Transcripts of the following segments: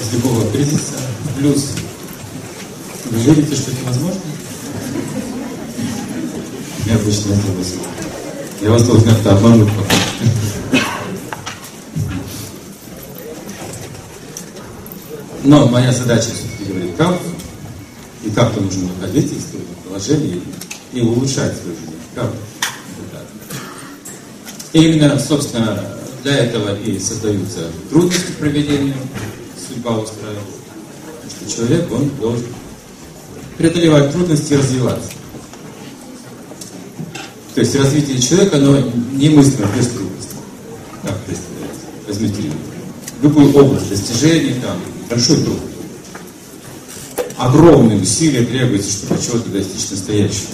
из любого кризиса. Плюс, вы верите, что это возможно? Я обычно это возможно. Я вас должен как-то обмануть потом. Но моя задача все-таки говорить правду. И как-то нужно выходить из трудных положений и улучшать свою жизнь. Правда? И именно, собственно, для этого и создаются трудности проведения, судьба устраивает. Что человек, он должен преодолевать трудности и развиваться. То есть развитие человека, оно немыслимо без трудностей. Как представляете? Возьмите любую область достижений, там, большой труд. Огромные усилия требуются, чтобы чего-то достичь настоящего.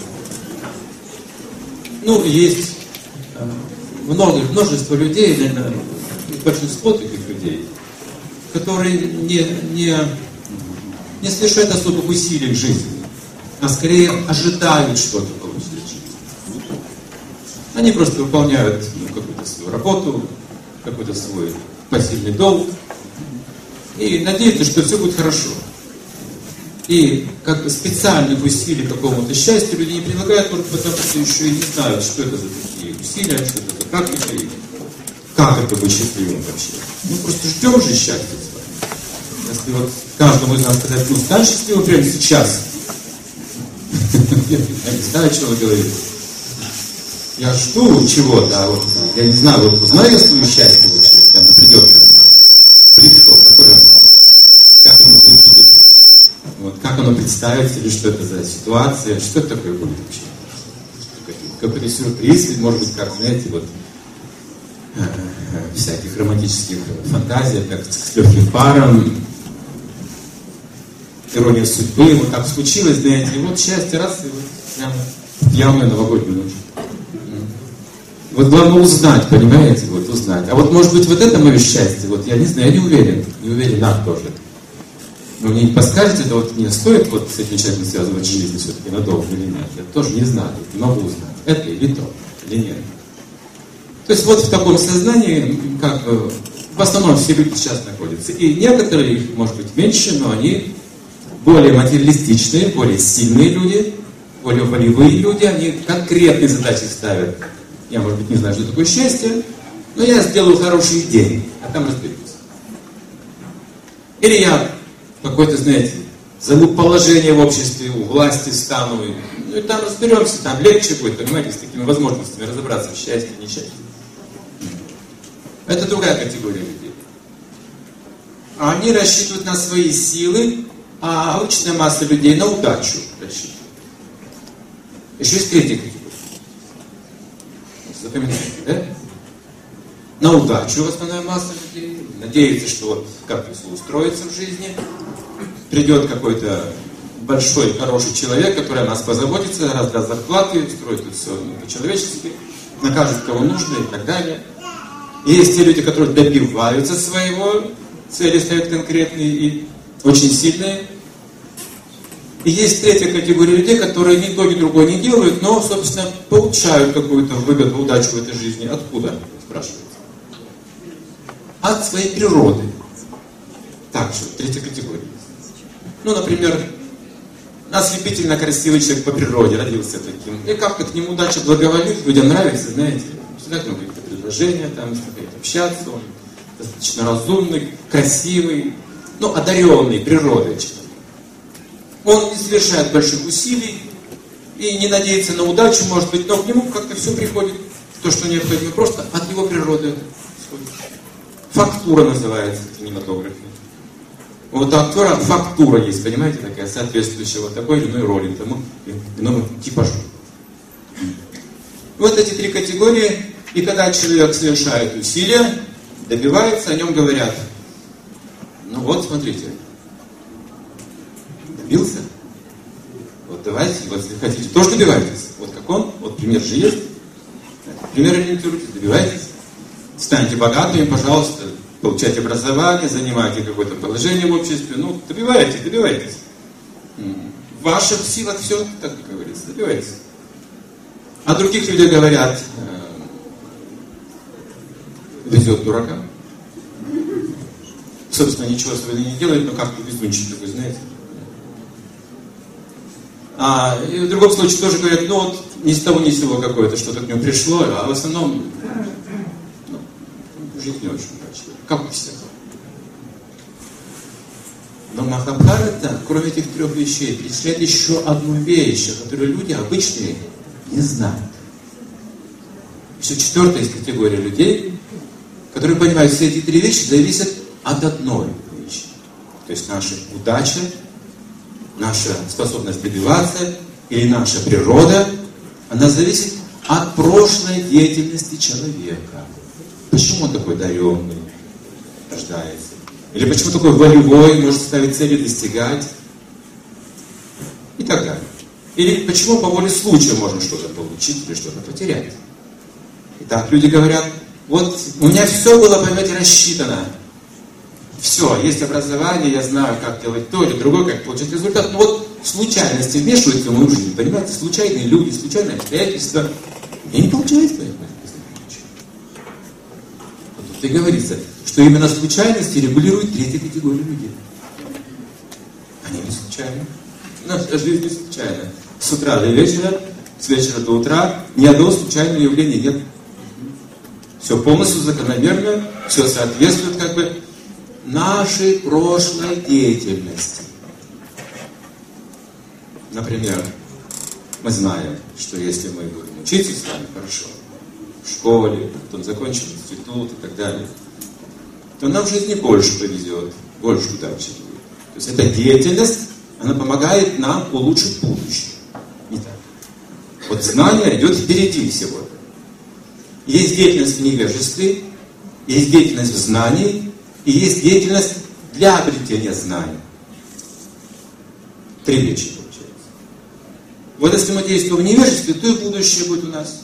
Ну, есть множество людей, наверное, большинство таких людей, которые не совершают особых усилий в жизни, а скорее ожидают что-то получить в жизни. Они просто выполняют какую-то свою работу, какой-то свой пассивный долг и надеются, что все будет хорошо. И как бы специальных усилий какому-то счастью люди не прилагают, только потому что еще и не знают, что это за такие усилия, что это за практика, и как это быть счастливым вообще. Мы просто ждем же счастья с вами. Если вот каждому из нас сказать, ну стань счастливым прямо сейчас. Я не знаю, что вы говорите. Я жду чего-то, а вот я не знаю, вот узнаю я свое счастье вообще, если оно придет ко мне. Пришел, какое оно? Как оно выглядит? Вот, как оно представится, или что это за ситуация, что это такое будет вообще? Какой-то сюрприз, или может быть, как, знаете, вот всяких романтических фантазий, как с легким паром, ирония судьбы, вот так случилось, знаете, и вот счастье раз, и вот прямо явная новогодняя ночь. Вот главное узнать, понимаете, вот узнать. А вот может быть вот это мое счастье, вот я не знаю, я не уверен, тоже. Но мне не подскажете, да вот мне стоит вот с этим человеком связывать жизнь все-таки надолго или нет? Я тоже не знаю, не могу узнать, это или то, или нет. То есть вот в таком сознании, как бы, в основном все люди сейчас находятся. И некоторые, их может быть меньше, но они более материалистичные, более сильные люди, более волевые люди, они конкретные задачи ставят. Я, может быть, не знаю, что такое счастье, но я сделаю хороший день, а там разберусь. Или я какое-то, знаете, займу положение в обществе, у власти стану, ну и там разберемся, там легче будет, понимаете, с такими возможностями разобраться в счастье, несчастье. Это другая категория людей. Они рассчитывают на свои силы, а обычная масса людей на удачу рассчитывает. Еще есть третья категория. Запоминайте, да? На удачу основная масса людей. Надеется, что вот как-то все устроится в жизни. Придет какой-то большой, хороший человек, который о нас позаботится, раздаст зарплаты, устроит тут все по-человечески, накажет, кого нужно и так далее. И есть те люди, которые добиваются своего, цели ставят конкретные и очень сильные. И есть третья категория людей, которые ни то, ни другое не делают, но, собственно, получают какую-то выгоду, удачу в этой жизни. Откуда, спрашивается? От своей природы. Так что, третья категория. Ну, например, ослепительно красивый человек по природе родился таким. И как-то к нему удача благоволит, людям нравится, знаете. Всегда к нему какие-то предложения, там, если хотят общаться, он достаточно разумный, красивый, ну, одаренный природой человек. Он не совершает больших усилий и не надеется на удачу, может быть, но к нему как-то все приходит, то, что необходимо, просто от его природы исходит. Фактура называется в кинематографе. Вот у актера фактура есть, понимаете, такая соответствующая вот такой или иной роли, тому иному типажу. Вот эти три категории, и когда человек совершает усилия, добивается, о нем говорят, ну вот, смотрите, добился, вот давайте, вот если хотите, тоже добивайтесь, вот как он, вот пример же есть, пример ориентируйтесь, добивайтесь, станьте богатыми, пожалуйста, получайте образование, занимайте какое-то положение в обществе, ну, добивайтесь. В ваших силах все, так говорится, добивайтесь. А других людей говорят, везет дуракам. собственно, ничего особенно не делает, но как-то везунчик такой, знаете. И в другом случае тоже говорят, ну вот ни с того ни с сего какое-то что-то к нему пришло, а в основном жизнь не очень удачная, как у всех. Но Махабхарата, кроме этих трех вещей, перечисляет еще одну вещь, о которой люди обычные не знают. Еще четвертая есть категория людей, которые понимают, что все эти три вещи зависят от одной вещи. То есть наша удача, наша способность добиваться или наша природа, она зависит от прошлой деятельности человека. Почему он такой одаренный рождается? Или почему такой волевой, может ставить цели, достигать? И так далее. Или почему по воле случая можно что-то получить или что-то потерять? Итак, люди говорят, вот у меня все было, понимаете, рассчитано. Все, есть образование, я знаю, как делать то или другое, как получить результат. Но вот случайности вмешиваются в мою жизнь, понимаете? Случайные люди, случайные обстоятельства. И не получается, понимаете? Вот тут и говорится, что именно случайности регулируют третью категорию людей. Они не случайны. Наша жизнь не случайна. С утра до вечера, с вечера до утра ни одного случайного явления нет. Все полностью закономерно, все соответствует как бы нашей прошлой деятельности. Например, мы знаем, что если мы будем учиться с вами хорошо, в школе, потом закончим институт и так далее, то нам в жизни больше повезет, больше удачи будет. То есть эта деятельность, она помогает нам улучшить будущее. Не так. Вот знание идет впереди всего. Есть деятельность в невежестве, есть деятельность в знании, и есть деятельность для обретения знаний. Три вещи получается. Вот если мы действуем в невежестве, то и будущее будет у нас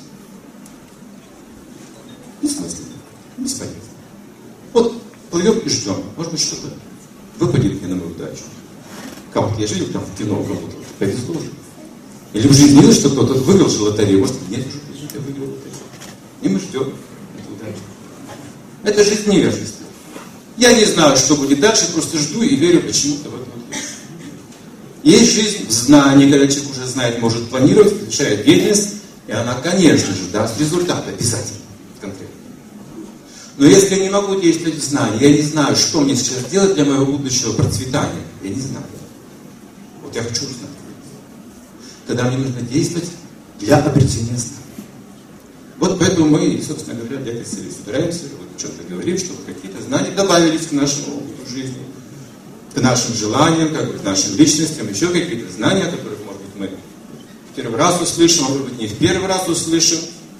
бессмысленно, бесполезно. Вот плывем и ждем, может быть что-то выпадет мне на мою удачу. Кому-то я же видел там в кино, кому-то повезло уже. Или в жизни видел, что кто-то выиграл же лотерею, может нет уже, я выиграл лотерею. И мы ждем эту удачу. Это жизнь невежества. Я не знаю, что будет дальше, просто жду и верю почему-то в этом. Есть жизнь в знании, когда человек уже знает, может планировать, совершает деятельность, и она, конечно же, даст результат обязательно, конкретно. Но если я не могу действовать в знании, я не знаю, что мне сейчас делать для моего будущего процветания, я не знаю. Вот я хочу узнать. Тогда мне нужно действовать для обретения знаний. Вот поэтому мы, собственно говоря, для этой цели собираемся, вот о чем-то говорим, чтобы какие-то знания добавились к нашему опыту жизни, к нашим желаниям, как бы, к нашим личностям, еще какие-то знания, о которых, может быть, мы в первый раз услышим, а может быть, не в первый раз услышим.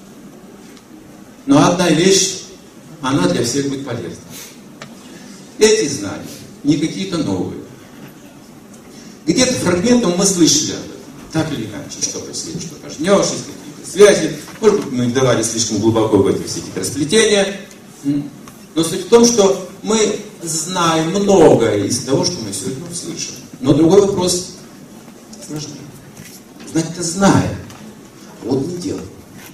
Но одна вещь, она для всех будет полезна. Эти знания, не какие-то новые. Где-то фрагментом мы слышали об этом, так или иначе, что посеешь, что пожнешь, есть какие-то связи. Может быть, мы вдавались слишком глубоко в эти все эти расплетения. Но суть в том, что мы знаем многое из того, что мы сегодня услышим. Но другой вопрос сложнее. Знать-то знаем, а вот не делаем.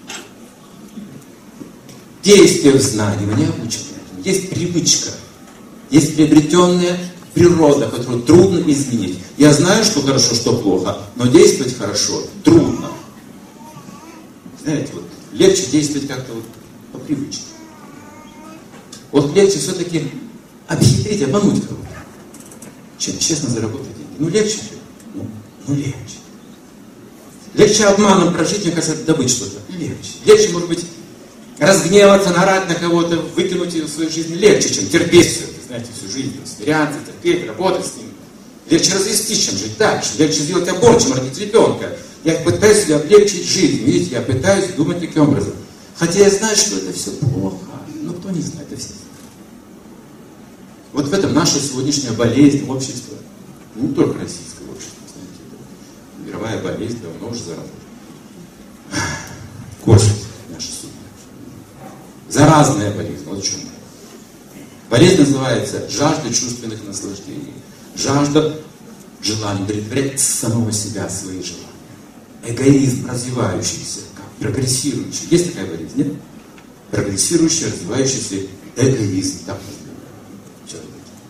Действие в знании мы не обучены. Есть привычка, есть приобретенная природа, которую трудно изменить. Я знаю, что хорошо, что плохо, но действовать хорошо трудно. Знаете, вот легче действовать как-то вот по привычке. Вот легче все-таки обхитрить, обмануть кого-то, чем честно заработать деньги. Ну легче же? Ну легче. Легче обманом прожить, мне кажется, добыть что-то. Легче. Легче, может быть, разгневаться, наорать на кого-то, выкинуть из своей жизни. Легче, чем терпеть все это, знаете, всю жизнь. Смиряться, терпеть, работать с ним. Легче развестись, чем жить дальше. Легче сделать аборт, чем родить ребенка. Я пытаюсь себе облегчить жизнь. Видите, я пытаюсь думать таким образом. Хотя я знаю, что это все плохо. Но кто не знает, это все знает. Вот в этом наша сегодняшняя болезнь общества. Не только российское общество, знаете. Это мировая болезнь давно уже заработала. Кошек наша судьба. Заразная болезнь. Вот в чем. Болезнь называется жажда чувственных наслаждений. Жажда желания удовлетворять самого себя, свои желания. Эгоизм развивающийся, как прогрессирующий. Есть такая болезнь, нет? Прогрессирующий, развивающийся эгоизм. Так называемый.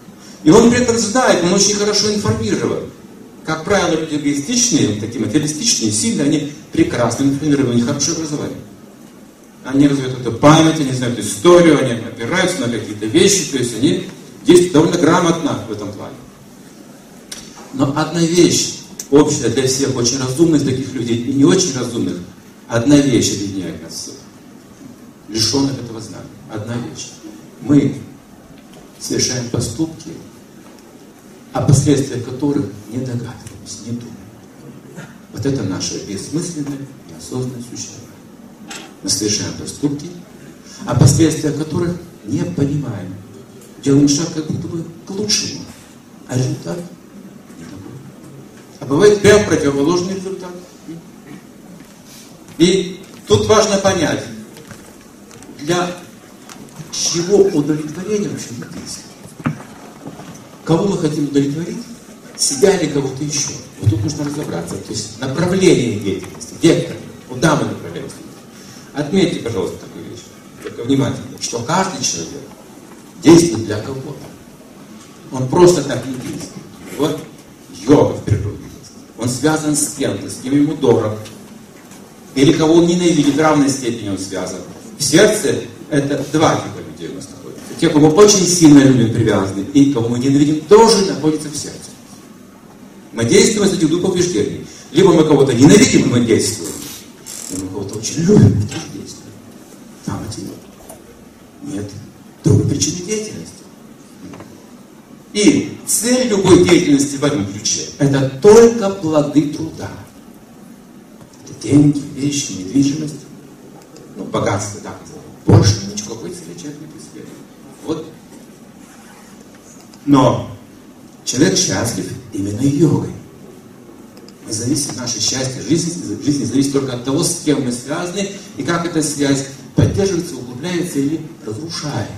И он при этом знает, он очень хорошо информирован. Как правило, люди эгоистичные, такие материалистичные, сильные, они прекрасно информированы, у них хорошее образование. Они развивают эту память, они знают историю, они опираются на какие-то вещи, то есть они действуют довольно грамотно в этом плане. Но одна вещь, общая для всех, очень разумных таких людей и не очень разумных, одна вещь объединяет нас всех, лишенных этого знания. Одна вещь. Мы совершаем поступки, о последствиях которых не догадываемся, не думаем. Вот это наше бессмысленное и осознанное существование. Мы совершаем поступки, о последствиях которых не понимаем. Делаем шаг как будто бы к лучшему, а результат не такой. А бывает прям противоположный результат. И тут важно понять, для чего удовлетворение вообще мы действуем. Кого мы хотим удовлетворить? Себя или кого-то еще? Вот тут нужно разобраться. То есть направление деятельности, вектор, куда мы направляемся. Отметьте, пожалуйста, такую вещь, только внимательно, что каждый человек действует для кого-то. Он просто так не действует. Вот йога в природе есть. Он связан с кем-то, с кем ему дорог. Или кого он ненавидит, в равной степени он связан. В сердце это два типа людей у нас находятся. Те, кого мы очень сильно любим, привязаны, и кого мы ненавидим, тоже находятся в сердце. Мы действуем из этих двух убеждений. Либо мы кого-то ненавидим, и мы действуем. Либо мы кого-то очень любим, и тоже действуем. Там один. Нет другой причины деятельности. И цель любой деятельности в этом ключе – это только плоды труда. Это деньги, вещи, недвижимость, богатство, так называемое. Больше никакой цели человек не преследует. Вот. Но человек счастлив именно йогой. Мы зависим, наше счастье, жизнь зависит только от того, с кем мы связаны, и как эта связь поддерживается, углубляется или разрушается.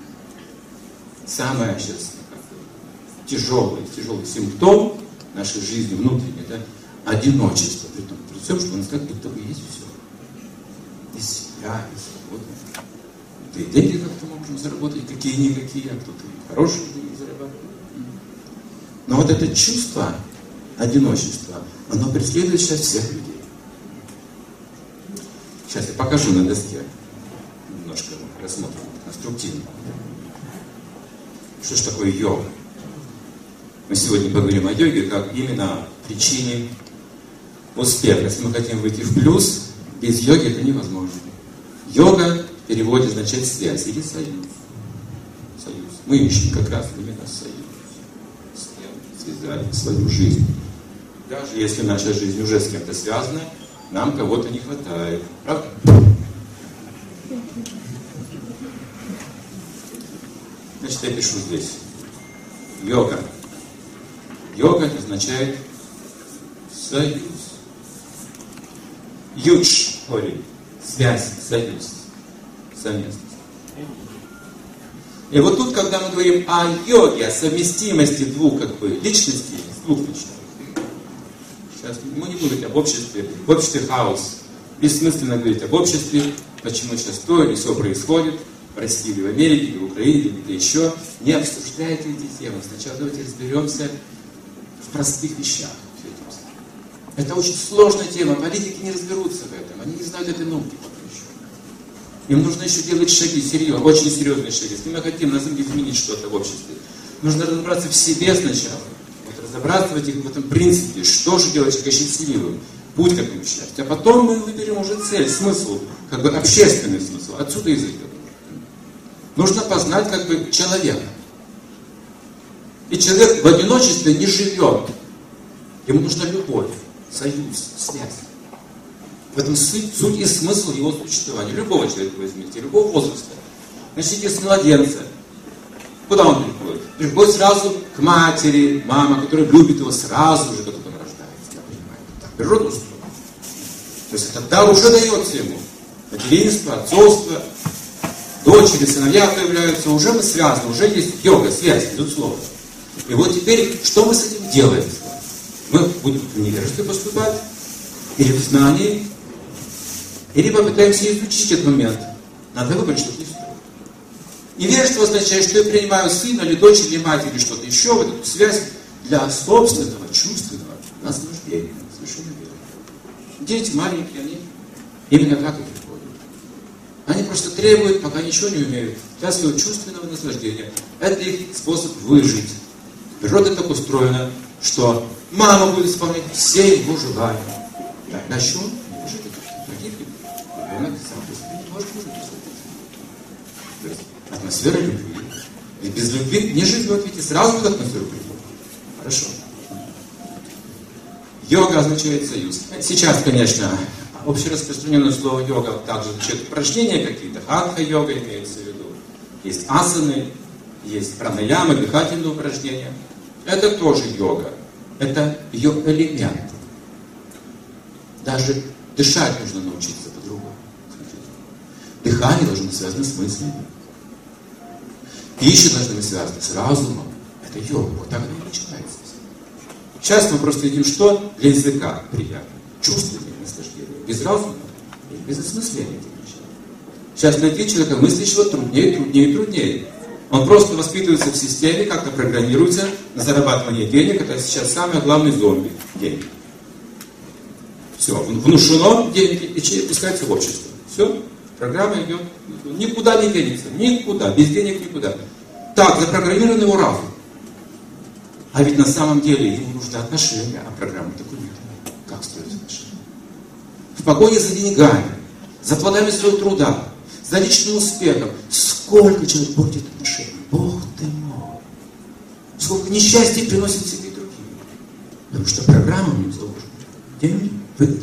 Самый сейчас тяжелый симптом нашей жизни внутренней – это одиночество. При том, что у нас как будто бы есть все. И себя, и свобода. Да и деньги как-то можем заработать, какие-никакие, а кто-то и хорошие деньги зарабатывает. Но вот это чувство одиночества, оно преследует сейчас всех людей. Сейчас я покажу на доске. Немножко рассмотрим конструктивно. Что ж такое йога? Мы сегодня поговорим о йоге как именно причине успеха. Если мы хотим выйти в плюс, без йоги это невозможно. Йога в переводе означает связь или союз. Союз. Мы ищем как раз именно союз. С кем связали свою жизнь. Даже если наша жизнь уже с кем-то связана, нам кого-то не хватает. Правда? Значит, я пишу здесь. Йога. Йога означает союз. Юдж, корень. Связь, союз, совместность. И вот тут, когда мы говорим о йоге, о совместимости двух личностей, двух личностей, сейчас мы не будем говорить об обществе, в обществе хаос. Бессмысленно говорить об обществе, почему сейчас то или все происходит, в России или в Америке, или в Украине, или где-то еще. Не обсуждайте эти темы. Сначала давайте разберемся в простых вещах. Это очень сложная тема. Политики не разберутся в этом. Они не знают этой науки пока еще. Им нужно еще делать шаги, серьезные, очень серьезные шаги. Если мы хотим изменить что-то в обществе, нужно разобраться в себе сначала. Вот разобраться в этом принципе, что же делать человека счастливым, путь к этому счастью. А потом мы выберем уже цель, смысл, общественный смысл. Отсюда и зайдет. Нужно познать человека. И человек в одиночестве не живет. Ему нужна любовь. Союз, связь. В этом суть и смысл его существования. Любого человека возьмите, любого возраста. Начните с младенца. Куда он приходит? Приходит сразу к матери, мама, которая любит его сразу же, как он рождается. Я понимаю, так природа устроена. То есть это дар уже дается ему. Материнство, отцовство, дочери, сыновья появляются. Уже мы связаны, уже есть йога, связь, безусловно. И вот теперь, что мы с этим делаем? Мы будем в невежестве поступать, или в знании, или попытаемся изучить этот момент. Надо выбрать что-то из того. Невежество означает, что я принимаю сына или дочь, или мать, или что-то еще, вот эту связь для собственного, чувственного наслаждения. Совершенно верно. Дети маленькие, они именно так и приходят. Они просто требуют, пока ничего не умеют, для своего чувственного наслаждения. Это их способ выжить. Природа так устроена, что мама будет исполнять все его желания. На чем? Ребенок сам по себе не может выжить. То есть атмосфера любви. И без любви не живет, видите, сразу в атмосферу придет. Хорошо. Йога означает союз. Сейчас, конечно, общераспространенное слово йога также означает упражнения какие-то. Хатха-йога имеется в виду. Есть асаны, есть пранаямы, дыхательные упражнения. Это тоже йога. Это ее элемент. Даже дышать нужно научиться по-другому. Дыхание должно быть связано с мыслями. Пища должна быть связана с разумом. Это йога. Вот так она и начинается. Сейчас мы просто видим, что для языка приятно. Чувственное наслаждение. Без разума и без осмысления. Сейчас найти человека мыслящего труднее, труднее и труднее. Он просто воспитывается в системе, как-то программируется на зарабатывание денег. Это сейчас самый главный зомби. Деньги. Все. Внушено деньги и пускается в общество. Все. Программа идет. Никуда не денется. Никуда. Без денег никуда. Так, запрограммирован его разум. А ведь на самом деле ему нужны отношения, а программа такой нет. Как строить отношения? В погоне за деньгами, за плодами своего труда, за личным успехом. Сколько человек портит отношения? Бог ты мой! Сколько несчастья приносит себе и другим. Потому что программа не заложена. Деньги, выгода.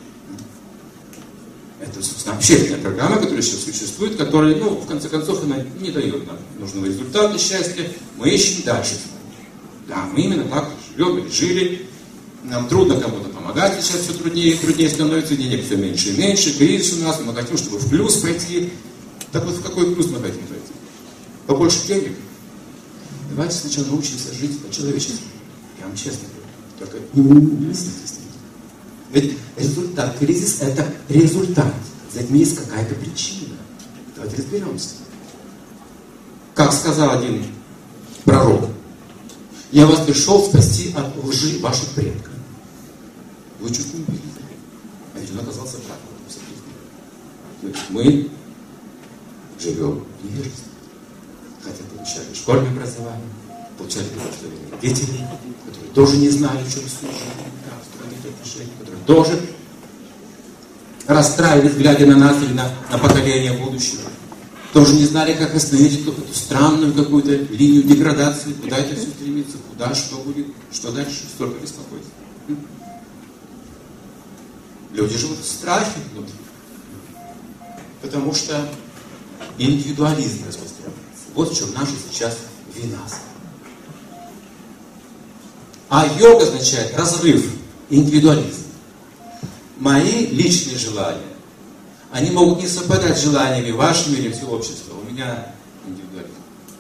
Это, собственно, общественная программа, которая сейчас существует, которая, в конце концов, она не дает нам нужного результата счастья. Мы ищем дальше. Да, мы именно так живем или жили. Нам трудно кому-то помогать, сейчас все труднее и труднее становится, денег все меньше и меньше, кризис у нас, мы хотим, чтобы в плюс пойти. Так вот, в какой плюс мы хотим пойти? Побольше денег? Давайте сначала научимся жить по-человечески. Я вам честно говорю. Только мыслите. Ведь результат, кризис это результат. За этим есть какая-то причина. Давайте разберемся. Как сказал один пророк, я вас пришел спасти от лжи ваших предков. Вы чуть не убили. А ведь он оказался правым. Мы живем в невежестве. Хотя получали школьное образование, получали благословение родителей, которые тоже не знали, в чем суть жизни, отношения, которые тоже расстраивались, глядя на нас или на поколение будущего. Тоже не знали, как остановить эту странную какую-то линию деградации, куда это все стремится, куда, что будет, что дальше, столько беспокойства. Люди живут в страхе внутри, потому что индивидуализм распространяется. Вот в чем наша сейчас вина. А йога означает разрыв, индивидуализм. Мои личные желания, они могут не совпадать с желаниями вашими или всего общества. У меня индивидуализм.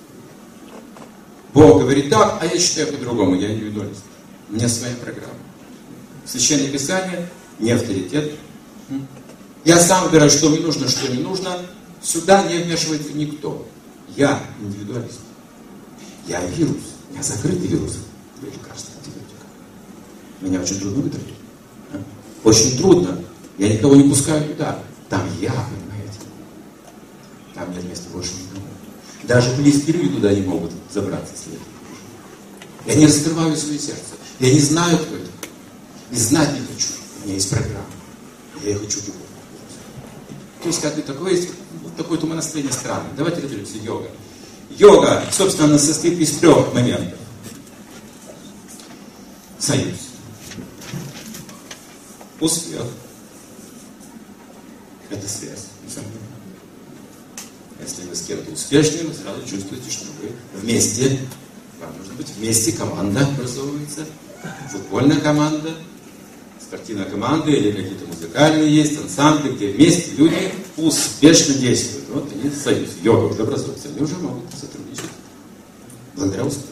Бог говорит так, а я считаю по-другому. Я индивидуалист. У меня своя программа. Священное Писание не авторитет. Я сам выбираю, что мне нужно, что не нужно. Сюда не вмешивается никто. Я индивидуалист. Я вирус. Я закрытый вирус. Для лекарства, антибиотика. Меня очень трудно вытравить. Очень трудно. Я никого не пускаю туда. Там я, понимаете? Там нет места больше никому. Даже близкие люди туда не могут забраться следом. Я не раскрываю свое сердце. Я не знаю, кто это. И знать не хочу. У меня есть программа. Я хочу любовь. То есть, как такое умонастроение странное. Давайте разберемся. Йога. Йога, собственно, она состоит из 3 моментов. Союз. Успех. Это связь. Если вы с кем-то успешны, вы сразу чувствуете, что вы вместе. Вам нужно быть вместе, команда образовывается. Футбольная команда, спортивная команда или какие-то музыкальные есть, ансамбли, где вместе люди успешно действуют. Вот они союз. Йога уже образуется. Они уже могут сотрудничать. Благодаря успеху.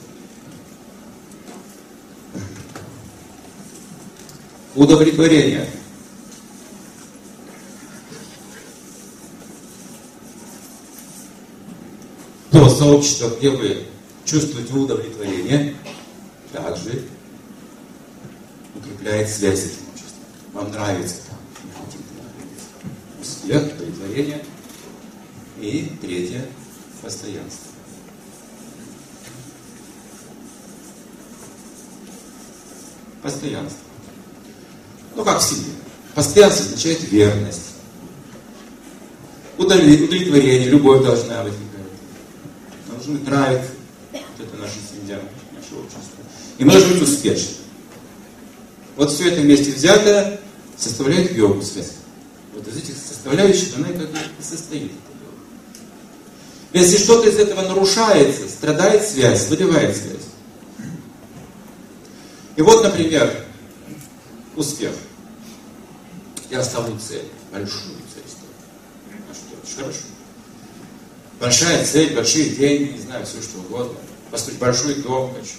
Удовлетворение. сообщество, где вы чувствуете удовлетворение, также укрепляет связь с этим обществом. Вам нравится там, не хотите находиться. Успех, удовлетворение. И третье – постоянство. Постоянство. Ну, как в семье. Постоянство означает верность. Удовлетворение, любовь должна быть. Должны нравиться. Вот это наша семья, наше общество. И мы должны быть успешны. Вот все это вместе взятое составляет йогу связь. Вот из этих составляющих она как бы и состоит. Если что-то из этого нарушается, страдает связь, выбивает связь. И вот, например, успех. Я ставлю цель, большую цель ставлю. А что, очень хорошо. Большая цель, большие деньги, не знаю, все что угодно. Построить большой дом хочу.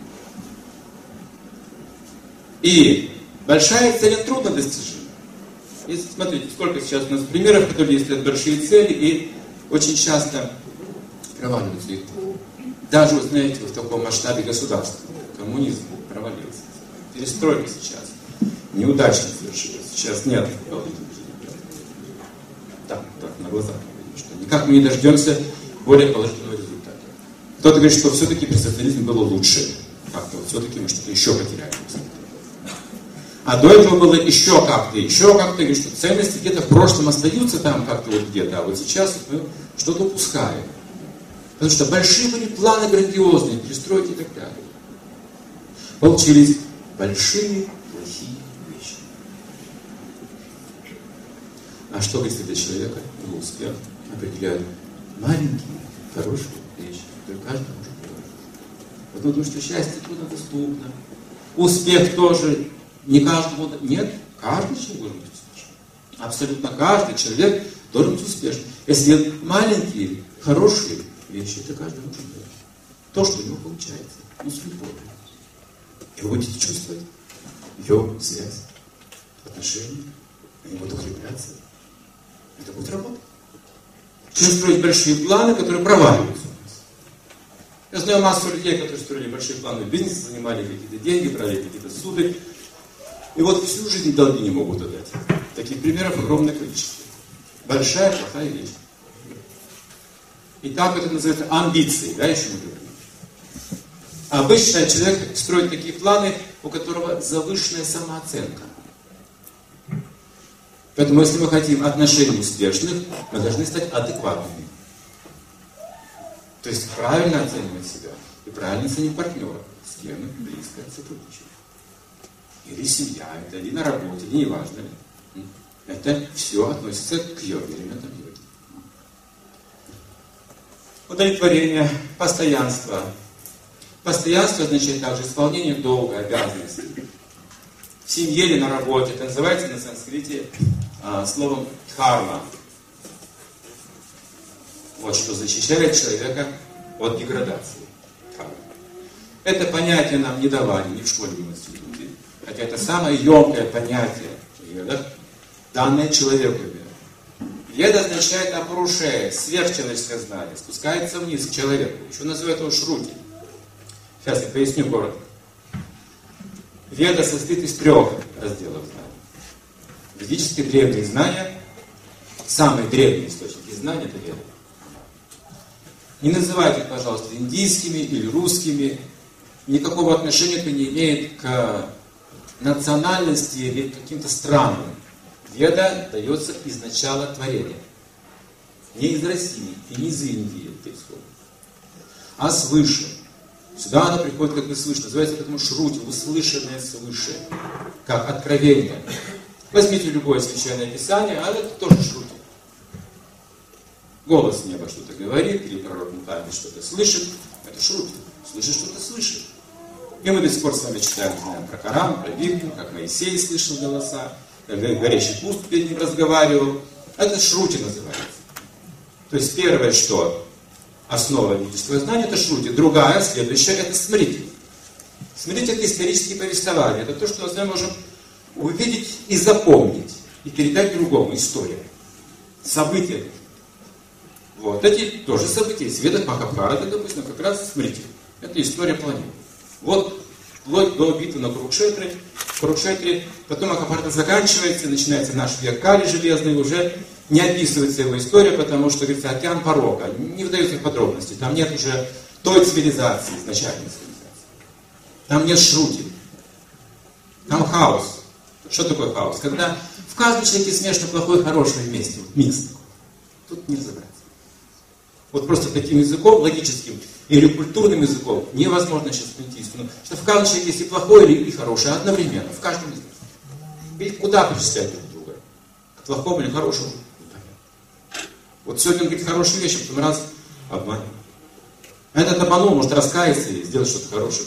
И большая цель трудно достижима. Если смотрите, сколько сейчас у нас примеров, которые ставят большие цели и очень часто проваливаются их. Даже, вы знаете, в таком масштабе государства. Коммунизм провалился. Перестройка сейчас неудачно совершилась. Сейчас нет. Так, на глазах видим, что никак мы не дождемся более положительного результата. Кто-то говорит, что все-таки при социализме было лучше. Как-то вот все-таки мы что-то еще потеряем. А до этого было еще как-то. Говорит, что ценности где-то в прошлом остаются там как-то вот где-то, а вот сейчас мы что-то упускаем. Потому что большие были планы грандиозные, перестройки и так далее. Получились большие, плохие вещи. А что говорит для человека? Ну, успех определяет маленькие, хорошие вещи, которые каждый может делать. Потому что счастье труднодоступно. Успех тоже не каждому... Нет, каждый человек должен быть успешным. Абсолютно каждый человек должен быть успешным. Если делать маленькие, хорошие вещи, это каждый может делать. То, что у него получается. Ну, с любовью. И вы будете чувствовать ее связь, отношения, они будут укрепляться. Это будет работать. Чем строить большие планы, которые проваливаются у нас. Я знаю массу людей, которые строили большие планы в бизнесе, занимали какие-то деньги, брали какие-то суды. И вот всю жизнь долги не могут отдать. Таких примеров огромное количество. Большая, плохая вещь. И так это называется амбиции, да, еще мы говорим. Обычно человек строит такие планы, у которого завышенная самооценка. Поэтому, если мы хотим отношений успешных, мы должны стать адекватными. То есть правильно оценивать себя и правильно оценить партнера, с кем мы близко сотрудничаем. Или семья, это или на работе, или неважно. Это все относится к йоге, элементам йоги. Удовлетворение, постоянство. Постоянство означает также исполнение долга, обязанностей. В семье или на работе. Это называется на санскрите словом дхарма. Вот что защищает человека от деградации. Дхарма. Это понятие нам не давали ни в школе, ни в институте. Хотя это самое емкое понятие в ведах, данное человеку. Веда означает апурушея, сверхчеловеческое знание, спускается вниз к человеку. Еще называют его шрути. Сейчас я поясню коротко. Веда состоит из 3 разделов знаний. Ведические древние знания, самые древние источники знаний, это Веда. Не называйте их, пожалуйста, индийскими или русскими. Никакого отношения это не имеет к национальности или к каким-то странам. Веда дается из начала творения. Не из России и не из Индии это исходит, а свыше. Сюда она приходит как бы свыше. Называется поэтому шрути, услышанное свыше. Как откровение. Возьмите любое священное писание, а это тоже шрути. Голос неба что-то говорит, или пророк Мухаммед что-то слышит. Это шрути. Слышит что-то слышит. И мы до сих пор с вами читаем, знаем про Коран, про Библию, как Моисей слышал голоса, как горящий куст перед ним разговаривал. Это шрути называется. То есть первое, что основа ведического знания, это шрути. Другая, следующая, это смрити. Смрити — это исторические повествования. Это то, что мы можем увидеть и запомнить, и передать другому историю. События. Вот эти тоже события. В Ведах Махабхарата, допустим, как раз, смотрите, это история планет. Вот вплоть до битвы на Курукшетре, потом Махабхарата заканчивается, начинается наш век Кали железный, уже не описывается его история, потому что, говорится, океан порока, не выдаются подробности, там нет уже той цивилизации, изначальной цивилизации. Там нет шрути. Там хаос. Что такое хаос? Когда в каждом человеке смешно плохое и хорошее вместе. Вот микс такой. Тут не разобраться. Вот просто таким языком, логическим или культурным языком, невозможно сейчас найти истину. Что в каждом человеке есть и плохое, и хорошее одновременно. В каждом из них. Ведь куда причислять друг друга? К плохому или хорошему? Вот сегодня он говорит хорошие вещи, потом раз обманет. А этот обманул, может раскаяться и сделать что-то хорошее.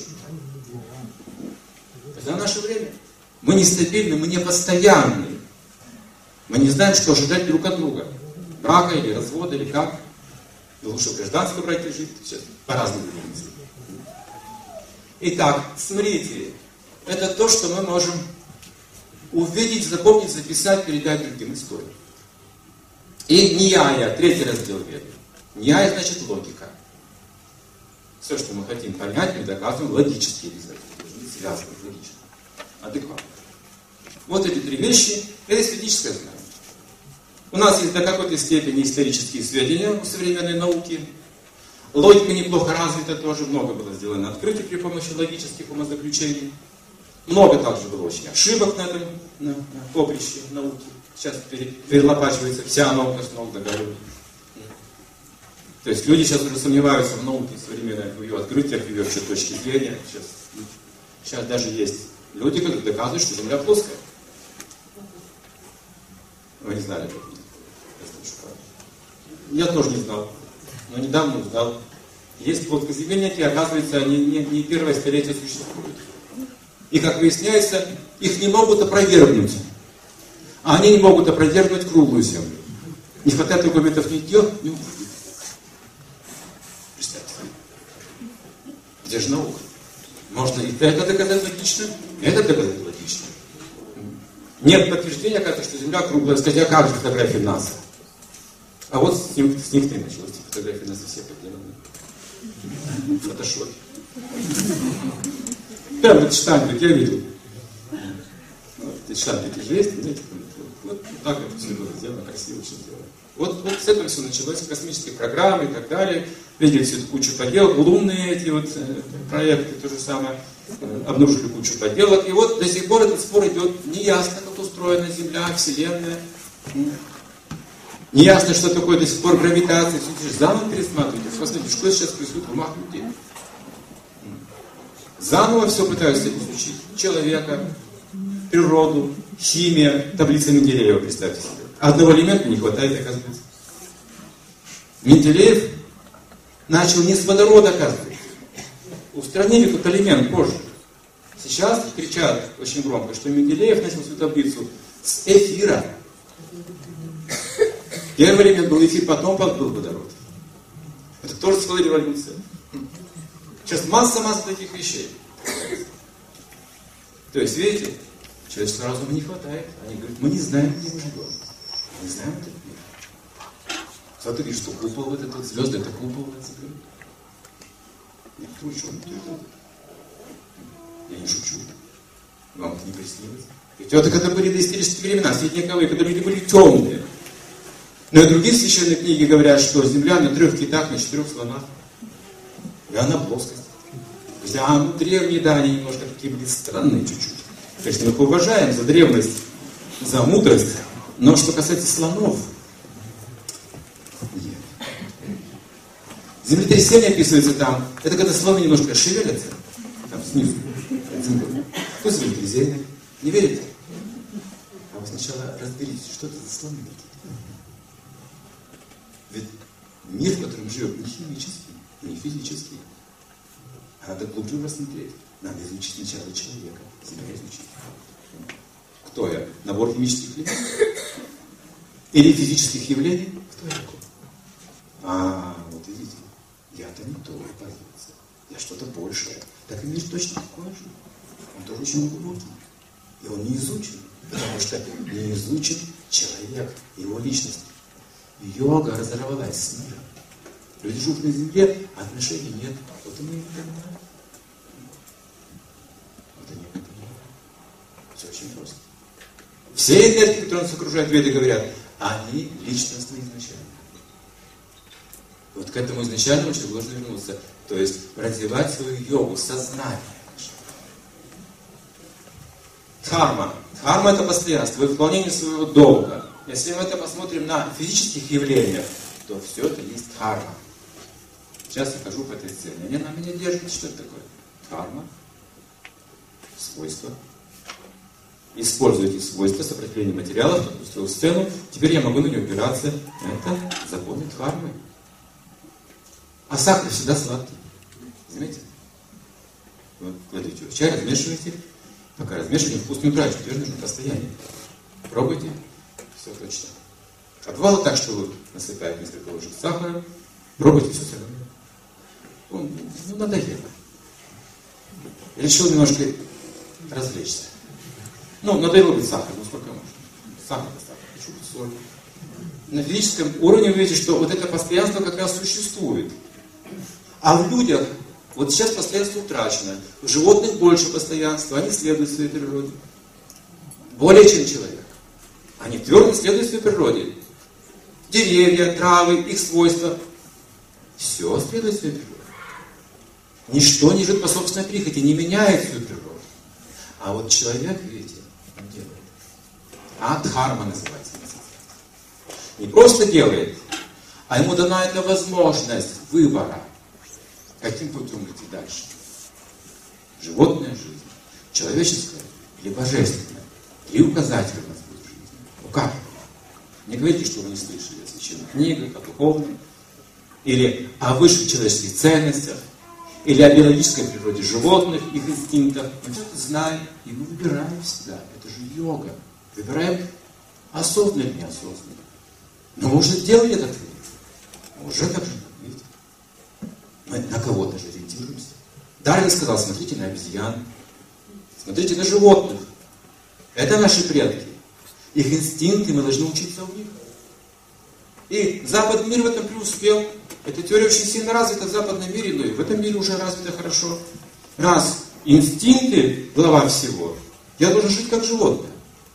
Это наше время. Мы нестабильны, мы не постоянны. Мы не знаем, что ожидать друг от друга. Брака или развода, или как. И лучше в гражданском браке жить. Сейчас по-разному мысли. Итак, смотрите. Это то, что мы можем увидеть, запомнить, записать, передать другим историям. И Ньяя, третий раздел Веды. Ньяя значит логика. Все, что мы хотим понять, мы доказываем логически обязательно. Связано логически. Адекватно. Вот эти три вещи, это эстетическое знание. У нас есть до какой-то степени исторические сведения у современной науки. Логика неплохо развита, тоже много было сделано открытий при помощи логических умозаключений. Много также было очень ошибок на этом на поприще науки. Сейчас перелопачивается вся наука с ног до головы. То есть люди сейчас уже сомневаются в науке современной, в ее открытиях, в ее вообще точке зрения. Сейчас даже есть люди, которые доказывают, что Земля плоская. Вы не знали этого? Я тоже не знал, но недавно узнал. Есть плоскоземельники, оказывается, они не первое столетие существуют. И, как выясняется, их не могут опровергнуть. А они не могут опровергнуть круглую землю. Не хватает аргументов ни дел, ни увидеть. Представьте. Где же наука? Можно и это доказать логично, и это доказать логично. Нет подтверждения, что Земля круглая. Скажите, а как же фотографии НАСА? А вот с них ты началось. Фотографии НАСА все подделаны. В фотошопе. Прям этот штампик я видел. Вот, эти штампики же есть, знаете, вот так это все было сделано, красиво все сделано. Вот с этого все началось, космические программы и так далее. Видели всю эту кучу поделок, лунные эти вот проекты, то же самое. Обнаружили кучу поделок. И вот до сих пор этот спор идет. Неясно, как устроена Земля, Вселенная. Неясно, что такое до сих пор гравитация. Все заново пересматривайте. Посмотрите, что сейчас происходит в умах людей. Заново все пытаются изучить. Человека, природу, химия, таблица Менделеева, представьте себе. Одного элемента не хватает, оказывается. Менделеев начал не с водорода, оказывается. Устранили тот элемент позже. Сейчас кричат очень громко, что Менделеев начал свою таблицу с эфира. Первый элемент был эфир, потом был водород. Это тоже целая революция. Сейчас масса таких вещей. То есть, видите, человеческого разума не хватает. Они говорят, мы не знаем, где мы живем. Мы не знаем этот мир. Смотри, что купол вот этот, звезды, это купол. Я шучу. Я не шучу. Вам это не приснилось? Ведь это когда были доисторические времена, средневековые, когда люди были темные. Но и другие священные книги говорят, что Земля на 3 китах, на 4 слонах. И она плоскость. Древние, да, они немножко такие были странные чуть-чуть. Конечно, мы их уважаем за древность, за мудрость. Но что касается слонов, нет. Землетрясение описывается там. Это когда слоны немножко шевелятся. Там снизу. Что землетрясение? Не верите? А вы сначала разберитесь, что это за слоны такие. Ведь мир, в котором живет, не химический, не физический. Надо глубже рассмотреть. Надо изучить сначала человека. Себя изучить. Кто я? Набор химических элементов? Или физических явлений? Кто я такой? Вот видите, я-то не то, оказывается. Я что-то большее. Так и мир точно такой же. Он тоже очень глубокий. И он не изучен. Потому что не изучен человек, его личность. Йога разорвалась с миром. Люди живут на земле, а отношений нет. Вот и мы не понимаем. Вот они не понимают. Все очень просто. Все энергии, которые нас окружают, веды говорят, они личностные изначально. Вот к этому изначальному человеку должен вернуться. То есть развивать свою йогу, сознание. Дхарма. Дхарма это постоянство, выполнение своего долга. Если мы это посмотрим на физических явлениях, то все это есть дхарма. Сейчас я хожу по этой сцене. Она меня держит. Что это такое? Дхарма. Свойства. Используйте свойства сопротивления материалов, допустил сцену. Теперь я могу на нее опираться. Это законы дхармы. А сахар всегда сладкий. Заметьте? Вы кладете его в чай, размешиваете. Пока размешиваете, вкусную трачу. Теперь нужно постояние. Пробуйте. Все точно. А бывало так, что вы насыпаете несколько ложек сахара, пробуйте, все равно. Ну, надоело. Решил немножко развлечься. Ну, надоело быть сахар, ну сколько можно? Сахар, хочу соль. На физическом уровне вы видите, что вот это постоянство как раз существует. А в людях, вот сейчас постоянство утрачено. У животных больше постоянства, они следуют своей природе. Более чем человек. Они твердо следуют своей природе. Деревья, травы, их свойства. Все следует своей природе. Ничто не живет по собственной прихоти, не меняет свою природу. А вот человек, видите, он делает. Дхарма называется. Не просто делает, а ему дана эта возможность выбора. Каким путем идти дальше? Животная жизнь, человеческая или божественная? Три указателя у нас будет в жизни. Ну как? Не говорите, что вы не слышали о священных книгах, о духовных, или о высших человеческих ценностях, или о биологической природе животных, их инстинктах. Мы все это знаем, и мы выбираем всегда. Это же йога. Выбираем осознанно или неосознанно. Но мы уже сделали этот выбор. Мы уже так же, видите? Мы на кого-то же ориентируемся. Дарвин сказал, смотрите на обезьян, смотрите на животных. Это наши предки. Их инстинкты, мы должны учиться у них. И западный мир в этом преуспел. Эта теория очень сильно развита в западном мире, но и в этом мире уже развита хорошо. Раз инстинкты глава всего, я должен жить как животное.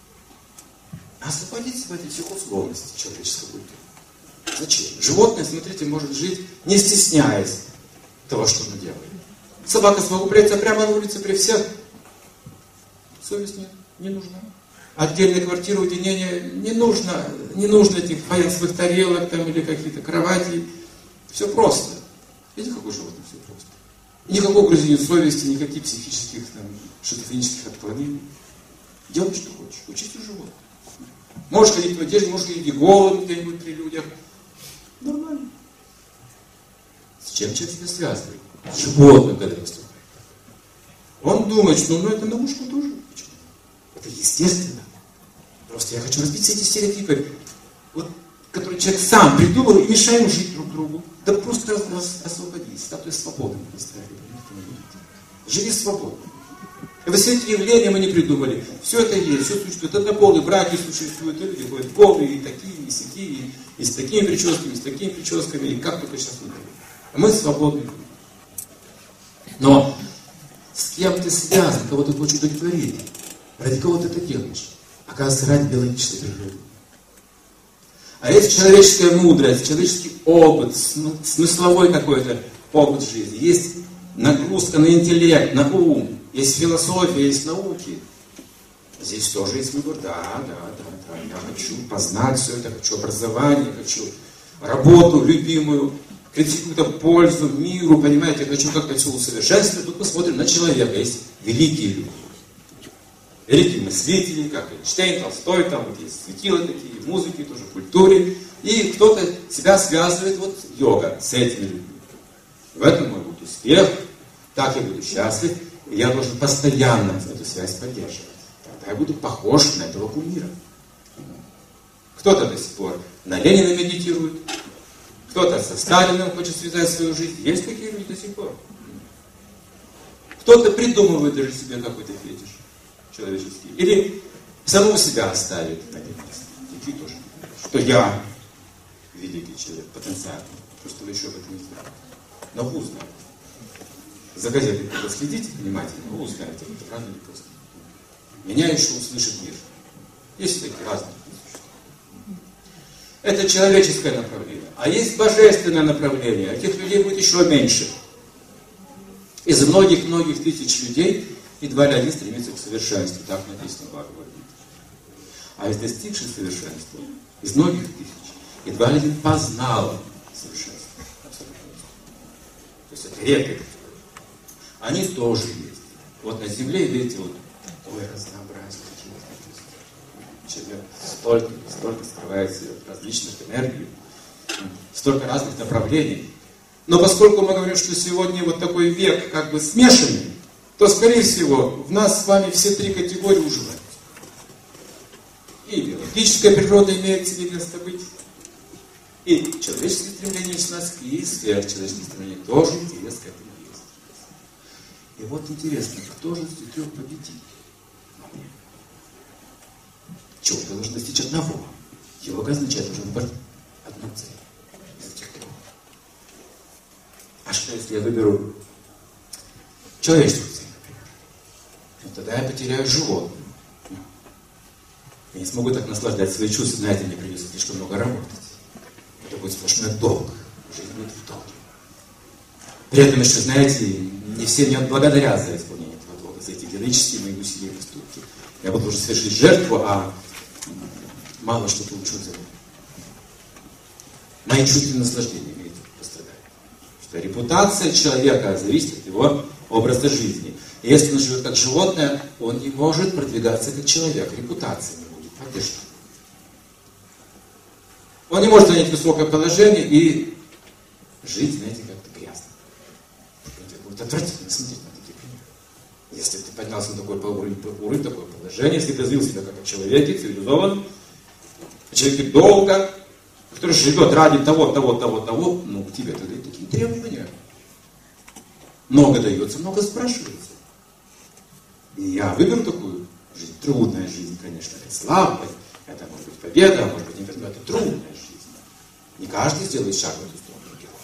Освободить себя от этих условностей человеческой культуры. Зачем? Животное, смотрите, может жить, не стесняясь того, что оно делает. Собака смогла прийти прямо на улице при всех. Совесть нет, не нужна. Отдельная квартира, уединение не нужно этих фаянсовых тарелок там, или какие-то кровати. Все просто. Видите, какое животное все просто. Никакого угрызения совести, никаких психических, шизофренических отклонений. Делай, что хочешь. Учись у животных. Можешь ходить в одежде, можешь ходить и голым где-нибудь при людях. Нормально. С чем человек себя связывает? С животным, когда выступает. Он думает, что это на ушко тоже. Это естественно. Просто я хочу разбить все эти стереотипы, вот, которые человек сам придумал и мешаем жить друг другу. Да просто освободись, статуя свободы. Живи свободно. И все эти явления мы не придумали. Все это есть, все существует. Однополые браки существуют, и люди ходят голые, и такие, и сякие, и с такими прическами, и с такими прическами, и как только сейчас не говорим. А мы свободны. Но с кем ты связан, кого ты хочешь удовлетворить? Ради кого ты это делаешь? Оказывается, ради биологической природы. А есть человеческая мудрость, человеческий опыт, смысловой какой-то опыт жизни. Есть нагрузка на интеллект, на ум. Есть философия, есть науки. Здесь тоже есть выбор. Да. Я хочу познать все это, хочу образование, хочу работу любимую, какую-то пользу миру, понимаете, я хочу как-то все усовершенствовать. Тут мы смотрим на человека. Есть великие люди. Великие мыслители, как Эйнштейн, Толстой, там вот есть светила такие, музыки, тоже в культуре. И кто-то себя связывает, вот йога, с этими людьми. В этом мой будет успех, так я буду счастлив, и я должен постоянно эту связь поддерживать. Тогда я буду похож на этого кумира. Кто-то до сих пор на Ленина медитирует, кто-то со Сталиным хочет связать свою жизнь. Есть такие люди до сих пор. Кто-то придумывает даже себе какой-то фетиш человеческий. Или самого себя оставит на этом месте. Такие тоже. Что я великий человек, потенциальный. Просто вы еще об этом не знаете. Но вы узнаете. За газетой следите внимательно, вы узнаете, это рано или поздно. Меня еще услышит мир. Есть такие разные существа. Это человеческое направление. А есть божественное направление. Этих людей будет еще меньше. Из многих-многих тысяч людей едва ли один стремится к совершенству. Так написано в Бхагавад-гите. А из достигших совершенства, из многих тысяч, едва ли один познал совершенство. То есть это редко. Они тоже есть. Вот на земле, видите, вот такое разнообразие. Человек столько скрывается от различных энергий, столько разных направлений. Но поскольку мы говорим, что сегодня вот такой век как бы смешанный, то, скорее всего, в нас с вами все три категории уживаются. И биологическая природа имеет себе место быть, и человеческие стремления есть у нас, и сверхчеловеческие стремления тоже интерес к этому есть. И вот интересно, кто же из трех победит? Чего ты должен достичь одного? Йога означает уже выбрать одну цель из этих трех. А что, если я выберу человеческую цель, например? Ну, тогда я потеряю животное. Я не смогу так наслаждать свои чувства. Знаете, мне придется слишком много работать. Это будет сплошной долг. Жизнь будет в долге. При этом еще, знаете, не все меня благодарят за исполнение этого долга, за эти героические мои усилия и поступки. Я буду уже совершить жертву, а мало что получу за это. Мои чувственные наслаждения имеют пострадать. Что репутация человека зависит от его образа жизни. И если он живет как животное, он не может продвигаться как человек. Репутация не будет поддержана. Он не может занять высокое положение и жить, знаете, как-то грязно. Это будет отвратительно смотреть на такие примеры. Если ты поднялся на такой уровень, такое положение, если ты развил себя как человек, цивилизован, человек долго, который живет ради того, ну, к тебе тогда такие требования. Много дается, много спрашивается. И я выберу такую жизнь, трудная жизнь, конечно, это слабость, это может быть победа, может быть не победа, это трудная жизнь. Не каждый сделает шаг в эту сторону героя.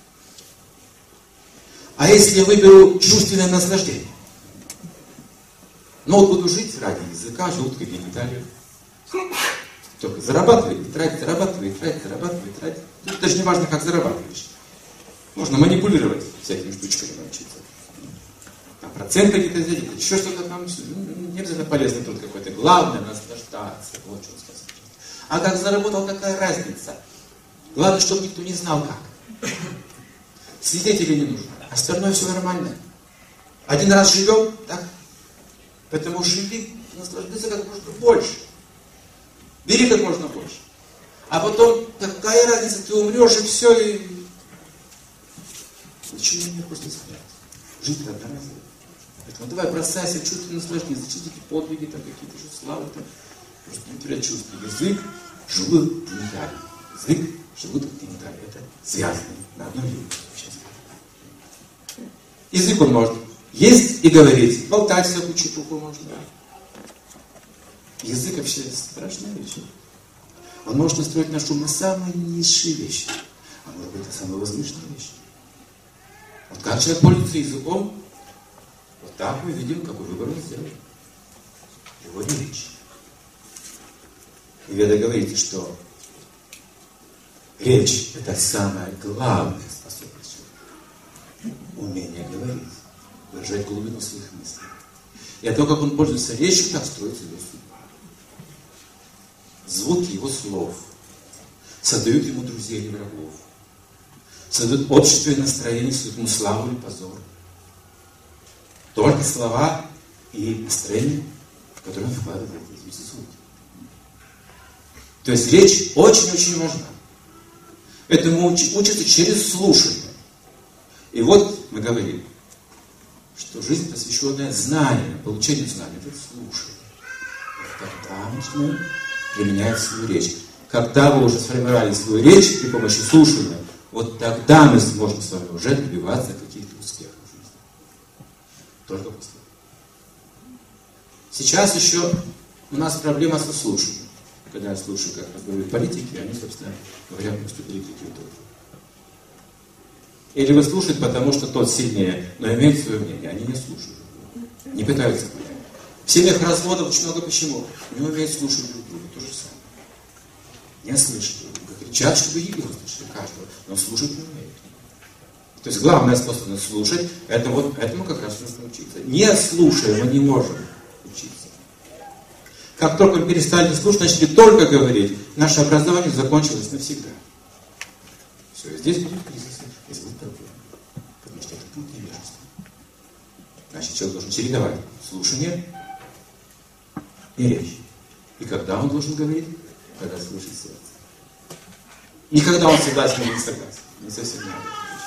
А если я выберу чувственное наслаждение? Ну вот буду жить ради языка, желудка, гениталия. Только зарабатывать, тратить, зарабатывать, тратить, зарабатывать, тратить. Тут даже не важно, как зарабатываешь. Можно манипулировать всякими штучками научиться. Там процент какие-то взять, еще что-то там. Не обязательно полезный труд какой-то. Главное наслаждаться. Вот что он сказал. А как заработал, какая разница? Главное, чтобы никто не знал как. Свидетелей не нужно. Остальное все нормально. Один раз живем, так? Поэтому живи, наслаждайся как можно больше. Бери как можно больше. А потом, какая разница, ты умрешь и все, и... Ничего не просто сказать. Жить одноразово. Поэтому давай бросайся, чувственное наслаждение, зачем эти подвиги, там какие-то же славы, там. Просто не терять чувства. Язык, желудок, гениталий. Язык, желудок, гениталий. Это связано на одном языке. Язык он может есть и говорить, болтать всякую чепуху можно. Язык вообще страшная вещь. Он может настроить наш ум на самые низшие вещи, а может быть, на самые возвышенные вещи. Вот как человек пользуется языком, вот так мы видим, какой выбор он сделал. Его не речь. И Веда говорит, что речь – это самая главная способность человека. Умение говорить, выражать глубину своих мыслей. И то, как он пользуется речью, так строится его судьба. Звуки его слов создают ему друзей или врагов, создают общество и настроение, создают ему славу или позор. Только слова и настроение, в которые он вкладывает эти звуки. То есть речь очень-очень важна. Этому учатся через слушание. И вот мы говорим, что жизнь, посвященная знанию, получению знаний, это слушание. Тогда мы начинаем применять свою речь. Когда вы уже сформировали свою речь при помощи слушания, вот тогда мы сможем с вами уже добиваться каких-то успехов в жизни. Только после этого. Сейчас еще у нас проблема со слушанием. когда я слушаю, как разговаривают политики, они, собственно говоря, просто перекрикивают. Или вы слушаете, потому что тот сильнее, но имеет свое мнение. Они не слушают, не пытаются понять. В семьях разводов очень много почему? Не умеют слушать друг друга, то же самое. Не слышат друг друга. Кричат, чтобы их услышали каждого, но слушать не умеют. То есть главная способность слушать, это вот этому как раз нужно учиться. Не слушая, мы не можем учиться. Как только мы перестали слушать, начали только говорить, наше образование закончилось навсегда. Все, и здесь будет кризис, здесь будет проблема. Потому что это будет невежество. Значит, человек должен чередовать слушание и речь. И когда он должен говорить? Когда слышит сердце. Никогда он всегда с ним не согласен. Не совсем не надо.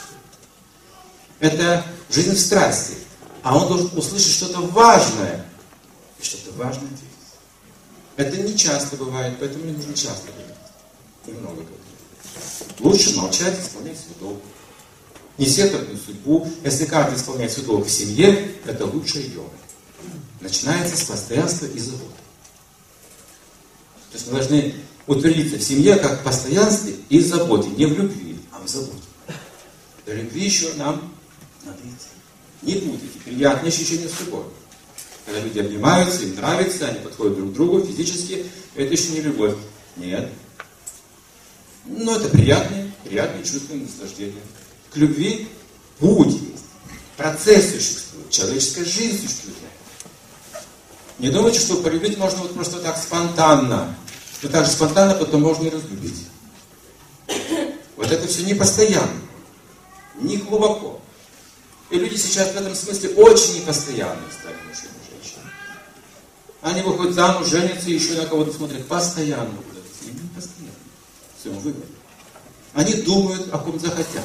Это жизнь в страсти. А он должен услышать что-то важное. И что-то важное ответить. Это не часто бывает, поэтому не нужно часто говорить. И много говорить. Лучше молчать, исполнять свой долг. Не сетовать на судьбу. Если каждый исполняет свой долг в семье, это лучшая йога. Начинается с постоянства и заботы. То есть мы должны утвердиться в семье как в постоянстве и заботе. Не в любви, а в заботе. До любви еще нам надо идти. Не путайте приятные ощущения с любовью. Когда люди обнимаются, им нравится, они подходят друг к другу физически, это еще не любовь. Нет. Но это приятные чувства и наслаждения. К любви путь есть. Процесс существует. Человеческая жизнь существует. Не думайте, что полюбить можно вот просто так спонтанно. Но так же спонтанно потом можно и разлюбить. Вот это все не постоянно. Не глубоко. И люди сейчас в этом смысле очень непостоянные стали мужчины и женщины. Они выходят замуж, женятся и еще на кого-то смотрят постоянно. И не постоянно. Все, выбор. Они думают, о ком захотят.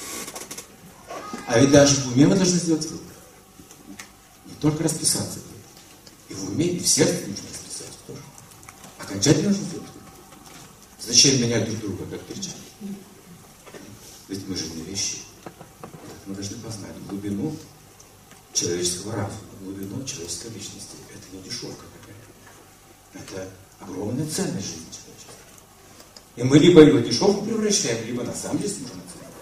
А ведь даже в уме мы должны сделать выбор. Не только расписаться. И в уме, и в сердце нужно расписаться тоже. Окончательно нужно сделать выбор. Зачем менять друг друга, как перчатки? Ведь мы живые вещи. Мы должны познать глубину человеческого разума, глубину человеческой личности. Это не дешевка какая-то. Это огромная ценность жизни человечества. И мы либо ее дешевку превращаем, либо на самом деле сможем оценить.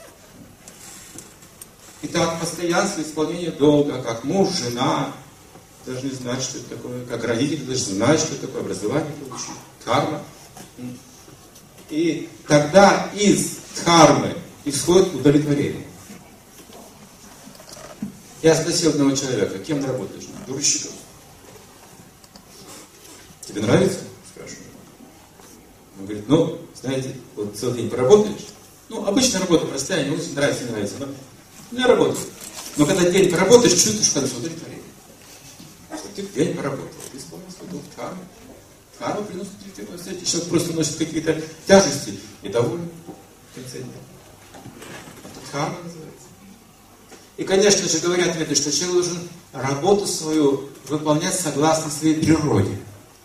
Итак, постоянство исполнения долга, как муж, жена, должны знать, что это такое, как родители должны знать, что это такое, образование получить, дхарма. И тогда из дхармы исходит удовлетворение. Я спросил одного человека, кем ты работаешь? Дурщиком. Тебе нравится? Спрашиваю. Он говорит, ну, знаете, вот целый день поработаешь. Ну, обычная работа простая, мне очень нравится, не нравится. Но я работаю. Но когда день поработаешь, чувствуешь в конце удовлетворение. Что ты день поработал, ты исполнил свой долг дхармы. Дхарма приносит удовлетворение. Человек просто носит какие-то тяжести и доволен в конце дня. Это дхарма называется. И, конечно же, говорят веды, что человек должен работу свою выполнять согласно своей природе.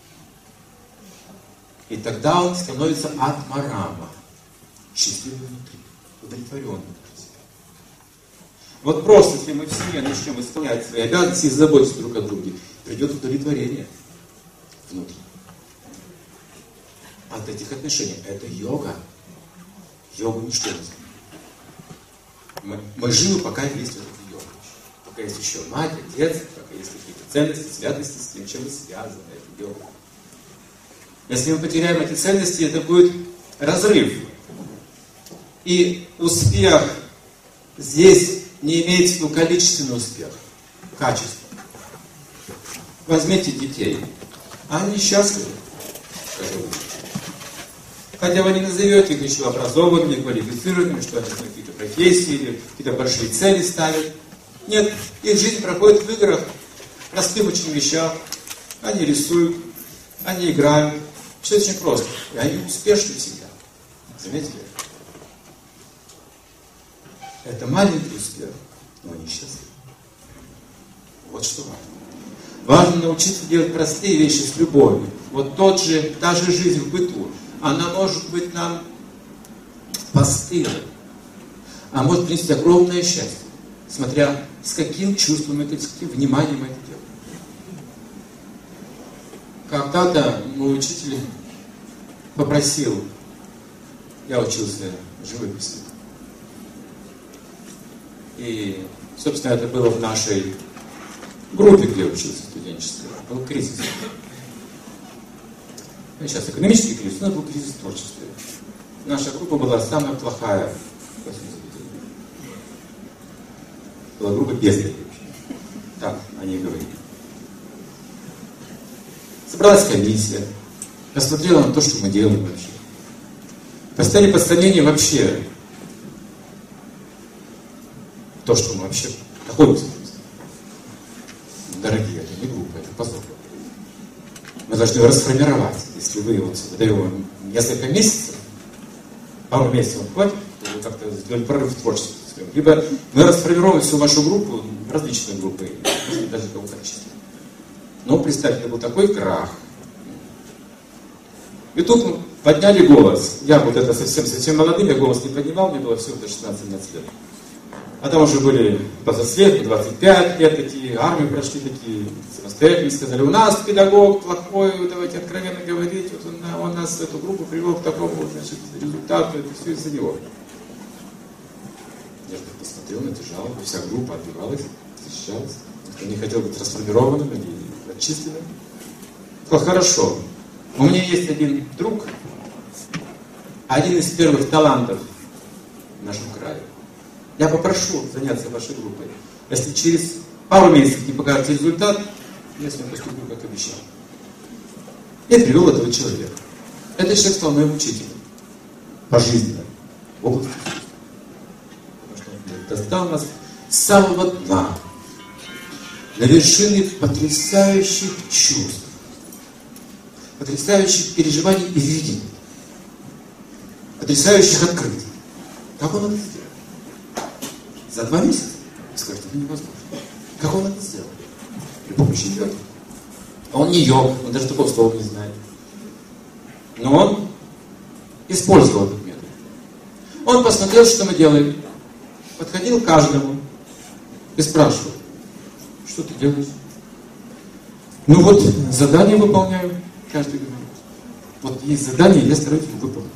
И тогда он становится атмарама, счастливым внутри, удовлетворенным внутри себя. Вот просто, если мы в семье начнем исполнять свои обязанности и заботиться друг о друге, придет удовлетворение внутри. От этих отношений. Это йога. Йогу ничто не знает. Мы живы, пока есть вот эта йога. Пока есть еще мать, отец, пока есть какие-то ценности, святости с тем, чем мы связаны, это йога. Если мы потеряем эти ценности, это будет разрыв. И успех здесь не имеет в виду количественный успех, качество. Возьмите детей. Они счастливы. Хотя вы не назовете их еще образованными, квалифицированными, что они какие-то профессии или какие-то большие цели ставят. Нет, их жизнь проходит в играх, простым очень вещах. Они рисуют, они играют. Все очень просто. И они успешны всегда. Заметили? Это маленький успех, но они счастливы. Вот что важно. Важно научиться делать простые вещи с любовью. Вот та же жизнь в быту. Она может быть нам постылой, а может принести огромное счастье, смотря с каким чувством, с каким вниманием мы это делаем. Когда-то мой учитель попросил, я учился живописи. И, собственно, это было в нашей группе, где я учился, студенческой. Был кризис. Ну, сейчас экономический кризис, но это был кризис творчества. Наша группа была самая плохая. Была группа бездарей. Так они говорили. Собралась комиссия, посмотрела на то, что мы делаем вообще. Поставили под сомнение вообще то, что мы вообще находимся. Дорогие, это не группа, это позор. Мы должны его расформировать. Если вы вот даем вам несколько месяцев, пару месяцев вам хватит, вы как-то сделать прорыв в творчестве. Либо мы расформируем всю вашу группу, различные группы, может быть, даже кого-то числить. Но представьте, это был такой крах. И тут мы подняли голос. Я вот это совсем молодым, я голос не поднимал, мне было всего 16-17 лет. А там уже были взрослые, 25 лет такие, армию прошли такие, самостоятельно сказали, у нас педагог плохой, давайте откровенно говорить, вот он нас в эту группу привел к такому, значит, результату, это все из-за него. Я посмотрел на эти жалобы, вся группа отбивалась, защищалась. Никто не хотел быть расформированным или отчисленным. Сказал, хорошо, у меня есть один друг, один из первых талантов в нашем крае. Я попрошу заняться вашей группой. Если через пару месяцев не покажете результат, я с ним поступлю, как обещал. Я привел этого человека. Этот человек стал моим учителем. Пожизненно. В области искусства. Потому что он достал нас с самого дна. На вершины потрясающих чувств. Потрясающих переживаний и видений. Потрясающих открытий. Как он это сделал? За 2 месяца? Вы скажете, это невозможно. Как он это сделал? При помощи йоги. Он не йог, он даже такого слова не знает. Но он использовал этот метод. Он посмотрел, что мы делаем. Подходил к каждому и спрашивал, что ты делаешь? Ну вот, задание выполняю. Каждый говорит. Вот есть задание, я стараюсь его выполнить.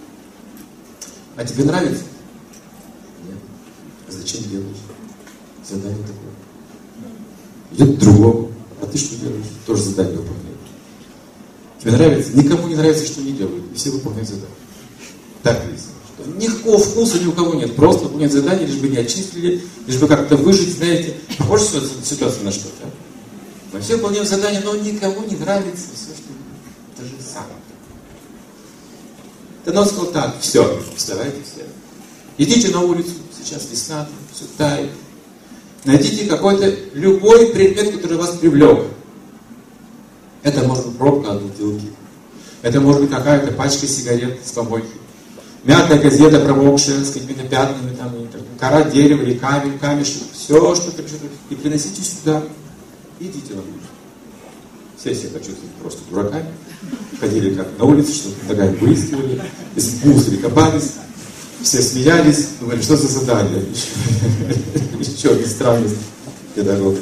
А тебе нравится? Нет. А зачем делаешь? Задание такое. Идет к другому. А ты что делаешь? Тоже задание выполняешь. Тебе нравится? Никому не нравится, что не делают. И все выполняют задание. Так есть. Никакого вкуса ни у кого нет. Просто выполнять задание, лишь бы не отчислили, лишь бы как-то выжить, знаете. Похоже ситуация на что-то. Мы все выполняем задание, но никому не нравится все, что это же самое. Тогда он сказал так, все, вставайте все. Идите на улицу, сейчас весна, все тает. Найдите какой-то, любой предмет, который вас привлек. Это может быть пробка от бутылки. Это может быть какая-то пачка сигарет с помойки. Мятая газета, промокшая, с какими-то пятнами, там, кора дерева или камень, камешек. Все, что ты прочитаешь. И приносите сюда. Идите на улицу. Все себя почувствовали просто дураками. Ходили как на улице, что-то ногами выискивали. В мусоре копались. Все смеялись. Думали, что за задание. Еще одна странность педагога.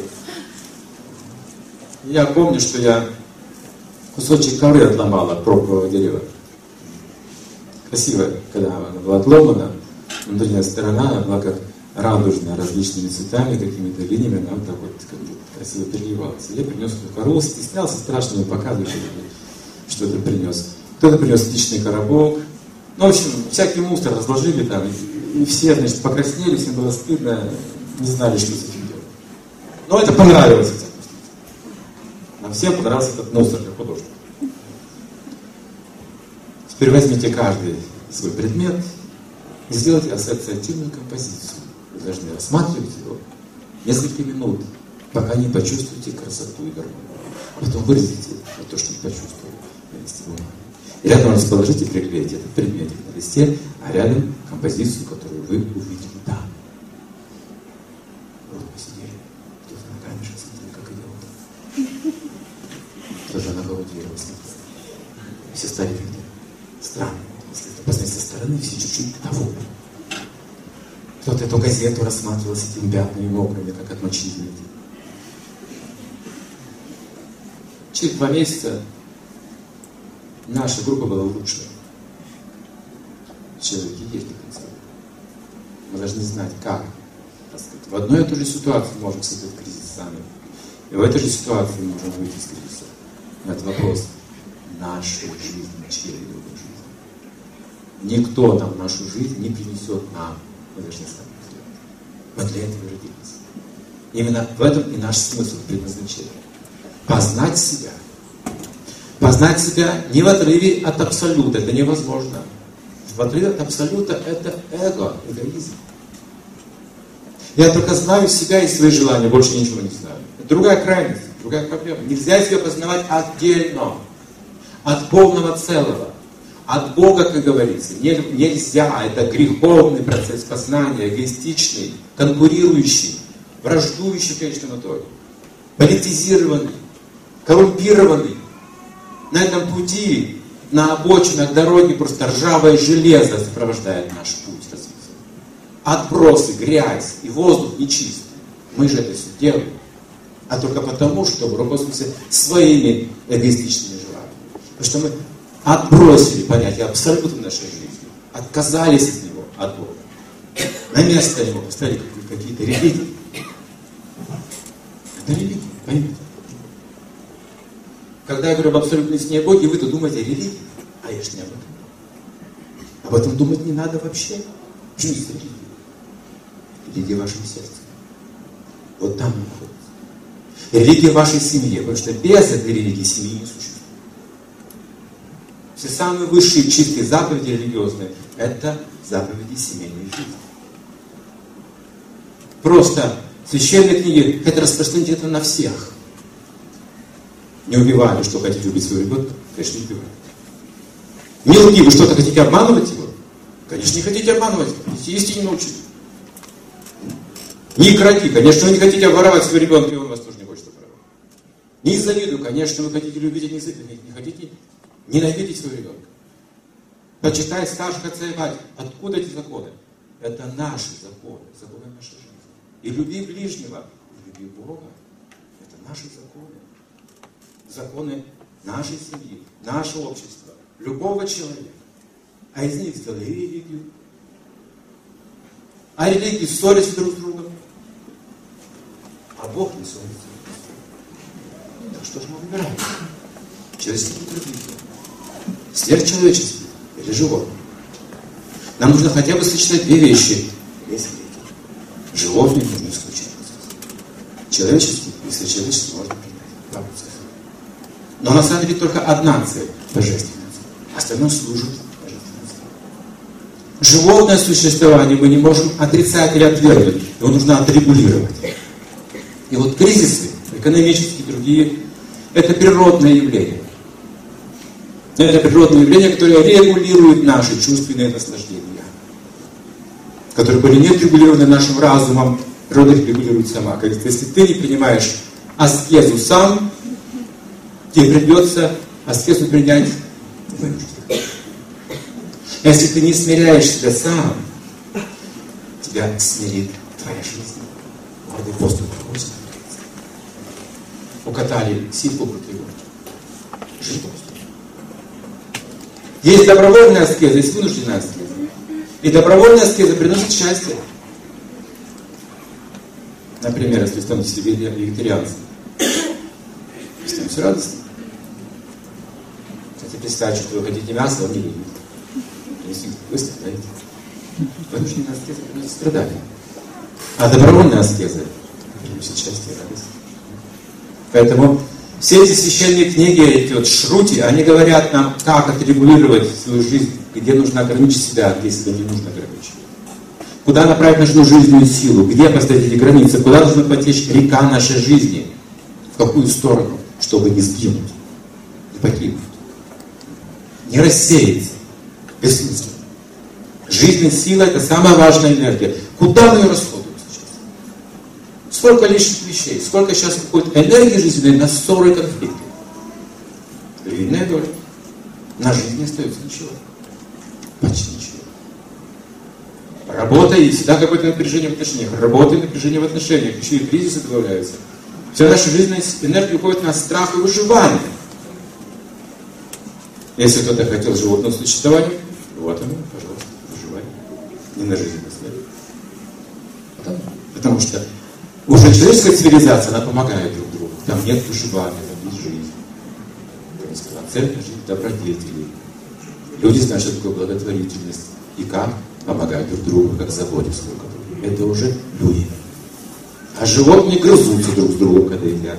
Я помню, что я кусочек коры отломал от пробкового дерева. Красиво, когда она была отломана. Внутренняя сторона, она была как радужная, различными цветами, какими-то линиями, она вот так вот красиво переливалась. Я принес эту кору, стеснялся, страшно мне показывать, что это принес. Кто-то принес личный коробок. Ну, в общем, всякий мусор разложили там, и все, значит, покраснели, всем было стыдно, не знали, что с этим делать. Но это понравилось. Нам всем понравился этот мусор как художник. Теперь возьмите каждый свой предмет и сделайте ассоциативную композицию. Вы должны рассматривать его несколько минут, пока не почувствуете красоту и гармонию. А потом выразите то, что вы почувствовали на листе бумаги. И рядом расположите, приклейте этот предметик на листе, а рядом композицию, которую вы увидели там. Вот мы сидели, кто-то на камешек смотрели, как идет. Кто-то на кого дерево смотрел. Все стали видеть. Странно. Если это посмотреть со стороны, все чуть-чуть того. Кто-то эту газету рассматривал с этими пятнами мокрыми, как от мочи. Через 2 месяца наша группа была лучшая. Человеки есть потенциал. Мы должны знать, как. В одной и той же ситуации мы можем создать кризис сами. И в этой же ситуации мы можем выйти из кризиса. Но это вопрос нашей жизни, чьей-либо жизни. Никто нам нашу жизнь не принесет нам. Мы должны сами сделать. Мы для этого родились. Именно в этом и наш смысл предназначения. Познать себя. Познать себя не в отрыве от абсолюта. Это невозможно. В отрыве от абсолюта это эго, эгоизм. Я только знаю себя и свои желания, больше ничего не знаю. Это другая крайность, другая проблема. Нельзя себя познавать отдельно, от полного целого. От Бога, как говорится, нельзя. Это греховный процесс познания, эгоистичный, конкурирующий, враждующий в конечном итоге, политизированный, коррумпированный. На этом пути, на обочинах дороги просто ржавое железо сопровождает наш путь развития. Отбросы, грязь и воздух нечистый. Мы же это все делаем. А только потому, что мы руководствуемся своими эгоистичными желаниями. Потому что мы отбросили понятие абсолюта в нашей жизни, отказались от него, от Бога. На место его поставили какие-то религии. Это религия, понимаете? Когда я говорю об абсолютной истине о Боге, вы-то думаете о религии, а я же не об этом. Об этом думать не надо вообще. Почему есть религия? Религия в вашем сердце. Вот там она находится. Религия в вашей семье, потому что без этой религии семьи не существует. Все самые высшие чистые заповеди религиозные – это заповеди семейной жизни. Просто священные книги – это распространить это на всех. Не убивай, вы что, хотите убить своего ребенка? Конечно, не убивай. Не лги, вы что-то хотите обманывать его? Конечно, не хотите обманывать его. Хотите истине научить. Не кради, конечно, вы не хотите воровать своего ребенка, и он вас тоже не хочет воровать. Не завидуй, конечно, вы хотите любить, не хотите ненавидеть своего ребенка. Почитай старших отца и мать. Откуда эти законы? Это наши законы, законы нашей жизни. И люби ближнего, и люби Бога. Это наши законы. Законы нашей семьи, нашего общества, любого человека. А из них сделали религию. А религии ссорятся друг с другом. А Бог не ссорится. Так что же мы выбираем? Человеческий религию. Сверхчеловеческий или животное. Нам нужно хотя бы сочетать две вещи. Есть религия. Животные нужно исключить. Человеческий, если человеческий, можно принять. Но на самом деле только одна цель – божественная цель. Остальное служит божественной цели. Животное существование мы не можем отрицать или отвергнуть. Его нужно отрегулировать. И вот кризисы, экономические и другие, это природное явление. Это природное явление, которое регулирует наши чувственные наслаждения. Которые были не отрегулированы нашим разумом, природа их регулирует сама. Как если ты не принимаешь аскезу сам, тебе придется аскезу принять вынужденно. Если ты не смиряешь себя сам, тебя смирит твоя жизнь. Воды поступ просто. Укатали ситку против. Жизнь просто. Есть добровольная аскеза, есть вынужденная аскеза. И добровольная аскеза приносит счастье. Например, если станете себе вегетарианцем. Если все радостно. Хотите представить, что вы хотите мясо, он не любит. Если быстро, знаете. Вынужденная аскеза приносит страдания. А добровольная аскеза приносит счастье и радость. Поэтому все эти священные книги, эти вот шрути, они говорят нам, как отрегулировать свою жизнь, где нужно ограничить себя, где себя не нужно ограничить. Куда направить нашу жизненную силу, где поставить эти границы, куда должна потечь река нашей жизни, в какую сторону, чтобы не сгинуть, не погибнуть, не рассеяться, бессмысленно. Жизненная сила – это самая важная энергия. Куда мы ее расходуем сейчас? Сколько лишних вещей, сколько сейчас уходит энергии жизненной на ссоры и конфликты. Львиная доля. На жизнь не остается ничего. Почти ничего. Работа и всегда какое-то напряжение в отношениях. Работа и напряжение в отношениях. Еще и кризисы добавляются. Вся наша жизненная энергия уходит на страх и выживание. Если кто-то хотел животного существования, вот оно, пожалуйста, выживай. Не на жизнь, на смерть. Потому что уже человеческая цивилизация, она помогает друг другу. Там нет выживания, там есть жизнь. Ценная жизнь добродетелей. Люди знают, что такое благотворительность. И как помогают друг другу, как заботятся друг о друге. Это уже люди. А животные грызутся друг с другом, когда едят.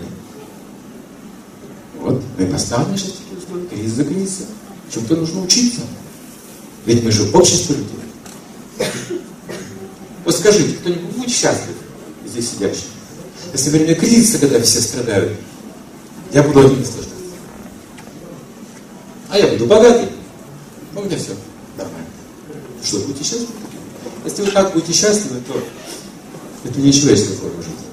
Вот, мы поставлены сейчас такие условия, кризис за кризисом. Чем-то нужно учиться. Ведь мы же в обществе людей. Вот скажите, кто-нибудь будет счастлив здесь сидящий? Если во время кризиса, когда все страдают, я буду один наслаждаться. А я буду богатый. У меня все нормально. Что, будете счастливы? Если вы так будете счастливы, то это не человеческая форма жизни.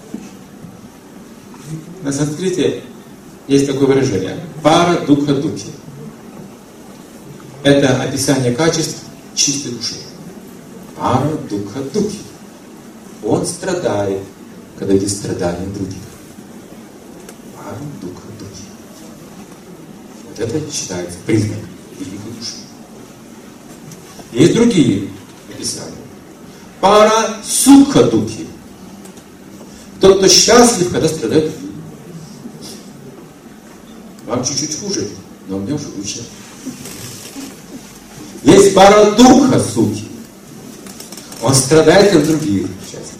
На санскрите есть такое выражение пара дукха духи. Это описание качеств чистой души. Пара дукха духи. Он страдает, когда видит страдания других. Пара дукха духи. Вот это считается признак великой души. Есть другие описания. Пара сукха духи. Тот, кто счастлив, когда страдает другие. Вам чуть-чуть хуже, но у меня уже лучше. Есть пара духа сухи. Он страдает, как другие. Сейчас.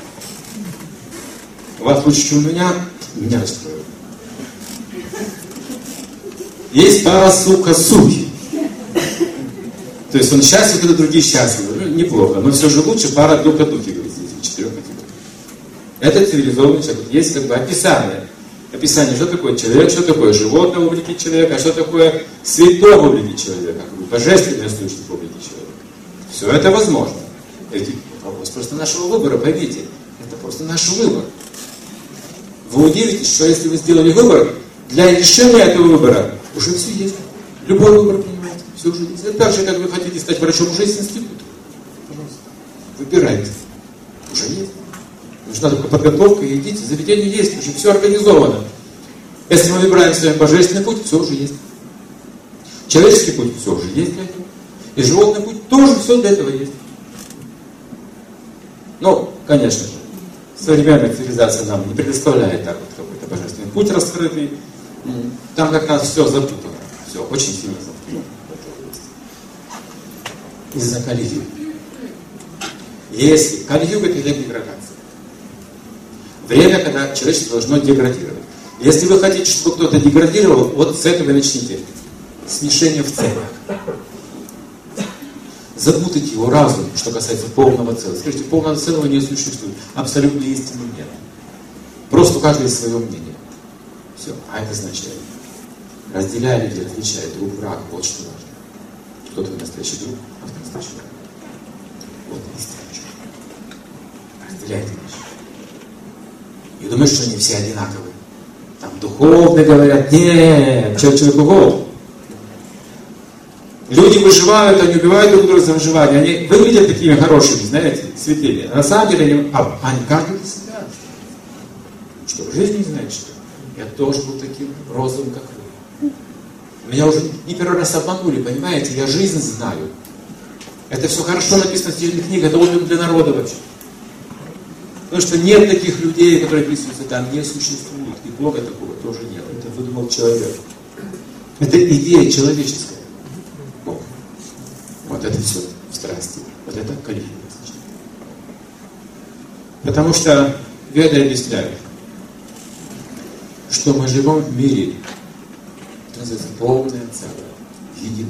У вас лучше, чем у меня расстроил. Есть пара сука сухи. То есть он счастлив, когда другие счастливы. Ну, неплохо, но все же лучше пара духа духи, говорит здесь, в 4 категориях. Это цивилизованный человек. Есть как бы описание. Описание, что такое человек, что такое животное в облике человека, а что такое святое в облике человека, как бы божественное существо в облике человека. Все это возможно. Это вопрос просто нашего выбора, поймите. Это просто наш выбор. Вы удивитесь, что если вы сделали выбор, для решения этого выбора уже все есть. Любой выбор принимаете, все уже есть. Это так же, как вы хотите стать врачом, уже есть институт. Пожалуйста. Выбирайте. Уже есть. Нужна только подготовка, и идите, заведение есть, уже все организовано. Если мы выбираем с вами божественный путь, все уже есть. Человеческий путь, все уже есть для этого. И животный путь тоже все для этого есть. Ну, конечно же, современная цивилизация нам не предоставляет так вот какой-то божественный путь раскрытый. Там как раз все запутано. Все очень сильно запутано. Из-за Кали-юга. Если Кали-юга — это деградация. Время, когда человечество должно деградировать. Если вы хотите, чтобы кто-то деградировал, вот с этого и начните. Смешение в целях. Запутайте его разум, что касается полного целого. Скажите, полного целого не существует. Абсолютной истины нет. Просто у каждого есть свое мнение. Все. А это означает, разделяя людей, различая друг врага, вот что важно. Кто твой настоящий друг, а кто настоящий враг. Вот истина. Разделяйте вещи. И думаешь, что они все одинаковые. Там духовные говорят, нет, человек угол. Люди выживают, они убивают друг друга за выживание. Они выглядят такими хорошими, знаете, святыми. А на самом деле они каждый для себя. Что, в жизни не знаете, что? Я тоже был таким розовым, как вы. Меня уже не первый раз обманули, понимаете? Я жизнь знаю. Это все хорошо написано в стильных книгах, это опыт для народа вообще. Потому что нет таких людей, которые присутствуют, там не существует. И Бога такого тоже нет. Это выдумал человек. Это идея человеческая. Бог. Вот это все в страсти. Вот это Кали-юга. Потому что Веды объясняют, что мы живем в мире, это называется полное целое, единое.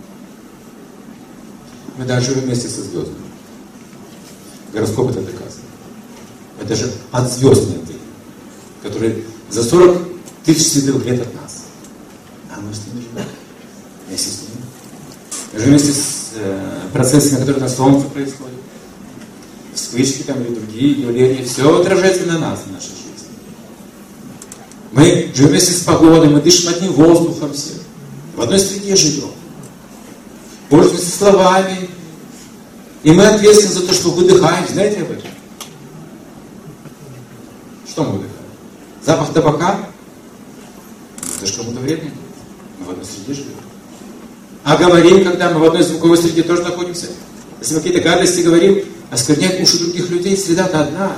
Мы даже живем вместе со звездами. Гороскоп это доказывает. Это же отзвездный мир, который за 40 тысяч световых лет от нас. А мы с ними живем. Вместе с ними. Мы живем вместе с процессами, которые на Солнце происходят. Вспышки там или другие явления. Все отражается на нас, в нашей жизни. Мы живем вместе с погодой, мы дышим одним воздухом все. В одной среде живем. Пользуемся словами. И мы ответственны за то, что выдыхаем. Знаете об этом? Что мы выдыхаем? Запах табака? Это же кому-то вредно. Мы в одной среде живем. А говорим, когда мы в одной звуковой среде тоже находимся. Если мы какие-то гадости говорим, осквернять уши других людей, среда-то одна.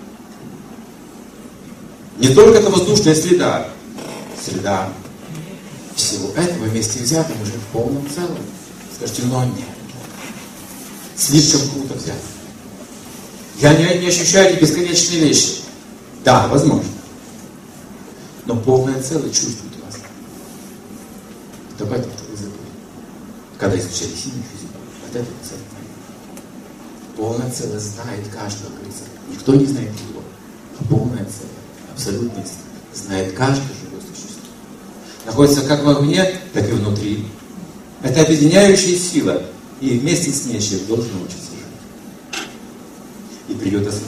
Не только это воздушная среда. Среда всего этого вместе взятым уже в полном целом. Скажите, но нет. Слишком круто взято. Я не ощущаю эти бесконечные вещи. Да, возможно. Но полное целое чувствует вас. Давайте это забудем. Когда изучали химию, физику, вот это целое. Полное целое знает каждого, говорится. Никто не знает его. А полное целое, абсолютность, знает каждое живое существо. Находится как вовне, так и внутри. Это объединяющая сила. И вместе с ней человек должен научиться жить. И придет осознание.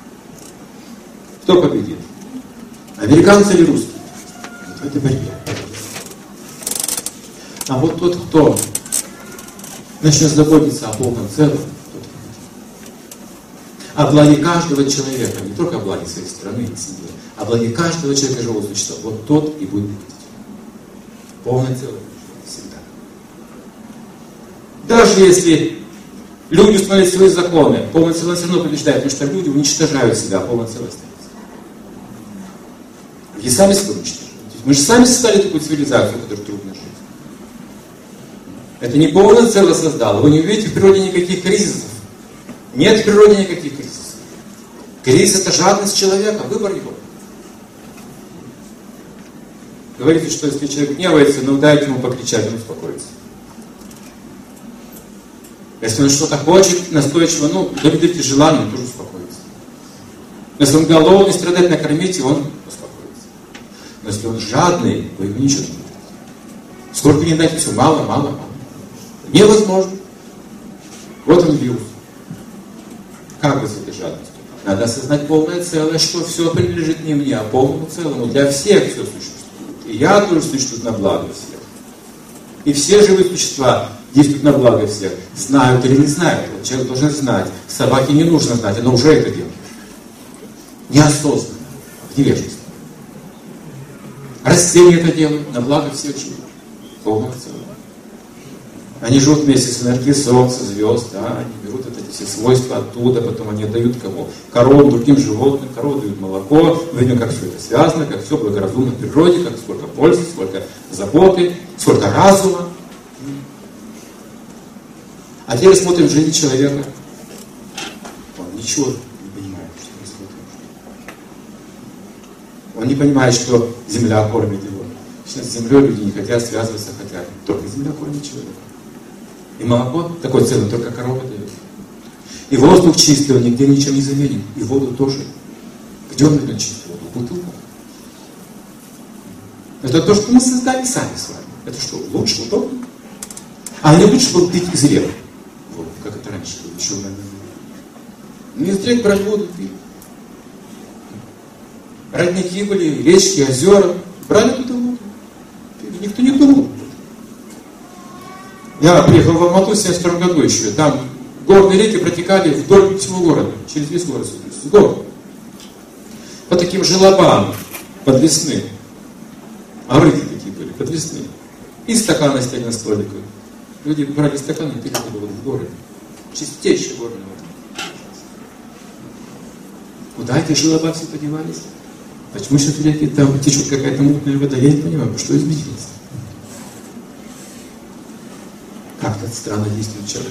Кто победит? Американцы или русские? Вот в этой борьбе. А вот тот, кто начнет заботиться о полном целом, тот победит. О благе каждого человека, не только о благе своей страны и семьи, о благе каждого человека живого существа, вот тот и будет победить. Полное целое всегда. Даже если люди установят свои законы, полное целое все равно побеждает, потому что люди уничтожают себя, а полное целое остается. Люди сами себя уничтожают. Мы же сами создали такую цивилизацию, в которой трудно жить. Это не полное целое создало. Вы не увидите в природе никаких кризисов. Нет в природе никаких кризисов. Кризис — это жадность человека, выбор его. Говорите, что если человек гневается, но дайте ему покричать, он успокоится. Если он что-то хочет, настойчиво, доведите желание, он тоже успокоится. Если он голодный, страдает, накормите, он успокоится. Но если он жадный, вы ему ничего не дадите. Сколько не дайте, все мало, мало, мало. Невозможно. Вот он вирус. Как быть с этой жадностью? Надо осознать полное целое, что все принадлежит не мне, а полному целому. Для всех все существует. И я тоже существую на благо всех. И все живые существа действуют на благо всех. Знают или не знают. Вот человек должен знать. Собаке не нужно знать, она уже это делает. Неосознанно, в невежестве. Растения это делают на благо всех живых. Полного целого. Они живут вместе с энергией солнца, звезд, да, они берут эти все свойства оттуда, потом они отдают кому? Коровам, другим животным, коровы дают молоко, мы видим, как все это связано, как все благоразумно в природе, как сколько пользы, сколько заботы, сколько разума. А теперь смотрим жизнь человека. Он ничего не понимает, что происходит. Он не понимает, что земля кормит его. Сейчас с землей люди не хотят связываться, хотят. Только земля кормит человека. И молоко такое ценное, только корова дает. И воздух чистый, он нигде ничем не заменен. И воду тоже. Где он найдет чистую воду? В бутылках. Это то, что мы создали сами с вами. Это что, лучше, удобно? А не лучше было пить из рек. Вот, как это раньше было. Еще, не из рек брать воду, пить. Родники были, речки, озера. Брали туда воду. Никто не думал. Я приехал в Алмату в 1972 году еще. Там горные реки протекали вдоль всего города. Через весь город. Вдоль. По таким желобам подвесным. А рыки такие были, подвесные. И стаканы стояли на столиках. Люди брали стаканы и пили воду в городе. Чистейшая горная вода. Куда эти желоба все подевались? Почему сейчас в реке там течет какая-то мутная вода? Я не понимаю, что изменилось. Как-то странно действует человек.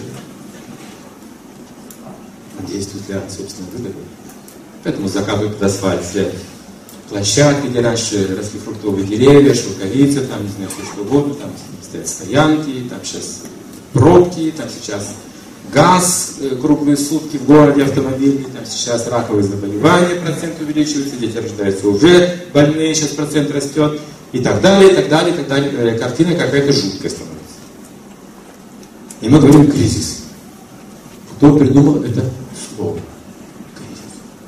Он действует для собственного выгоды. Поэтому закапывают под асфальт все площадки, где раньше росли фруктовые деревья, шелковицы, там, не знаю, все что угодно, там стоят стоянки, там сейчас пробки, там сейчас газ круглые сутки в городе, автомобильный, там сейчас раковые заболевания, процент увеличивается, дети рождаются уже больные, сейчас процент растет, и так далее, и так далее, и так далее. Картина какая-то жуткая становится. И мы говорим кризис. Кто придумал это слово? Кризис.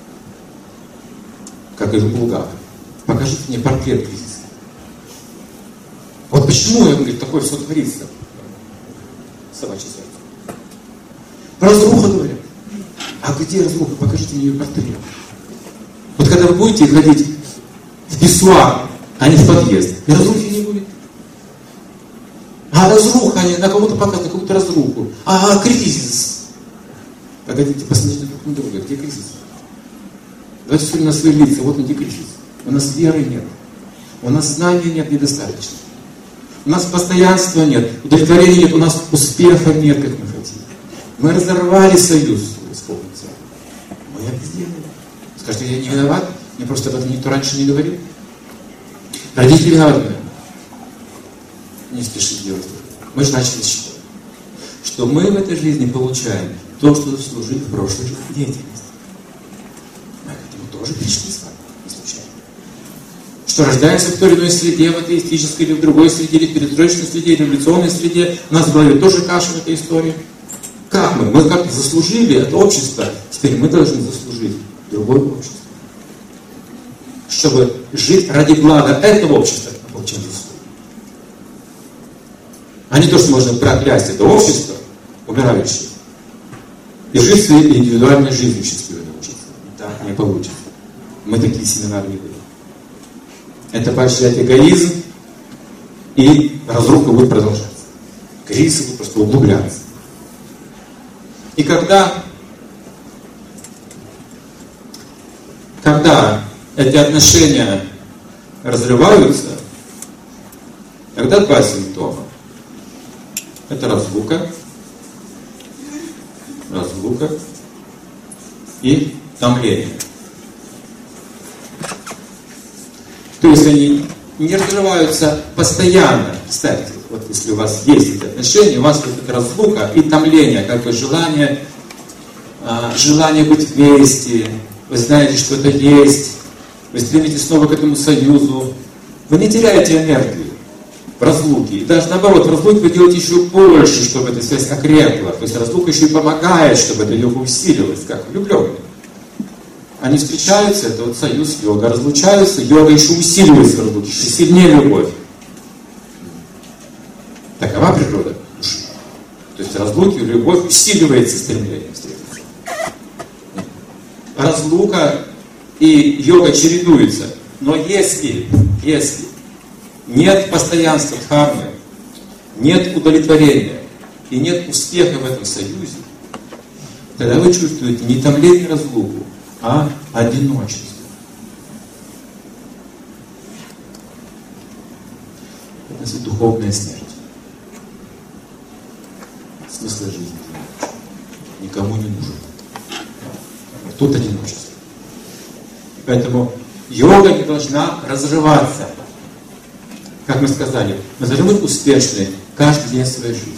Как из Булгакова. Покажите мне портрет кризиса. Вот почему, я говорю, такое все творится? Собачье сердце. Разруха, говорят. А где разруха? Покажите мне ее портрет. Вот когда вы будете ходить в писсуар, а не в подъезд, и разрухи не будет. А разруха они на кого-то показывают, на какую-то разруху. Кризис. Погодите, посмотрите друг на друга, где кризис? Давайте смотрим на свои лица, вот он где кризис. У нас веры нет. У нас знаний нет недостаточно. У нас постоянства нет, удовлетворения нет, у нас успеха нет, как мы хотим. Мы разорвали союз с Богом. Мы это сделали. Скажите, я не виноват? Мне просто об этом никто раньше не говорил. Родители виноваты. Не спеши делать. Мы же начали считать, что мы в этой жизни получаем то, что заслужили в прошлой жизни деятельности. Мы к этому тоже пришли с вами, не случайно. Что рождаемся в той или иной среде, в атеистической или в другой среде, или в перестроечной среде, революционной среде, у нас в голове тоже каша в этой истории. Как мы? Мы как-то заслужили это общество, теперь мы должны заслужить другое общество. Чтобы жить ради блага этого общества, мы получаем заслугу. А не то, что можно проклясть это общество, умирающее, и жить своей индивидуальной жизнью счастливой научиться. Так не получится. Мы такие семинары не даем. Это поощрять эгоизм, и разруха будет продолжаться. Кризисы будут просто углубляться. И когда эти отношения разрываются, тогда два симптома. Это разлука и томление. То есть они не разрываются постоянно. Кстати, вот если у вас есть эти отношения, у вас вот эта разлука и томление, как бы желание быть вместе, вы знаете, что это есть, вы стремитесь снова к этому союзу, вы не теряете энергию в разлуке. И даже наоборот, в разлуке вы делаете еще больше, чтобы эта связь окрепла. То есть разлука еще и помогает, чтобы эта йога усилилась, как влюбленные. Они встречаются, это вот союз йога, разлучаются, йога еще усиливается в разлуке, еще сильнее любовь. Такова природа души. То есть разлуки, любовь усиливается стремлением встретиться. Разлука и йога чередуются. Но если нет постоянства дхармы, нет удовлетворения и нет успеха в этом союзе, тогда вы чувствуете не томление разлуку, а одиночество. Это называется духовная смерть. Смысла жизни никому не нужен. Тут одиночество. Поэтому йога не должна разрываться. Как мы сказали, мы должны быть успешны каждый день своей жизни.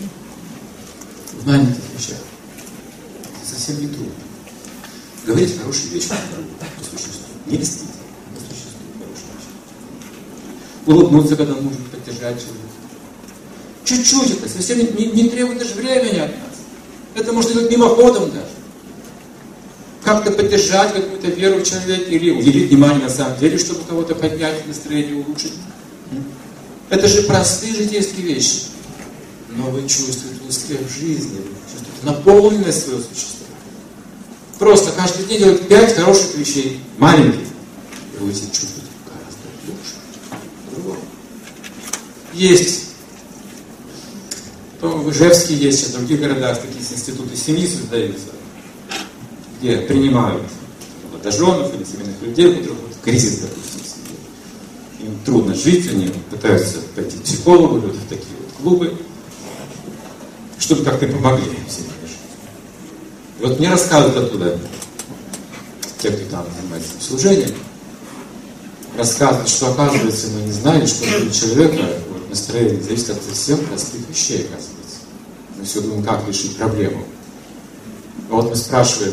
В маленьких вещах. Это совсем не трудно. Говорить хорошие вещи по существу. Не льстить, по существу хорошие вещи. Улыбнуться, когда нужно поддержать человека. Чуть-чуть это совсем не требует даже времени от нас. Это может быть мимоходом даже. Как-то поддержать какую-то веру в человека или уделить внимание на самом деле, чтобы кого-то поднять, настроение улучшить. Это же простые житейские вещи. Но вы чувствуете успех в жизни, вы чувствуете наполненность своего существа. Просто каждый день делать 5 хороших вещей, маленьких, и вы себя чувствуете гораздо лучше. По-другому. Есть, по-моему, в Ижевске есть, сейчас в других городах такие институты семьи создаются, где принимают молодоженов или семейных людей, у которых в кризис, допустим, в семье. Им трудно жить, они пытаются пойти к психологу, люди в такие вот клубы, чтобы как-то помогли им семье жить. И вот мне рассказывают оттуда, те, кто там занимается служением, рассказывают, что оказывается, мы не знали, что у человека настроение зависит от всех простых вещей, оказывается. Мы все думаем, как решить проблему. А вот мы спрашиваем,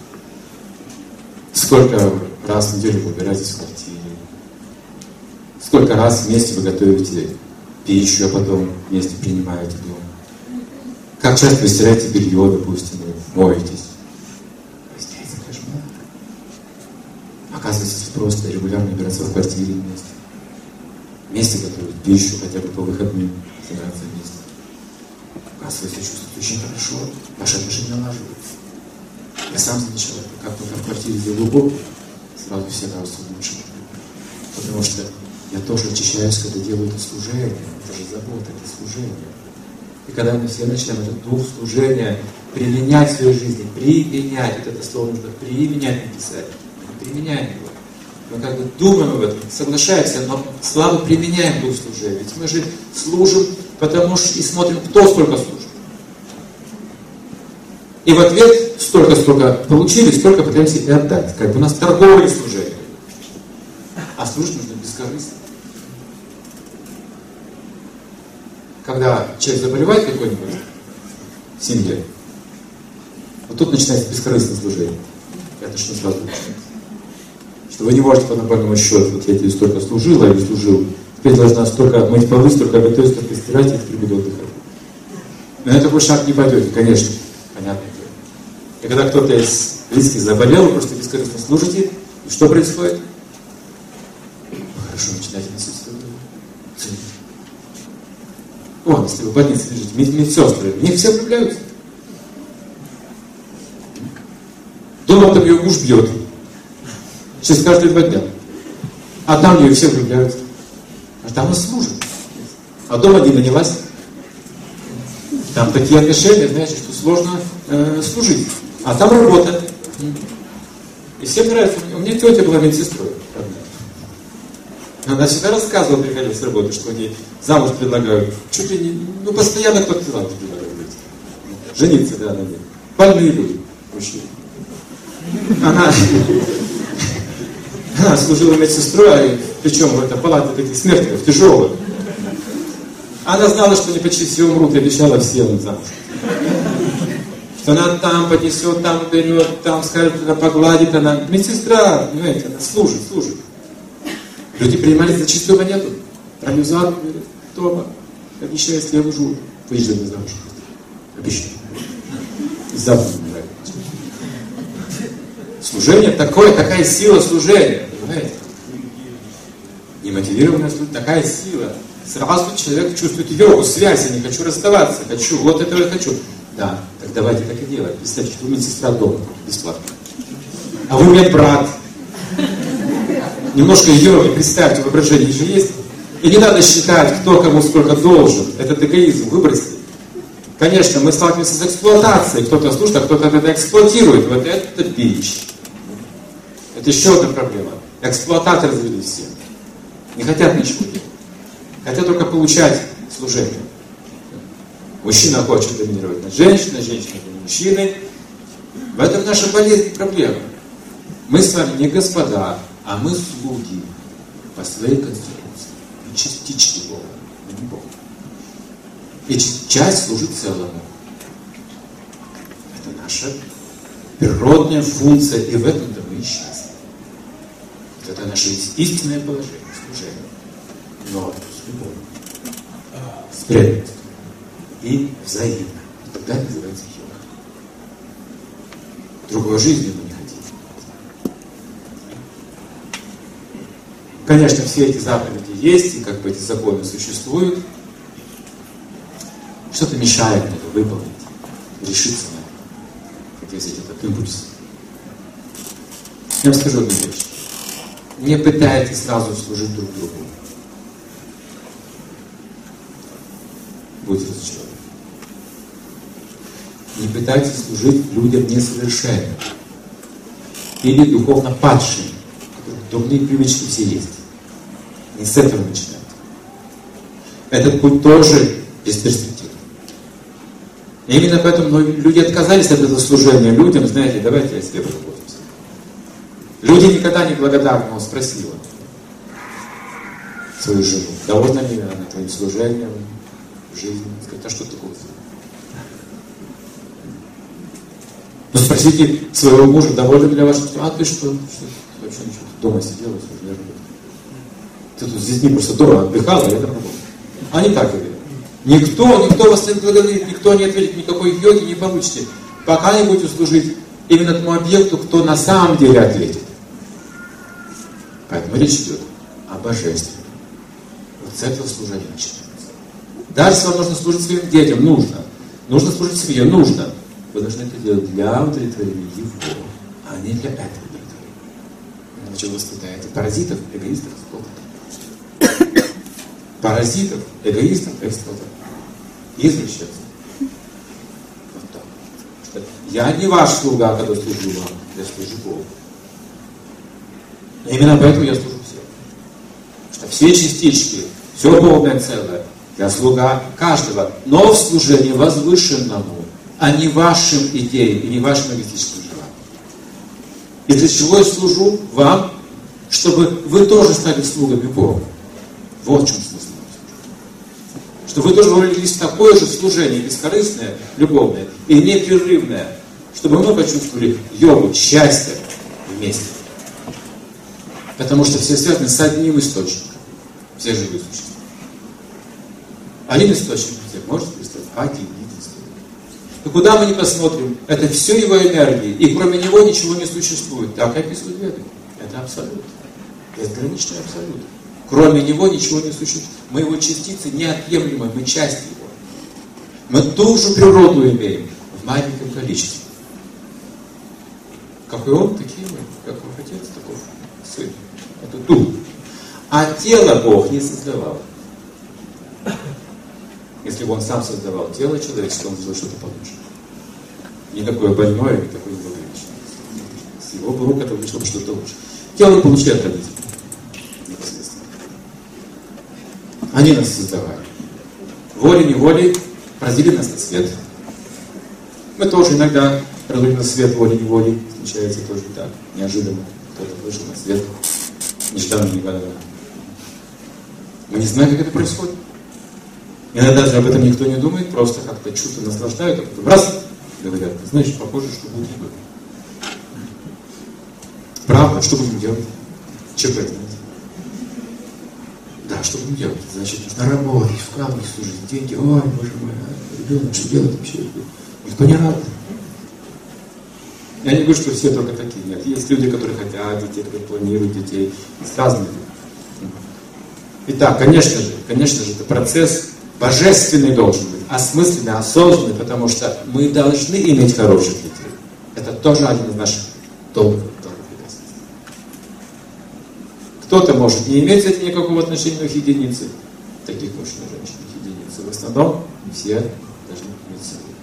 сколько раз в неделю вы убираетесь в квартире, сколько раз вместе вы готовите пищу, а потом вместе принимаете дом. Как часто вы стираете белье, допустим, вы моетесь. Стирается, конечно, много. Оказывается, просто регулярно убираться в квартире вместе. Вместе готовить пищу, хотя бы по выходным, собираться вместе. Оказывается, чувствуете очень хорошо, ваши отношения налаживаются. Я сам замечал это, как только в квартире сделал уборку, сразу все кажутся лучше. Потому что я тоже очищаюсь, когда делаю это служение. Это же забота, это служение. И когда мы все начнем этот дух служения применять в своей жизни, применять, вот это слово нужно применять, написать, применяем его. Мы как бы думаем об этом, соглашаемся, но слабо применяем дух служения. Ведь мы же служим, потому что и смотрим, кто сколько служит. И в ответ столько, сколько получили, столько пытаемся и отдать. Как бы у нас торговое служение. А служить нужно бескорыстно. Когда человек заболевает какой-нибудь в семье, вот тут начинается бескорыстное служение. Это что сразу начинается. Что вы не можете по набольному счету, вот я тебе столько служила или служил, теперь должна столько мыть полы, столько готовить, столько стирать, и теперь буду отдыхать. Но на такой шаг не пойдете, конечно, понятно. И когда кто-то из близких заболел, вы просто бескорыстно служите, и что происходит? Хорошо, начинаете носить свою цель. Если вы в больнице лежите, медсестры, в них все влюбляются. Дома там ее муж бьет. Через каждые 2 дня. А там ее все влюбляются. А там она служит. А дома не нанялась. Там такие отношения, знаете, что сложно служить. А там работа. И всем нравится. У меня тетя была медсестрой. Она всегда рассказывала, приходила с работы, что они замуж предлагают. Чуть ли не, постоянно кто-то замуж предлагает. Жениться, да, на ней. Больные люди, мужчины. Она служила медсестрой, причем в этой палате таких смертников, тяжелых. Она знала, что они почти все умрут, и обещала всем замуж. Что она там поднесет, там уберет, там скажет, она погладит, она медсестра, понимаете, она служит. Люди принимали за чистую монету. Пронюзал, дома. Обещаю, если я выживу, выезжай на замуж. Обещаю. Завтра не нравится. Служение такая сила служения. Понимаете? Немотивированное служение, такая сила. Сразу человек чувствует йогу, связь, я не хочу расставаться, хочу, вот этого я хочу. Да, так давайте так и делать. Представьте, что вы медсестра дома, бесплатно. А вы медбрат. Немножко йоги, представьте, воображение же есть. И не надо считать, кто кому сколько должен. Этот эгоизм выбросьте. Конечно, мы сталкиваемся с эксплуатацией. Кто-то служит, а кто-то это эксплуатирует. Вот это бич. Это еще одна проблема. Эксплуататоры завелись все. Не хотят ничего делать. Хотят только получать служение. Мужчина хочет доминировать над женщиной, женщина над мужчиной. В этом наша болезнь и проблема. Мы с вами не господа, а мы слуги по своей конституции. И частички Бога, но не Бога. И часть служит целому. Это наша природная функция, и в этом-то мы и счастливы. Это наше истинное положение, служение. Но с любовью, с преданностью и взаимно. Тогда называется йога. Другой жизни мы не хотим. Конечно, все эти заповеди есть, и как бы эти законы существуют. Что-то мешает мне это выполнить, решиться на это, как взять этот импульс. Я вам скажу одну вещь. Не пытайтесь сразу служить друг другу. Будьте разочарованы. Не пытайтесь служить людям несовершенным или духовно падшим. Дурные привычки все есть. Не с этого начинать. Этот путь тоже бесперспективный. И именно поэтому люди отказались от этого служения людям. Знаете, давайте я себе поработаюсь. Люди никогда не благодарны, но спросила свою жену, довольна ли она твоим служением в жизни? Сказать, а что такое? Ну спросите своего мужа, доволен ли ваш служением? А ты что? Вообще ничего, дома сидела, служила, работала. Ты тут с детьми просто дома отдыхала, а я там работала. Они так говорят. Никто вас не благодарит, никто не ответит, никакой йоги не получите, пока не будете служить именно тому объекту, кто на самом деле ответит. Поэтому речь идет о божественном. Вот с этого служения начинается. Даже если вам нужно служить своим детям, нужно. Нужно служить семье, нужно. Вы должны это делать для удовлетворения его, а не для этого удовлетворения. Иначе вы воспитаете паразитов, эгоистов, эксплуататоров. Паразитов, эгоистов, эксплуататоров. Не извращаться. Вот так. Что я не ваш слуга, когда служу вам, я служу Богу. И именно поэтому я служу всем. Что все частички, все полное целое, я слуга каждого, но в служении возвышенному, а не вашим идеям и не вашим эгоистическим желаниям. И для чего я служу вам? Чтобы вы тоже стали слугами Бога. Вот в чем смысл. Чтобы вы тоже вовлеклись в такое же служение, бескорыстное, любовное и непрерывное, чтобы мы почувствовали йогу, счастье вместе. Потому что все связаны с одним источником. Все живые существа. Один источник, можете представить? Один, единственный. И куда мы ни посмотрим, это все его энергии, и кроме него ничего не существует. Так описывают Веды. Это абсолют. Безграничный абсолют. Кроме него ничего не существует. Мы его частицы неотъемлемы, мы часть его. Мы ту же природу имеем в маленьком количестве. Какой он, такие мы. Какой отец, таков сын. Это дух. А тело Бог не создавал. Если бы он сам создавал тело человеческое, он сделал что-то получше. Не такое больное, не такое благовещное. С его рук это вышло бы что-то лучше. Тело получили от родителей. Непосредственно. Они нас создавали. Волей-неволей поразили нас на свет. Мы тоже иногда родили на свет волей-неволей. Случается тоже так. Неожиданно. Кто-то вышел на свет. Нежданно-негаданно. Мы не знаем, как это происходит. Иногда даже об этом никто не думает, просто как-то чувство наслаждают, а потом раз, говорят, знаешь, похоже, что будет не будет. Правда, что будем делать? ЧП, знаете? Да, что будем делать? Значит, нужно работать, вкладывать, служить, деньги. Ой, боже мой, ребенок, что делать вообще? Никто не рад. Я не говорю, что все только такие. Нет, есть люди, которые хотят детей, которые планируют детей. Есть разные. Итак, конечно же, это процесс божественный должен быть, осмысленный, осознанный, потому что мы должны иметь хороших детей. Это тоже один из наших долгов обязанностей. Кто-то может не иметь с этим никакого отношения, но их единицы. Таких мужчин и женщин, их единицы. В основном все должны иметь семью.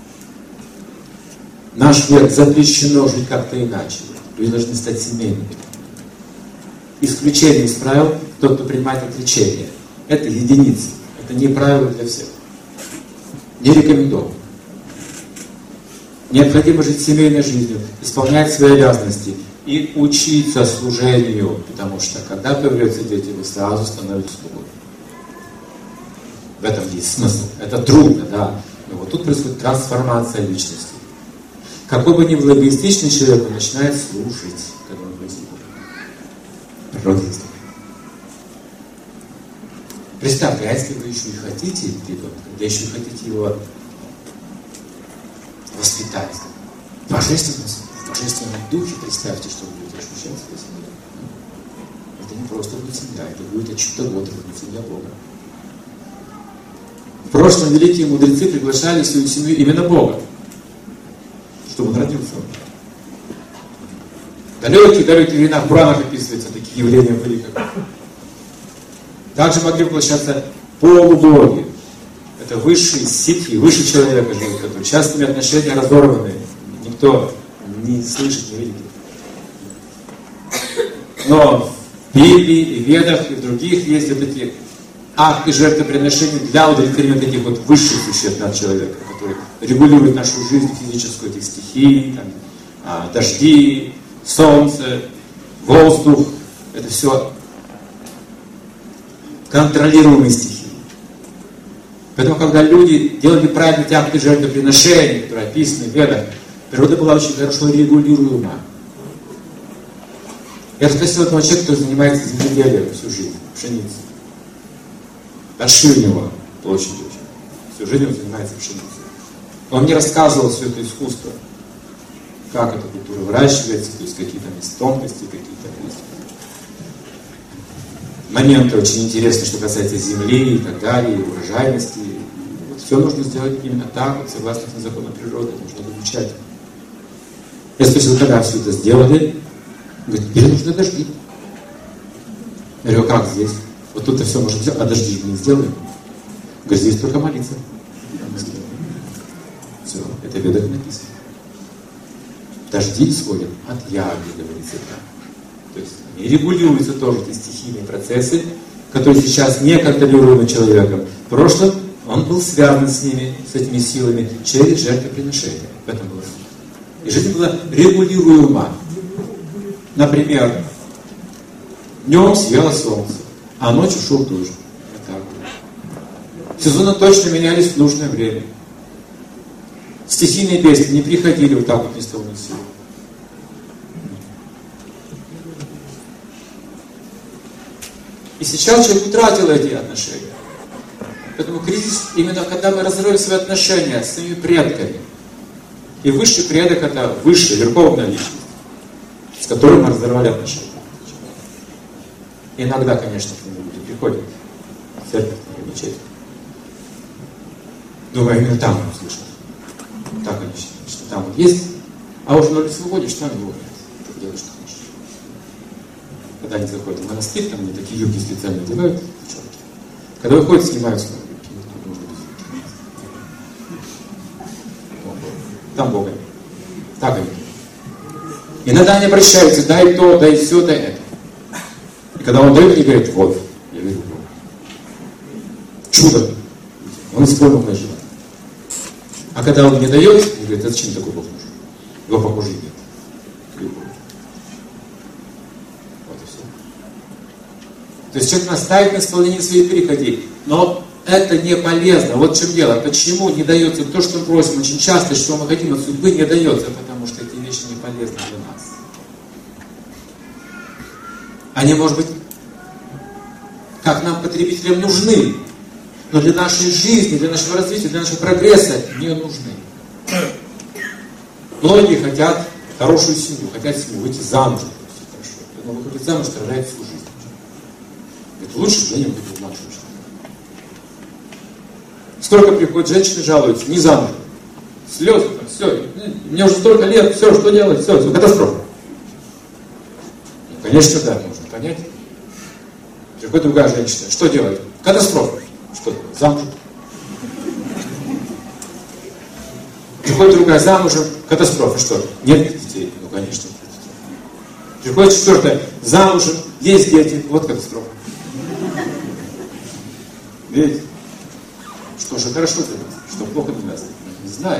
Наш век запрещено жить как-то иначе. Люди должны стать семейными. Исключение из правил тот, кто принимает отречение. Это единицы. Это не правило для всех. Не рекомендовано. Необходимо жить семейной жизнью, исполнять свои обязанности и учиться служению, потому что когда появляются дети, вы сразу становитесь слугой. В этом есть смысл. Это трудно, да. Но вот тут происходит трансформация личности. Какой бы ни был эгоистичный человек, он начинает служить, когда он будет природа есть. Представьте, а если вы еще и хотите ребенка, да еще и хотите его воспитать, в божественном духе, представьте, что вы будете ощущать своей семьей. Это не просто будет семья, это будет чудо Бога, это будет семья Бога. В прошлом великие мудрецы приглашали в свою семью именно Бога, чтобы он родился. В далеких времена в Пуранах описываются такие явления были, как также могли воплощаться полубоги. Это высшие ситхи, выше человека живут, которые частными отношениями разорваны. Никто не слышит, не видит. Но в Библии и Ведах, и в других есть вот эти акты жертвоприношений для удовлетворения таких вот высших существ над человеком, которые регулируют нашу жизнь физическую, этих стихий, там, дожди, солнце, воздух. Это все контролируемые стихии. Поэтому, когда люди делали правильные акты жертвоприношений, которые описаны в Ведах, природа была очень хорошо регулируема. Я спросил этого человека, кто занимается земледелием всю жизнь, пшеницей. Большие у него площади очень. Всю жизнь он занимается пшеницей. Он мне рассказывал все это искусство. Как эта культура выращивается, то есть какие там есть тонкости, какие-то есть моменты очень интересные, что касается земли и так далее, и урожайности. Вот все нужно сделать именно так, вот, согласно законам природы, нужно изучать. Я спросил, когда все это сделали, говорит, теперь нужны дожди. Я говорю, как здесь? Вот тут-то все можем сделать, а дожди же мы не сделаем. Говорит, здесь только молиться. Это в Ведах написано. Дожди исходят от ягоды, говорится там. То есть и регулируются тоже эти стихийные процессы, которые сейчас не контролируемы человеком. В прошлом он был связан с ними, с этими силами, через жертвоприношение. В этом было суть. И жизнь была регулируема. Например, днем сияло солнце, а ночью шел дождь. Сезоны точно менялись в нужное время. Стихийные бедствия не приходили вот так вот ни с того ни с сего. И сейчас человек утратил эти отношения. Поэтому кризис именно когда мы разрываем свои отношения с своими предками. И высший предок это высшая, верховная личность, с которой мы разорвали отношения. И иногда, конечно, к нему люди приходят в церковь, в мечеть. Думаю, именно там он услышал. Так они считают, что там вот есть, а уже на улицу выходишь, там его нет. Ты делаешь, что хочешь. Когда они заходят в монастырь, там они такие юбки специально одевают, девчонки. Когда выходят, снимают снова юбки. Там Бога нет. Так они. Иногда они обращаются, дай то, дай все, дай это. И когда он дает, они говорят, вот, я верю в Бога. Чудо. Он исполнил мои желания. А когда он не дает, он говорит, а зачем такой Бог нужен? Его похоже нет. Вот и все. То есть человек настаивает на исполнении своих переходей. Но это не полезно. Вот в чем дело. Почему не дается то, что мы просим? Очень часто, что мы хотим от судьбы, не дается. Потому что эти вещи не полезны для нас. Они, может быть, как нам, потребителям, нужны. Но для нашей жизни, для нашего развития, для нашего прогресса не нужны. Многие хотят хорошую семью, хотят семью, выйти замуж. Но выходит замуж, страдает всю жизнь. Это лучше для них будет младшую жизнь. Сколько приходит женщины жалуются, не замуж. Слезы, там, все, мне уже столько лет, все, что делать, все, катастрофа. Ну, конечно, да, можно понять. Приходит другая женщина, что делать? Катастрофа. Что такое? Замуж. Приходит другая замужем, катастрофа. Что? Нет детей? Ну, конечно, нет детей. Приходит четвертая, замужем, есть дети, вот катастрофа. Видите? Что же хорошо для нас, что плохо для нас? Не знаем.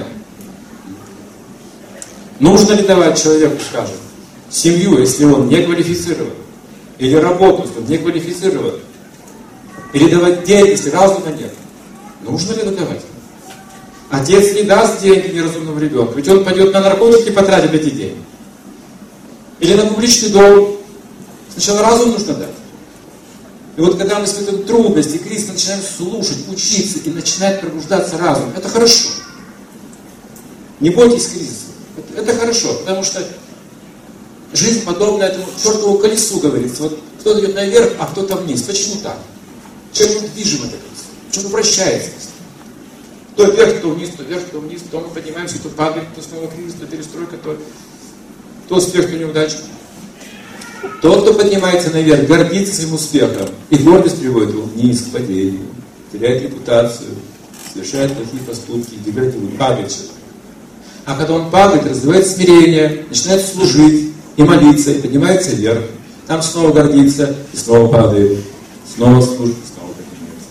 Нужно ли давать человеку, скажем, семью, если он не квалифицирован? Или работу, если он не квалифицирован? Или давать деньги, если разума нет? Нужно ли давать? Отец не даст деньги неразумному ребенку, ведь он пойдет на наркотики и потратит эти деньги. Или на публичный долг. Сначала разум нужно дать. И вот когда мы с этой трудности, кризис начинаем слушать, учиться, и начинает пробуждаться разум, это хорошо. Не бойтесь кризиса. Это хорошо, потому что жизнь подобна этому чертову колесу, говорится. Вот кто-то идет наверх, а кто-то вниз. Почему так? Чем мы движем это колесо? Почему вращается? То вверх, то вниз, то вверх, то вниз, то мы поднимаемся, то падаем, то снова кризис, то перестройка, то успех, то неудача. Тот, кто поднимается наверх, гордится своим успехом, и гордость приводит его вниз, к падению, теряет репутацию, совершает плохие поступки, деградирует, падает человек. А когда он падает, развивает смирение, начинает служить и молиться, и поднимается вверх. Там снова гордится, и снова падает, снова служит, снова поднимается.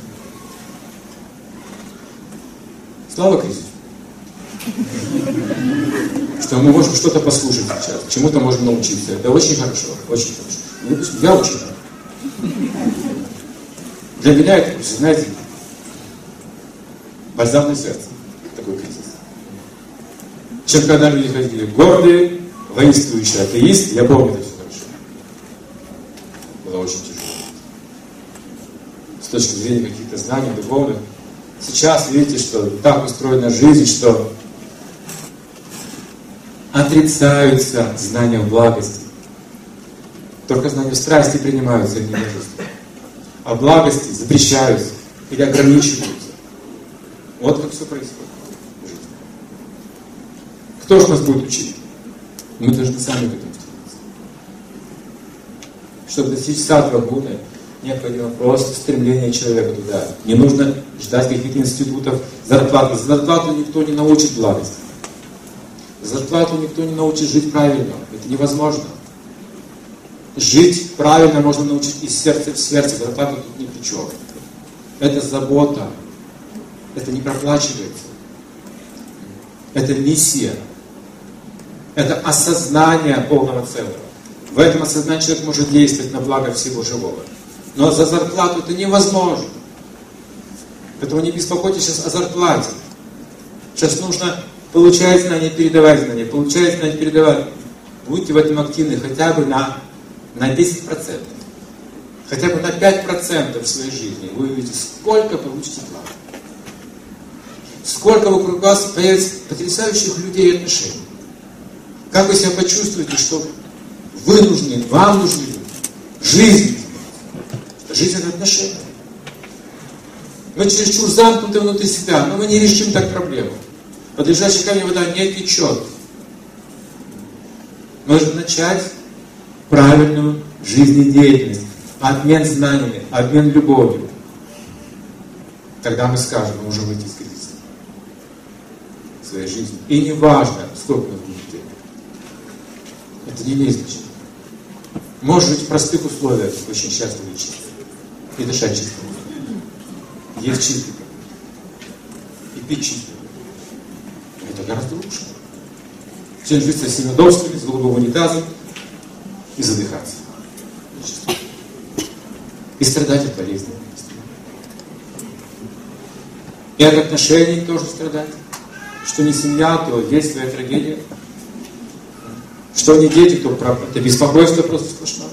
Слава кризису. Что мы можем что-то послушать сейчас, чему-то можем научиться. Это очень хорошо, очень хорошо. Ну, допустим, я учу. Для меня это, знаете, бальзам на сердце, такой кризис. Чем когда люди ходили гордые, воинствующие атеисты, я помню это все хорошо. Было очень тяжело. С точки зрения каких-то знаний духовных. Сейчас видите, что так устроена жизнь, что отрицаются знания в благости. Только знания в страсти принимаются или невежество. А благости запрещаются или ограничиваются. Вот как все происходит в жизни. Кто же нас будет учить? Мы должны сами к этому стремиться. Чтобы достичь саттва гуны, необходимо просто стремление человека туда. Не нужно ждать каких-то институтов, зарплаты. За зарплату никто не научит благости. За зарплату никто не научит жить правильно. Это невозможно. Жить правильно можно научить из сердца в сердце. Зарплата тут ни при чем. Это забота. Это не проплачивается. Это миссия. Это осознание полного целого. В этом осознании человек может действовать на благо всего живого. Но за зарплату это невозможно. Поэтому не беспокойтесь сейчас о зарплате. Сейчас нужно получать знания, передавать знания. Получать знания, передавать. Будьте в этом активны хотя бы на 10%. Хотя бы на 5% в своей жизни. Вы увидите, сколько получите блага. Сколько вокруг вас появится потрясающих людей и отношений. Как вы себя почувствуете, что вы нужны, вам нужны люди. Жизнь. Жизнь — это отношения. Мы чересчур замкнуты внутри себя, но мы не решим так проблему. Под лежачей камнем вода не течет. Нужно начать правильную жизнедеятельность. Обмен знаниями, обмен любовью. Тогда мы скажем, мы можем выйти из кризиса в своей жизни. И не важно, сколько у нас будет денег. Это не имеет значения. Может жить в простых условиях, очень счастливо и чисто. И дышать чисто. Есть чистый. И пить чисто. Это гораздо лучше. Чем жить со всеми удобствами, с голубым унитазом и задыхаться. И страдать от болезни. И от отношений тоже страдать. Что не семья, то есть своя трагедия. Что не дети, то это беспокойство просто сплошное.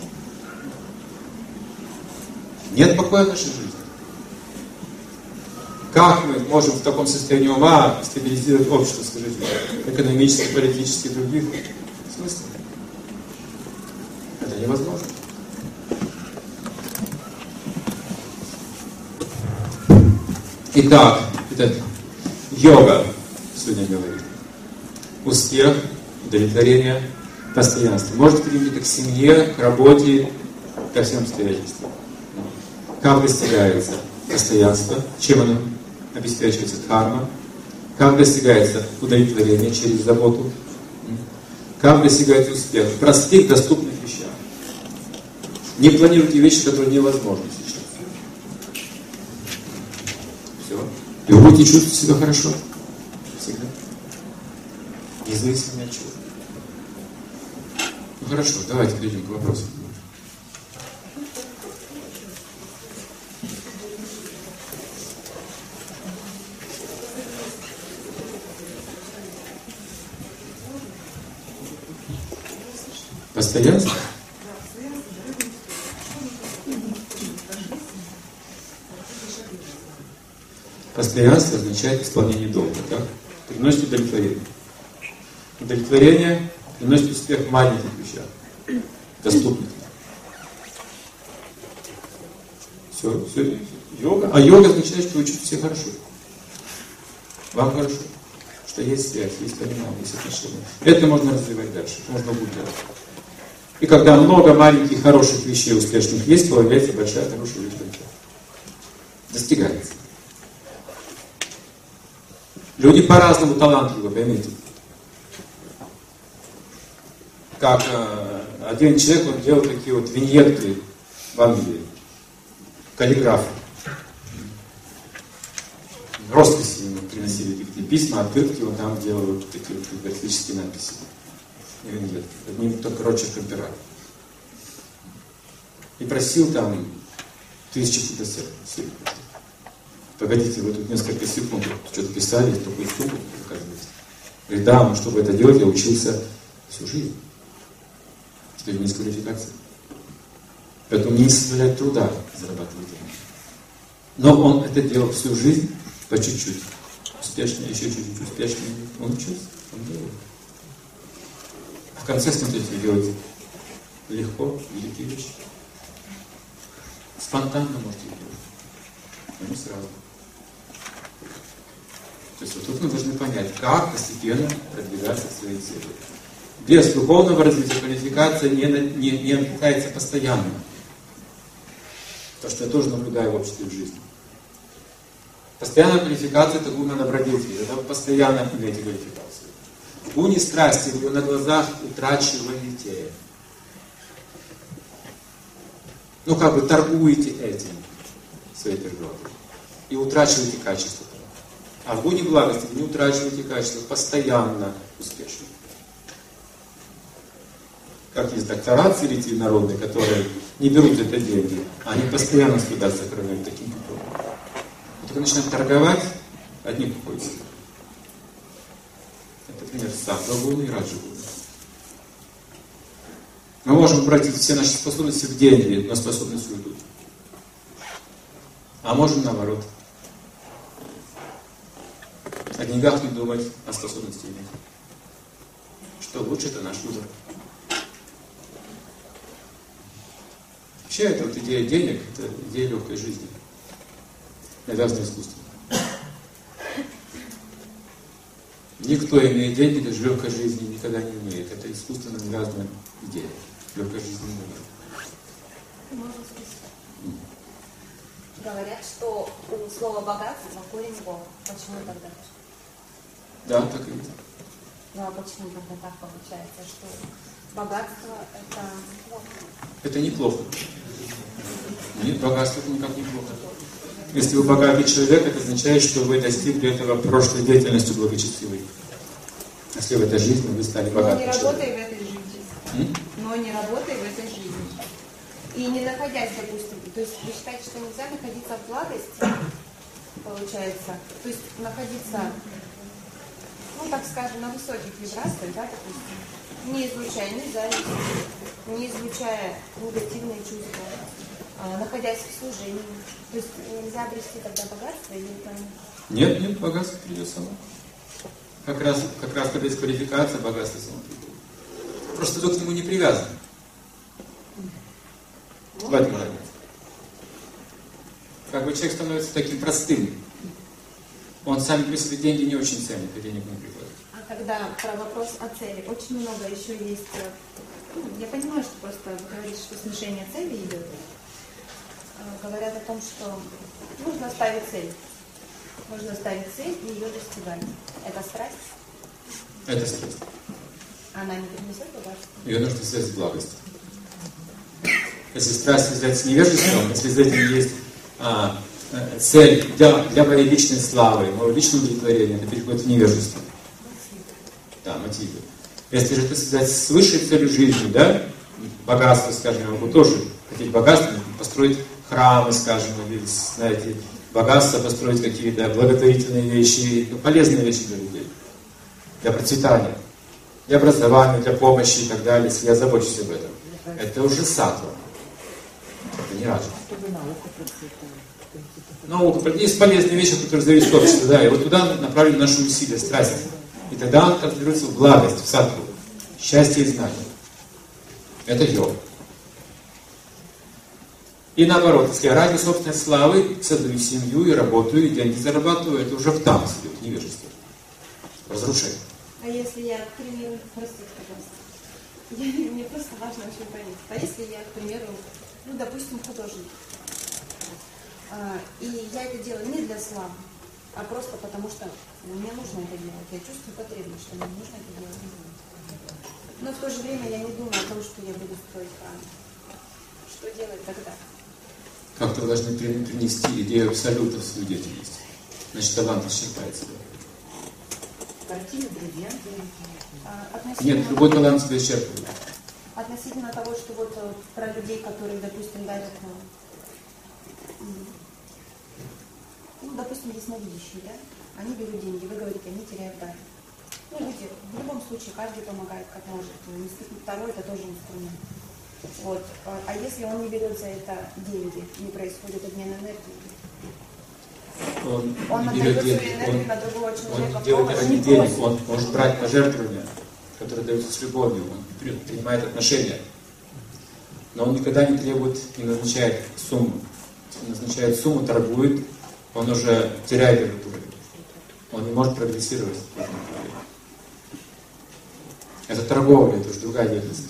Нет покоя в нашей жизни. Как мы можем в таком состоянии ума стабилизировать общество, скажите, экономически, политически и других? В смысле? Это невозможно. Итак, это йога сегодня говорит. Успех, удовлетворение, постоянство. Может привести к семье, к работе, ко всем обстоятельствам. Как достигается постоянство? Чем оно обеспечивается? Дхарма. Как достигается удовлетворение через заботу? Как достигается успех? В простых, доступных вещах. Не планируйте вещи, которые невозможны сейчас. Все. И вы будете чувствовать себя хорошо. Всегда. Независимо от чего. Ну хорошо, давайте перейдем к вопросу. Постоянство? Постоянство означает исполнение долга, так? Приносит удовлетворение. Удовлетворение приносит успех в маленьких вещах, доступных. Все, йога. А йога означает, что вы чувствуете себя хорошо. Вам хорошо. Что есть связь, есть понимание, есть отношения. Это можно развивать дальше, можно углублять. И когда много маленьких хороших вещей успешных есть, появляется большая хорошая вещь. Достигается. Люди по-разному талантливы, поймите. Как один человек, он делал такие вот виньетки в Англии. Каллиграф. Росписи ему приносили такие письма, открытки, он там делал вот такие вот графические надписи. Виньетки. Одним только рочерком пера. И просил там 1000 футосек. Погодите, вы тут несколько секунд что-то писали, такую штуку, оказывается. Говорит, да, но чтобы это делать, я учился всю жизнь. Теперь не квалификация. Поэтому не составляет труда зарабатывать деньги. Но он это делал всю жизнь по чуть-чуть. Успешнее, еще чуть-чуть успешнее. Он учился, он делал. В конце, смотрите, делать легко, великие вещи. Спонтанно можете делать. Но не сразу. То есть вот тут мы должны понять, как постепенно продвигаться к своей цели. Без духовного развития квалификация не обретается постоянно. То, что я тоже наблюдаю в обществе в жизни. Постоянная квалификация — это гуна добродетели. Это вы постоянно имеете квалификацию. В буне страсти вы на глазах утрачиваете. Ну, как бы торгуете этим, своей природой. И утрачиваете качество. А в буне благости вы не утрачиваете качество, постоянно успешны. Как есть доктора целители народные, которые не берут это деньги, а они постоянно себя сохраняют таким путем. Вот только начинают торговать, одни уходят. Это пример саттва-гуны и раджа-гуны. Мы можем обратить все наши способности в деньги, но способность уйдут. А можем наоборот. О деньгах не думать, о способности иметь. Что лучше, это наш выбор. Вообще, эта вот идея денег, это идея легкой жизни. Навязанное искусство. Никто, имея деньги, даже легкой жизни никогда не имеет. Это искусственно навязанная идея. Легкой жизни не имеет. Можно спросить? Говорят, что у слова богатство корень Бога. Почему тогда? Да, так и есть. Ну а почему тогда так получается, что богатство это плохо? Это неплохо. Нет, богатство это никак не плохо. Если вы богатый человек, это означает, что вы достигли этого прошлой деятельностью благочестивой. Если в этой жизни вы стали богатым человеком. Но не работая в этой жизни. Но не работая в этой жизни. И не находясь, допустим, то есть вы считаете, что нельзя находиться в благости, получается, то есть находиться, ну так скажем, на высоких вибрациях, да, допустим, не излучая ни зависть, не излучая негативные чувства, находясь в служении. То есть нельзя обрести тогда богатство или это... Нет, богатство придет само. Как раз когда есть квалификация, богатство само придет. Просто вы к нему не привязаны. В этом разница. Как бы человек становится таким простым. Он сам при себе деньги не очень ценит, и денег не приходит. А когда про вопрос о цели, очень много еще есть... Я понимаю, что просто вы говорите, что снижение цели идет. Говорят о том, что нужно ставить цель. Нужно ставить цель и ее достигать. Это страсть? Это страсть. Она не принесет богатство? Ее нужно связать с благостью. Если страсть связать с невежеством, если за этим есть цель для моей личной славы, моего личного удовлетворения, это переходит в невежество. Да, мотивы. Если же это связать с высшей целью жизни, да, богатство, скажем, я могу тоже хотеть богатство, построить храмы, скажем, или, знаете, богатство, построить какие-то благотворительные вещи, полезные вещи для людей, для процветания, для образования, для помощи и так далее, если я забочусь об этом. Это уже саттва. Это не раджа. Наука, есть полезные вещи, которые зависят от общества, да, и вот туда направлены наши усилия, страсти. И тогда он концентрируется в благость, в саттву, счастье и знание. Это йога. И наоборот, если я ради собственной славы создаю семью и работаю, и деньги зарабатываю, это уже в танце идет, невежество, разрушение. А если я, к примеру, простите, пожалуйста, мне просто важно очень понять. А если я, к примеру, ну, допустим, художник, и я это делаю не для славы, а просто потому что мне нужно это делать. Я чувствую потребность, что мне нужно это делать. Но в то же время я не думаю о том, что я буду строить храм. Что делать тогда? Как-то вы должны принести идею абсолюта в свою деятельность. Значит, талант исчерпает себя. Картины, бриллианты. Нет, любой талант себя исчерпывает. Относительно того, что вот про людей, которые, допустим, дарят, ну, допустим, ясновидящие, да? Они берут деньги, вы говорите, они теряют дар. Ну, люди, в любом случае, каждый помогает как может. Второй это тоже инструмент. Вот. А если он не берет за это деньги, не происходит обмен энергией? Он отдает свою энергию на другого человека. Он делает ради денег, он может брать пожертвования, которые даются с любовью, он принимает отношения. Но он никогда не требует, не назначает сумму. Если он назначает сумму, торгует, он уже теряет этот уровень. Он не может прогрессировать в этом направлении. Это торговля, это уже другая деятельность.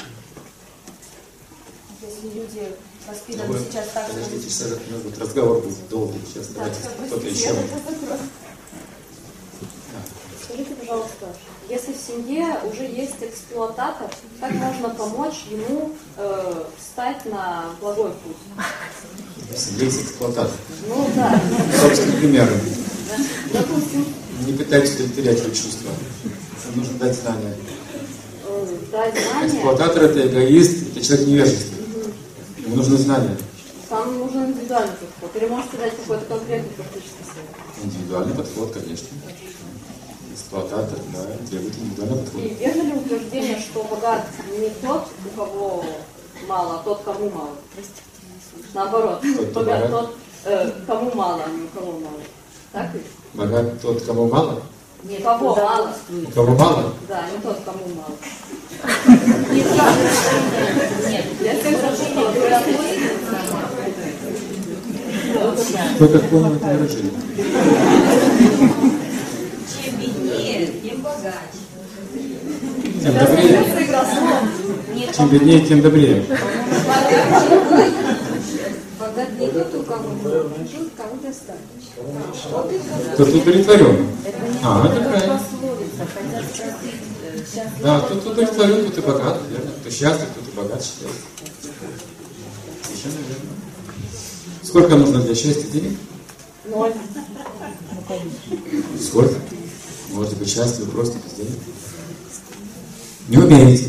Если люди воспитаны сейчас так, подождите, сейчас этот разговор будет долгий. Сейчас давайте кто-то еще. скажите, пожалуйста, если в семье уже есть эксплуататор, как можно помочь ему встать на благой путь? В семье есть эксплуататор. Ну да. Собственным примером. Допустим. Не пытайтесь терять его чувства. Нужно дать знания. Дать знания. Эксплуататор — это эгоист, это человек невежественный. Ему нужны знания. Там нужен индивидуальный подход. Или можете дать какой-то конкретный практический совет? Индивидуальный подход, конечно. Эксплуататор, да, требует индивидуального подхода. И верно ли утверждение, что богат не тот, у кого мало, а тот, кому мало? Наоборот, богат тот, кому мало, а не у кого мало. Так ведь? Богат тот, кому мало? Нет, кого мало. У кого мало? Да, не тот, кому мало. Нет, Я всем скажу, что Кто как понял это выражение? чем беднее, тем богаче. Тем добрее. Чем беднее, тем добрее. Богат не тот, у кого много, а тот, кому достаточно. Кто удовлетворен. Это правильно. Да, кто удовлетворен, тот и богат, верно? Кто счастлив, тот и богат считается. Совершенно верно. Сколько нужно для счастья денег? 0. Сколько? Можете быть счастливы просто без денег? Не умеете.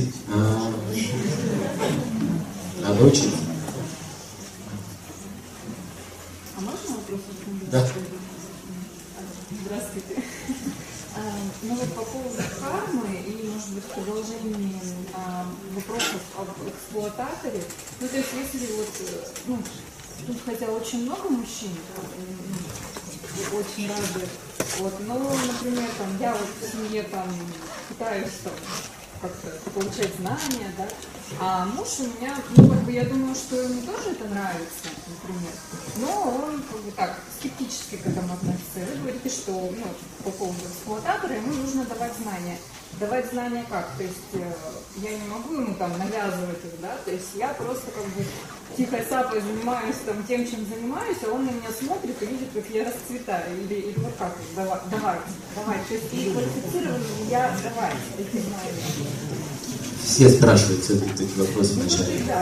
Надо учиться. А можно вопрос? Да. Здравствуйте. Ну вот по поводу кармы и, может быть, продолжение вопросов об эксплуататоре. Ну, то есть, если вот, тут хотя очень много мужчин, очень рады. Вот, ну, например, там, я вот в семье там пытаюсь там как-то получать знания, да, а муж у меня, ну, как бы, я думаю, что ему тоже это нравится, например, но он, как бы, так, скептически к этому относится. Вы говорите, что, ну, по поводу эксплуататора ему нужно давать знания. Давать знания как? То есть я не могу ему там навязывать их, да, то есть я просто как бы тихой сапой занимаюсь там тем, чем занимаюсь, а он на меня смотрит и видит, как я расцветаю. Или вот как, давай. То есть и квалифицированный я давай эти знания. Все спрашивают эти вопросы вначале. Да.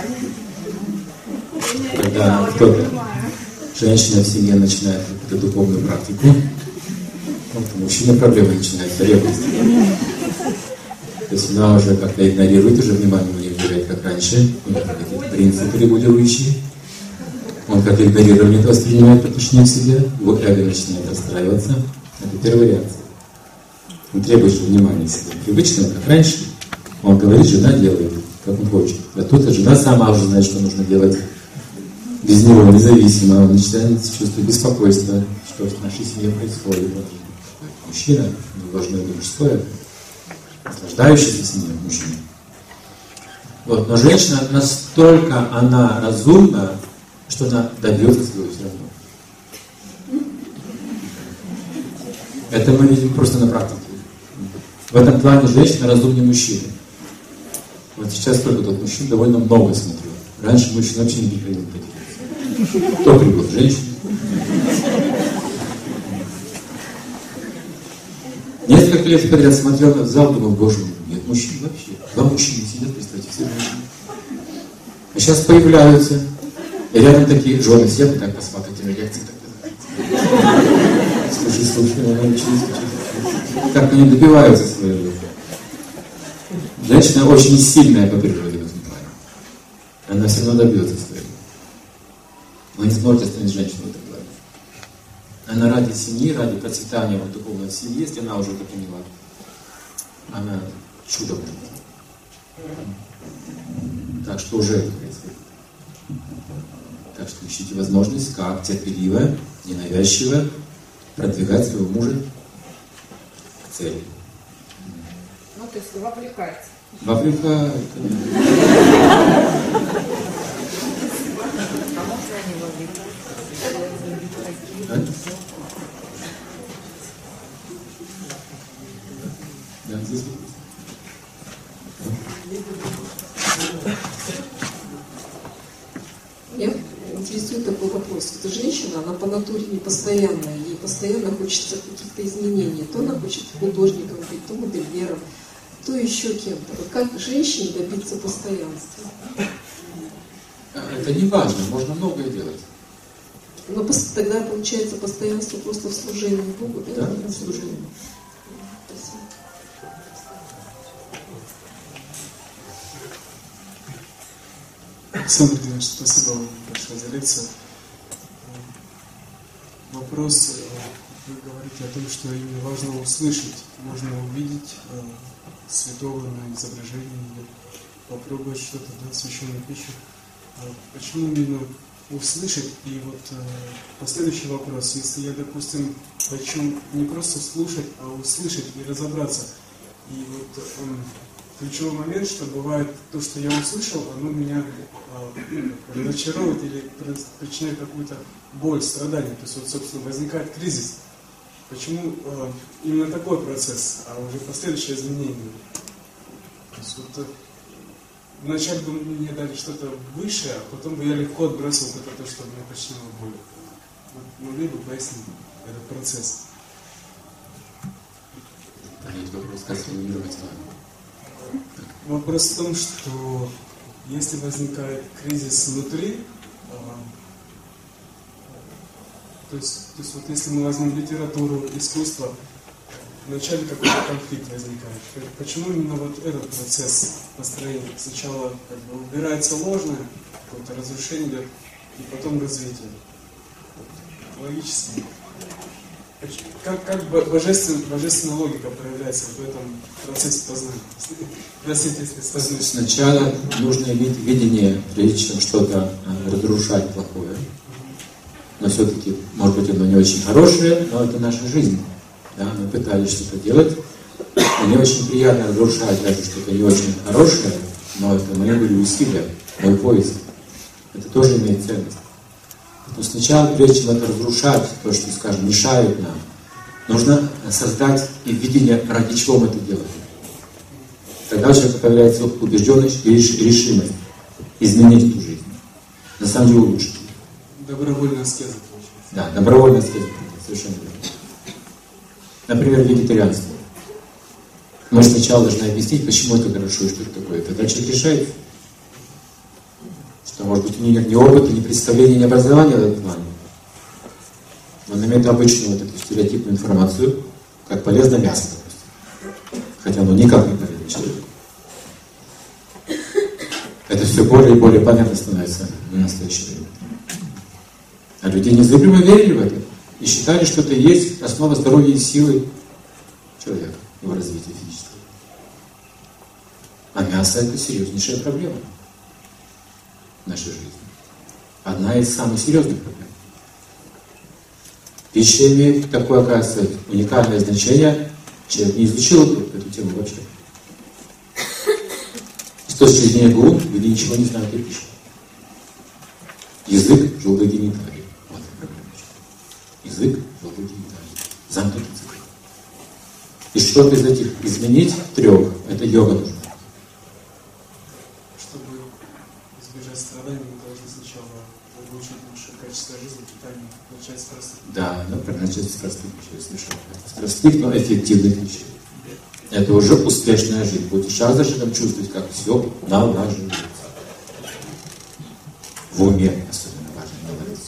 Когда кто-то, женщина в семье начинает какую-то духовную практику, вот у мужчины проблемы начинаются, ревность. То есть она уже как-то игнорирует, уже внимание не уделяет, как раньше. У него какие-то принципы регулирующие. Он как игнорирование это воспринимает по отношению к себе, его эго начинает расстраиваться. Это первая реакция. Он требует внимания себе. Привычно, как раньше. Он говорит, жена делает, как он хочет. А тут жена сама уже знает, что нужно делать. Без него, независимо. Он начинает чувствовать беспокойство, что в нашей семье происходит. Мужчина, должно быть мужское, наслаждающийся семьей мужчина. Вот. Но женщина настолько она разумна, что она добьется своего все равно. Это мы видим просто на практике. В этом плане женщина разумнее мужчины. Вот сейчас только тут мужчин довольно много смотрю. Раньше мужчин вообще не приходил поделиться. Кто привел? Женщины. Несколько лет подряд смотрел на зал, думал, боже мой, нет мужчин вообще. Два мужчины сидят, представьте, все мужчины. А сейчас появляются. И рядом такие жены сидят и так посмотрят на лекции. Слушай, как они добиваются своего. Женщина очень сильная по природе в этом плане. Она все равно добьется своего. Вы не сможете остановить женщину в этом плане. Она ради семьи, ради процветания вот духовной семьи, если она уже это поняла, она чудо будет. Так что уже это происходит. Так что ищите возможность, как терпеливо, ненавязчиво продвигать своего мужа к цели. Ну, то есть вовлекать. Вовлекать. Да, здесь. Меня интересует такой вопрос. Эта женщина, она по натуре непостоянная, ей постоянно хочется каких-то изменений. То она хочет художником быть, то модельером, то еще кем-то. Вот как женщине добиться постоянства? Это не важно, можно многое делать. Но тогда получается постоянство просто в служении Богу, да? Да, в служении. Спасибо. Александр Владимирович, спасибо вам большое за лекцию. Вопрос, вы говорите о том, что именно важно услышать, можно увидеть святого на изображении или попробовать что-то, да, священную пищу. Почему именно услышать? И вот последующий вопрос, если я, допустим, хочу не просто слушать, а услышать и разобраться. И вот ключевой момент, что бывает то, что я услышал, оно меня разочаровывает или причиняет какую-то боль, страдание. То есть, вот, собственно, возникает кризис. Почему именно такой процесс, а уже последующее изменение? То есть, вот, вначале бы мне дали что-то высшее, а потом бы я легко отбросил это то, что мне причинило боль. Вот, могли бы пояснить этот процесс? Есть вопрос, как сформулировать с вами. Вопрос в том, что если возникает кризис внутри, то есть вот если мы возьмем литературу, искусство, вначале какой-то конфликт возникает. Почему именно вот этот процесс построения? Сначала как бы убирается ложное, какое-то разрушение идет, и потом развитие. Логически. Как божественная логика проявляется в этом процессе познания? Простите, если сложно. Сначала нужно иметь видение, прежде чем что-то разрушать плохое. Но все-таки, может быть, оно не очень хорошее, но это наша жизнь. Да? Мы пытались что-то делать. Мне очень приятно разрушать даже что-то не очень хорошее, но это мои были усилия, мой поиск. Это тоже имеет ценность. Но сначала, прежде чем это разрушать, то, что, скажем, мешает нам, нужно создать и видение, ради чего мы это делаем. Тогда у человека появляется убежденность и решимость изменить эту жизнь. На самом деле улучшить. Добровольная аскеза, получается. Да, добровольная аскеза, совершенно верно. Например, вегетарианство. Мы сначала должны объяснить, почему это хорошо и что это такое. Тогда человек решает, что, может быть, у него нет ни опыта, ни представления, ни образования в этом плане. Он имеет обычную вот эту стереотипную информацию, как полезно мясо, допустим. Хотя оно никак не полезно человеку. Это все более и более понятно становится в настоящее время. А люди незыблемо верили в это и считали, что это есть основа здоровья и силы человека, его развития физического. А мясо — это серьезнейшая проблема в нашей жизни. Одна из самых серьезных проблем. Пища имеет такое, оказывается, уникальное значение. Человек не изучил эту тему вообще. С точки зрения ГУ люди ничего не знают о пище. Язык, желтые гениталии. Вот проблема. Язык, желтые гениталии. Замкнутый цикл. И что-то из этих изменить трех, это йога нужна. Чтобы избежать страданий, мы должны сначала улучшить наше качество жизни, питание, начать с простых. Да, начать с простых вещей, совершенно. С простых, но эффективных вещей. Это уже успешная жизнь. Будете шаг за шагом чувствовать, как все налаживается. В уме особенно важно наладиться.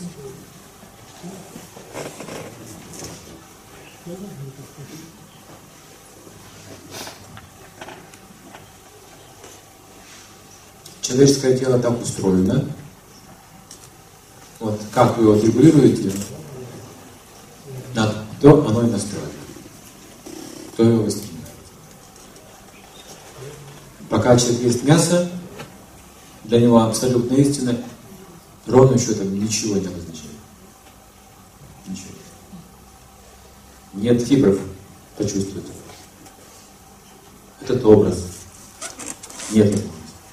Человеческое тело так устроено. Вот как вы его отрегулируете, то оно и настроено. То его воспринимает. Пока человек ест мясо, для него абсолютно истина, ровным счетом ничего не означает. Ничего. Нет фибров почувствовать. Этот образ. Нет возможности.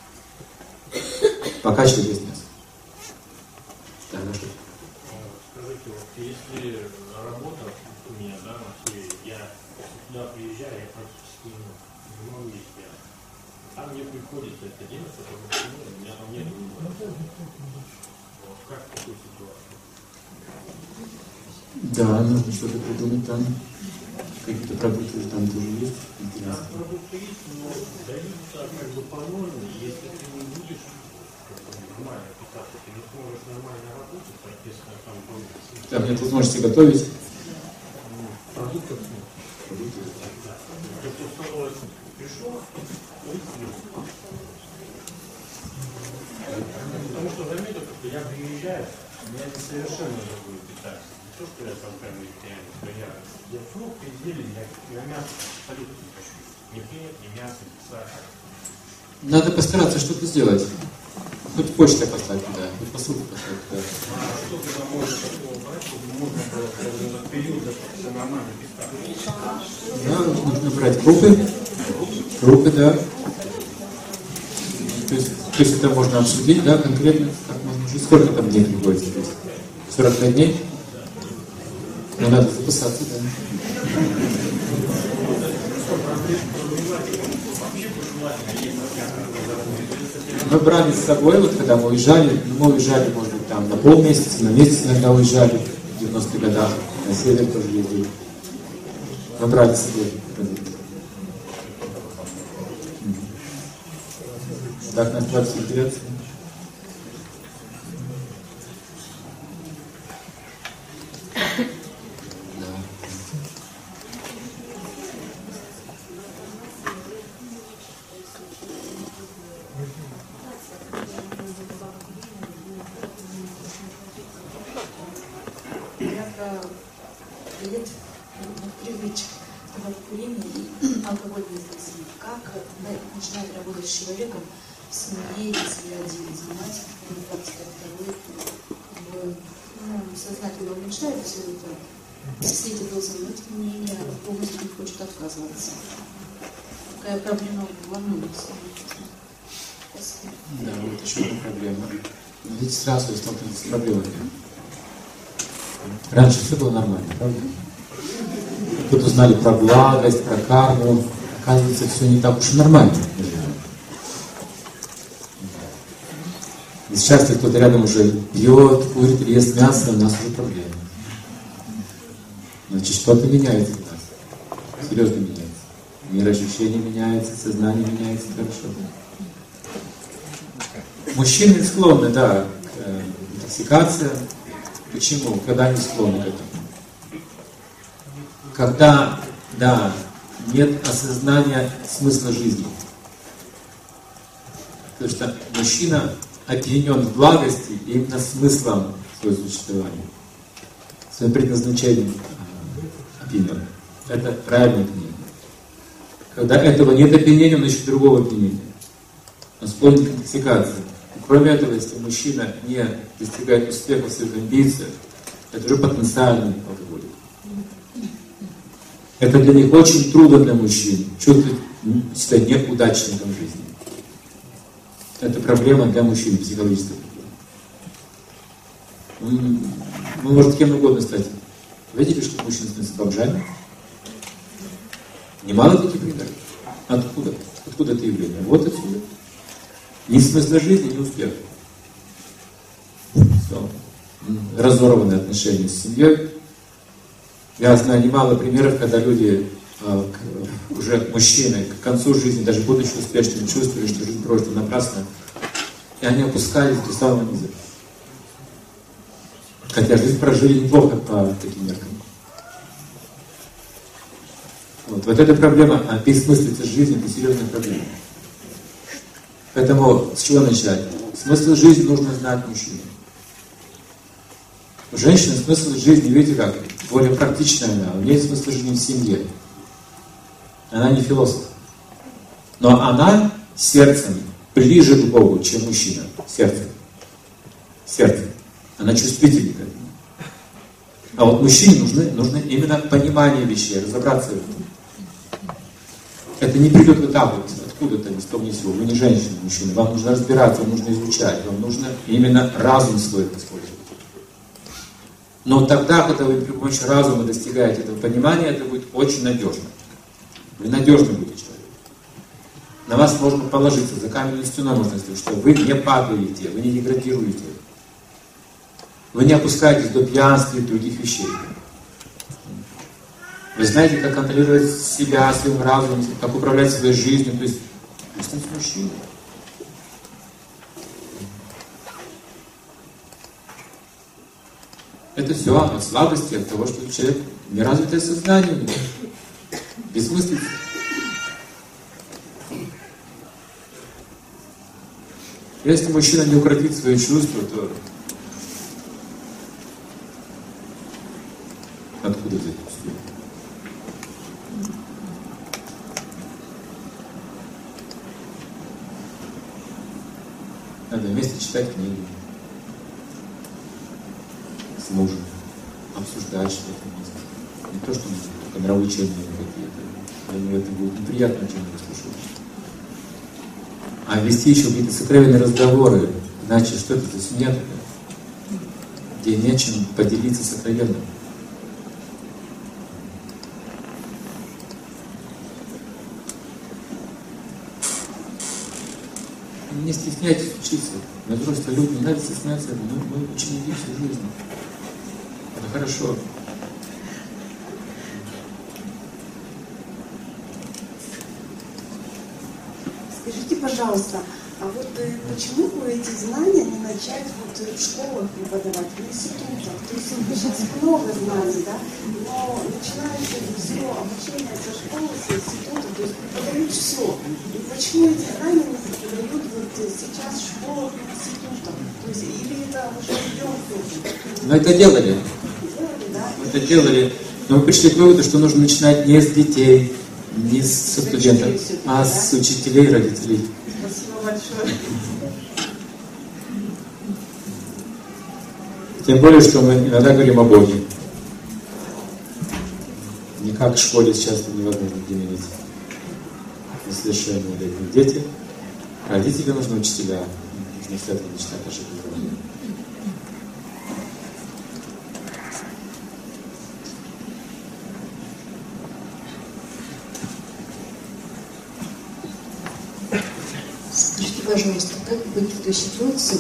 Пока человек ест мясо. Да, на что? Скажите, вот если работа у меня, да, в Москве, я сюда приезжаю, я практически не могу есть мясо. Там мне приходится это делать, потому что у меня там нет выбора. Вот как в такой ситуации? Да, нужно что-то придумать там. Какие-то продукты там тоже есть. Интересно. Продукты есть, но даются как бы по норме. Если ты не будешь нормально питаться, ты не сможешь нормально работать, соответственно, там получится. Там нет возможности готовить. Продуктов нет. Ты просто пришел и съел. Потому что заметил, что я приезжаю, у меня не совершенно другое питание. Не то, что я там прям вегетарианец, что я фрукты, зелень, я мясо абсолютно не хочу. Ни хлеб, ни мясо, ни сахар. Надо постараться что-то сделать. Хоть почтой поставить туда, хоть посуду поставить туда. Что ты там можешь такого брать, чтобы можно было в период достаточно нормально питаться? Да, нужно брать крупы, да. То есть это можно обсудить, да, конкретно, как можно жить. Сколько там дней приходится? 45 дней? Ну, надо записаться, да. Мы брали с собой, вот когда мы уезжали, может быть, там на полмесяца, на месяц иногда уезжали, в 90-х годах, на север тоже ездили. Мы брали с собой продукты. Так на ситуацию интересно. Нет привычек курения и алкогольной зависимости. Как начинать работать с человеком в семье, если один занимается, как второй, сознательно уменьшает все эти дозы, но тем не менее полностью не хочет отказываться. Такая проблема во многих случаях. Да, вот еще одна проблема. Видите, сразу вы столкнулись с проблемами. Раньше все было нормально, правда? Тут узнали про благость, про карму. Оказывается, все не так уж и нормально. И сейчас, если кто-то рядом уже пьет, курит или ест мясо, у нас уже проблемы. Значит, что-то меняется у нас. Серьезно меняется. Мироощущение меняется, сознание меняется, хорошо. Мужчины склонны, да, к интоксикациям. Почему? Когда они склонны к этому? Когда, да, нет осознания смысла жизни. Потому что мужчина опьянен в благости именно смыслом своего существования, своим предназначением опьянен. Это правильное опьянение. Когда этого нет опьянения, он ищет другого опьянения. Он склонен к интоксикации. Кроме этого, если мужчина не достигает успеха в своих амбициях, это уже потенциальный алкоголик. Это для них очень трудно для мужчин чувствовать себя неудачником в жизни. Это проблема для мужчин, психологическая проблема. Мы может кем угодно стать. Вы видели, что мужчина становится бомжами? Немало таких примеров. Откуда? Откуда это явление? Вот отсюда. Ни смысла жизни, ни успеха. Все. Разорванные отношения с семьей. Я знаю немало примеров, когда люди, уже мужчины, к концу жизни, даже будучи успешными, чувствовали, что жизнь прожита напрасно, и они опускались до самого низа. Хотя жизнь прожили неплохо по таким меркам. Вот эта проблема, пересмыслить жизнь, это серьезная проблема. Поэтому с чего начать? Смысл жизни нужно знать мужчине. У женщины смысл жизни, видите как, более практичная она, у нее смысл жизни в семье. Она не философ. Но она сердцем ближе к Богу, чем мужчина. Сердцем. Сердцем. Она чувствительна к этому. А вот мужчине нужно именно понимание вещей, разобраться в этом. Это не придет вот так вот, откуда-то, ни с того ни с сего. Вы не женщина, мужчина. Вам нужно разбираться, вам нужно изучать, вам нужно именно разум свой использовать. Но тогда, когда вы при помощи разума достигаете этого понимания, это будет очень надежно. Вы надежно будете человек. На вас можно положиться, за каменную стену можно сказать, что вы не падаете, вы не деградируете. Вы не опускаетесь до пьянства и других вещей. Вы знаете, как контролировать себя, своим разумом, как управлять своей жизнью. То есть, становитесь мужчиной. Это все от слабости, от того, что человек неразвитое сознание у него. Бессмыслица. Если мужчина не укротит свои чувства, то откуда взять успех? Надо вместе читать книги с мужем, обсуждать что-то вместе. Не то, что только нравоучения какие-то. Для него это будет неприятно, чем я слушаю. А вести еще какие-то сокровенные разговоры, иначе что это за семья такая, где нечем поделиться сокровенным. Не стесняйтесь учиться. На взрослые люди не надо стесняться. Мы ученики всю жизнь. Это хорошо. Скажите, пожалуйста, а вот почему бы эти знания не начать вот в школах преподавать, в институтах? То есть сейчас много знаний, да, но начинается все обучение со школы, с института, то есть преподают все. И почему эти знания не преподают вот сейчас в школах, в институтах? То есть или это уже идет тоже? Но это делали. Делали, да? Это делали. Но мы пришли к выводу, что нужно начинать не с детей, не со студентов, а с учителей и родителей. Спасибо большое. Тем более, что мы иногда говорим о Боге. Не как в школе сейчас невозможно применить. Несовершеннолетние дети. Родители нужны учителя. Нужно с этого начинать наше образование. Скажите, пожалуйста, как быть в той ситуации,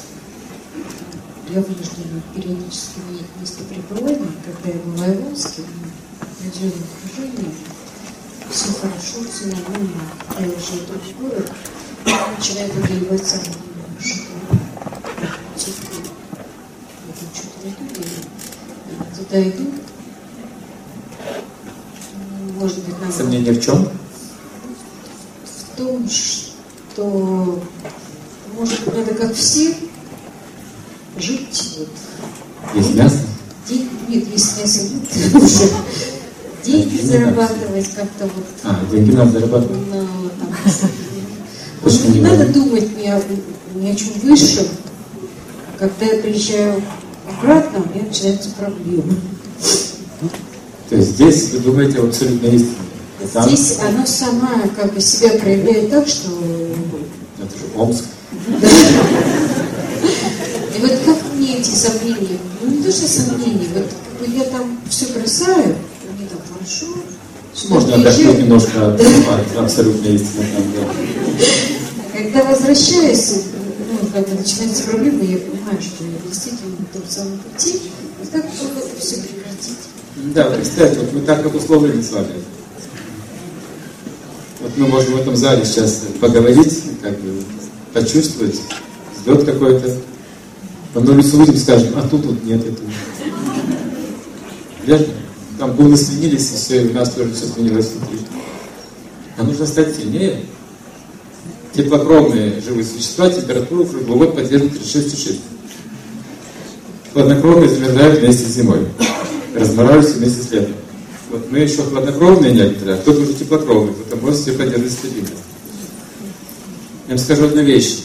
я вынуждена периодически менять место пребывания, когда я была в Омске, в определенном окружении, все хорошо, все нормально, я уже в другой город, начинает одеваться, что все-таки я там что-то иду, я туда иду, может быть, надо... Сомнение в чем? В том, что, может быть, надо как все жить. Вот. Есть мясо? Нет, есть мясо нет. Деньги зарабатывать как-то вот. Деньги надо зарабатывать. Не надо думать ни о чем высшем. Когда я приезжаю обратно, у меня начинаются проблемы. То есть здесь вы думаете об абсолютной истине? Здесь оно сама как бы себя проявляет так, что... Это же Омск. И вот как мне эти сомнения? Ну не то, что сомнения, вот как бы я там все бросаю, мне там хорошо. Можно отдохнуть немножко от абсолютной истины. Когда возвращаюсь, ну, когда начинаются проблемы, я понимаю, что я действительно на том самом пути, и как только это все прекратить. Да, представьте, вот мы так обусловлены с вами. Вот мы можем в этом зале сейчас поговорить, как бы почувствовать, взлет какой-то. Но на улицу выйдем, скажем, а тут нет этого. Верно? Там гуны сменились, и все, и у нас тоже все сменилось внутри. А нужно стать сильнее. Теплокровные живые существа температуру круглый год поддерживают 36,6. Хладнокровные замерзают вместе с зимой. Размораживаются вместе с летом. Вот мы еще хладнокровные некоторые, а кто-то уже теплокровный, кто-то может себе поддерживать стабильность. Я вам скажу одну вещь.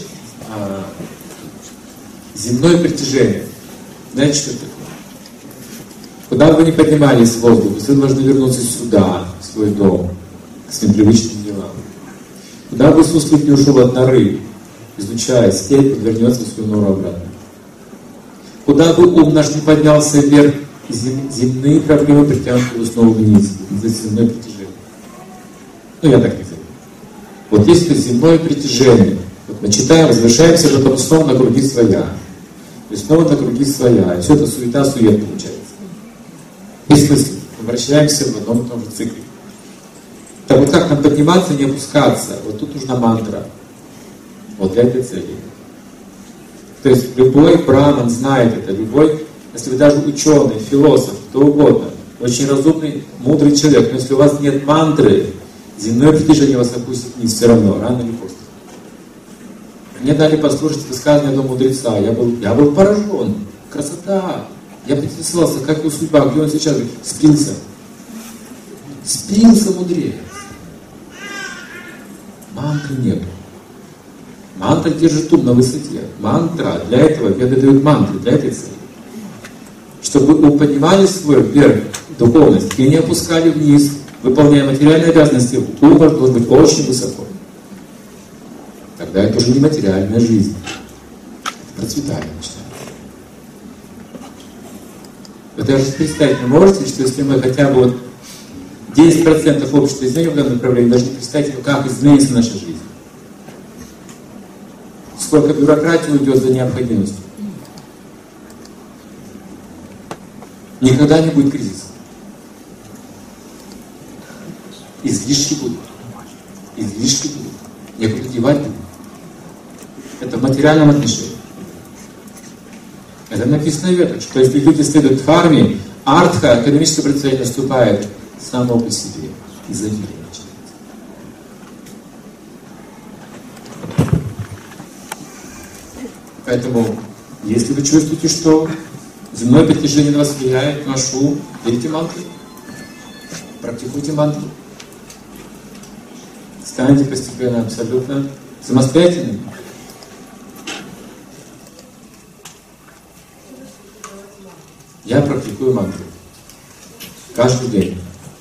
Земное притяжение. Знаете, что это такое? Куда бы вы ни поднимались в воздух, вы должны вернуться сюда, в свой дом, к своим привычным делам. Куда бы суслик не ушел от норы, изучая степь, он вернется в свою нору обратно. Куда бы ум наш не поднялся вверх, земные проблемы притянут его снова вниз. Это земное притяжение. Ну, я так не знаю. Вот есть это земное притяжение. Вот мы читаем, возвышаемся, потом снова на круги своя. И снова на круги своя. И все это суета-сует получается. Бессмысленно. вращаемся в одном и том же цикле. Так вот как нам подниматься, не опускаться? Вот тут нужна мантра. Вот для этой цели. То есть любой браман знает это, любой, если вы даже ученый, философ, кто угодно, очень разумный, мудрый человек, но если у вас нет мантры, земное притяжение вас опустит вниз все равно, рано или поздно. Мне дали послушать высказывание одного мудреца, я был поражен. Красота! Я поинтересовался, как его судьба, где он сейчас? Говорит, спился. Спился мудрец. Мантры нету. Мантра держит ум на высоте. Мантра, для этого веды дают мантры, для этой цели. Чтобы вы поднимали свой вверх духовность и не опускали вниз, выполняя материальные обязанности, ум должен быть очень высоко. Тогда это уже не материальная жизнь. Это процветание начинается. Вы даже представить не можете, что если мы хотя бы вот 10% общества изменим в данном направлении, даже не представьте, как изменится наша жизнь. Сколько бюрократии уйдет за необходимостью. Никогда не будет кризиса. Излишки будут. Излишки будут. Некуда девать будут. Это в материальном отношении. Это написано в Ведах, что если люди следуют дхарме, артха, экономическое процветание наступает само по себе. Изобилие начинается. Поэтому, если вы чувствуете, что земное притяжение на вас влияет, на ваш ум, верите мантры, практикуйте мантру. Станьте постепенно абсолютно самостоятельными. Я практикую мантру. Каждый день.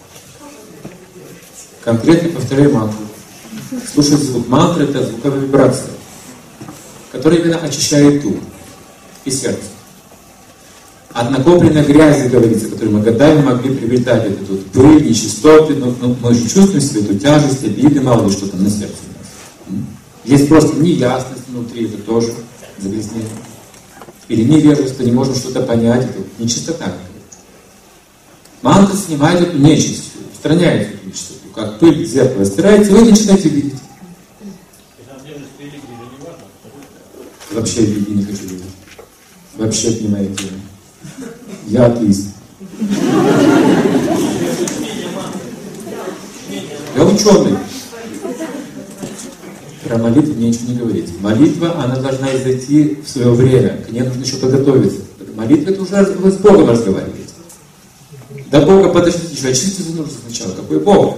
Конкретно повторяю мантру. Слушать звук. Мантра — это звуковая вибрация, которая именно очищает ум и сердце. От накопленной грязи, говорится, которую мы годами могли приобретать, это тут пыль, нечистоты, но мы же чувствуем себе эту тяжесть, обиды, мало ли что там на сердце у нас. Есть просто неясность внутри, это тоже загрязнение. Или невежество, не можем что-то понять, это нечистота какая-то. Мантра снимает эту нечисть, устраняет эту нечистоту, как пыль из зеркала стирается, и вы начинаете видеть. Вообще религии не хочу видеть. Вообще это не моя тема. Я атеист. Я ученый. Про молитву мне ничего не говорите. Молитва, она должна изойти в свое время. К ней нужно еще подготовиться. Молитва — это уже вы с Богом разговариваете. До Бога подождите, еще очиститься нужно сначала. Какой Бог?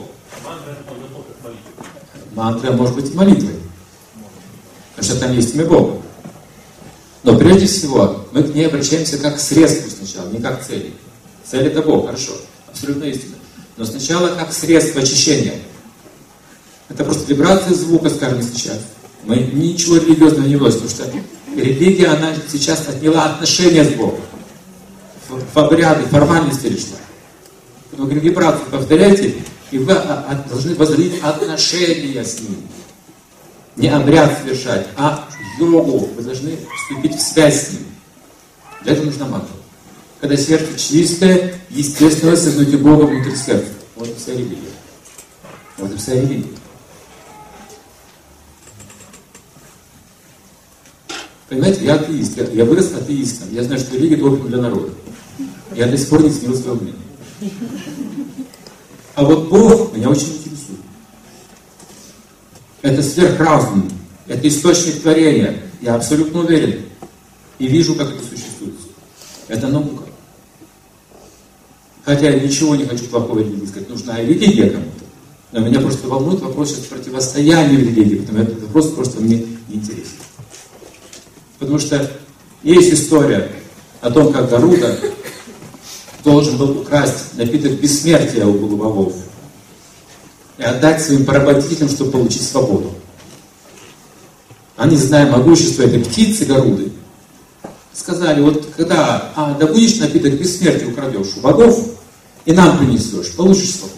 Мантра может быть молитвой. Потому что там есть имя Бога. Но прежде всего, мы к ней обращаемся как к средству сначала, не как к цели. Цель — это Бог, хорошо, абсолютно истинно. Но сначала как средство очищения. Это просто вибрация звука, скажем, сейчас. Мы ничего религиозного не вносим, потому что религия, она сейчас отняла отношения с Богом. В обряды, формальности решила. Поэтому говорим, вибрацию повторяйте, и вы должны возродить отношения с Ним. Не обряд совершать, а йогу. Вы должны вступить в связь с Ним. Для этого нужна мантра. Когда сердце чистое, естественно, вы сознаете Бога внутри сердца. Вот и вся религия. Вот и вся религия. Понимаете, я атеист. Я вырос атеистом. Я знаю, что религия — это опиум для народа. Я до сих пор не сменил свое мнение. А вот Бог меня очень интересует. Это сверхразум. Это источник творения. Я абсолютно уверен. И вижу, как это существует. Это наука. Хотя я ничего не хочу плохого религии сказать. Нужна религия кому-то. Но меня просто волнует вопрос сейчас противостояния религии. Потому что этот вопрос просто мне не интересен. Потому что есть история о том, как Гаруда должен был украсть напиток бессмертия у полубогов и отдать своим поработителям, чтобы получить свободу. Они, зная могущество этой птицы Гаруды, сказали, вот когда добудешь напиток бессмертия, украдешь у богов, и нам принесешь, получишь свободу.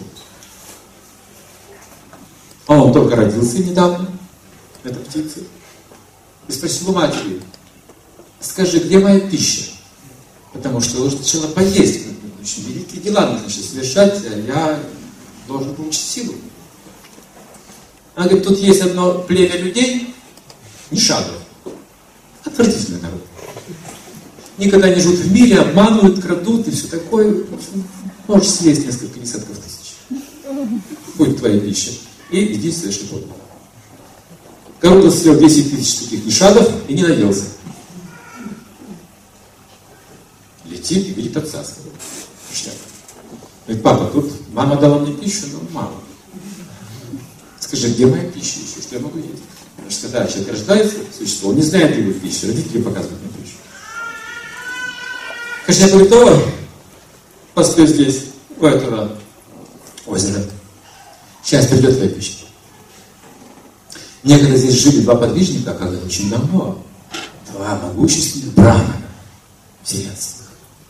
А он только родился недавно, эта птица, и спросил у матери: скажи, где моя пища? Потому что нужно сначала поесть, очень великие дела, значит, совершать, а я должен получить силу. Она говорит, тут есть одно племя людей, нишадов, отвратительный народ. Никогда не живут в мире, обманывают, крадут и все такое. Можешь съесть несколько десятков тысяч. Будет твоя пища. И иди соверши подвиг. Кого-то съел 10 тысяч таких нишадов и не наелся. Летит и видит отца своего. Говорит, папа, тут мама дала мне пищу, но мало. Скажи, где моя пища еще, что я могу есть? Потому что когда человек рождается, существо, он не знает его пищи, родители показывают мне пищу. Конечно, я готова, постой здесь, у этого озера. Сейчас придет твоя пища. Некогда здесь жили два подвижника, когда очень давно, два могущественных брамана вселенских.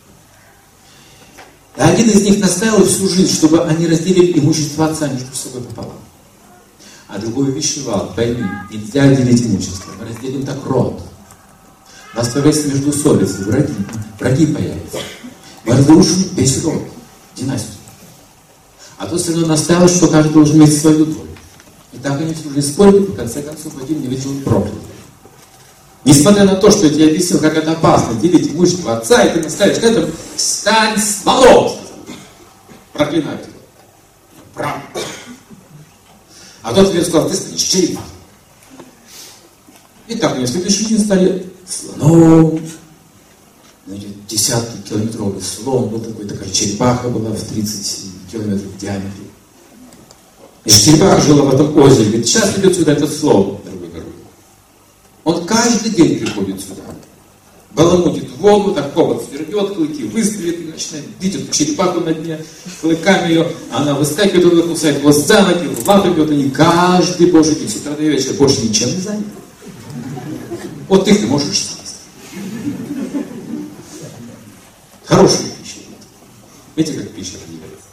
И один из них настаивал всю жизнь, чтобы они разделили имущество отца между собой пополам. А другой увещевал, пойми, нельзя делить имущество, мы разделим так род. У нас появляется междоусобица, враги появятся. Мы разрушим весь род, династию. А тот все равно настаивал, что каждый должен иметь свою долю. И так они всю жизнь спорили, в конце концов один не видел проклят. Несмотря на то, что я тебе объяснил, как это опасно, делить имущество отца, и ты наставишь к этому, стань с молот! Проклинаю тебя. Правда. А тот тебе сказал, ты станешь черепахой. И так у него следующий день стали слоном. Значит, десятки километровый слон был такой, такая черепаха была в 30 километров в диаметре. И черепаха жила в этом озере. Говорит, сейчас идет сюда этот слон, дорогой король. Он каждый день приходит сюда. Баламутит воду, так хобот свернет, клыки выстрелит и начинает бить эту черепаху на дне, клыками ее, она выскакивает, он кусает его за ноги, лапы бьет, они каждый божий день, с утра до вечера больше ничем не занят. Вот их ты можешь съесть. Хорошая пища. Видите, как пища определяется?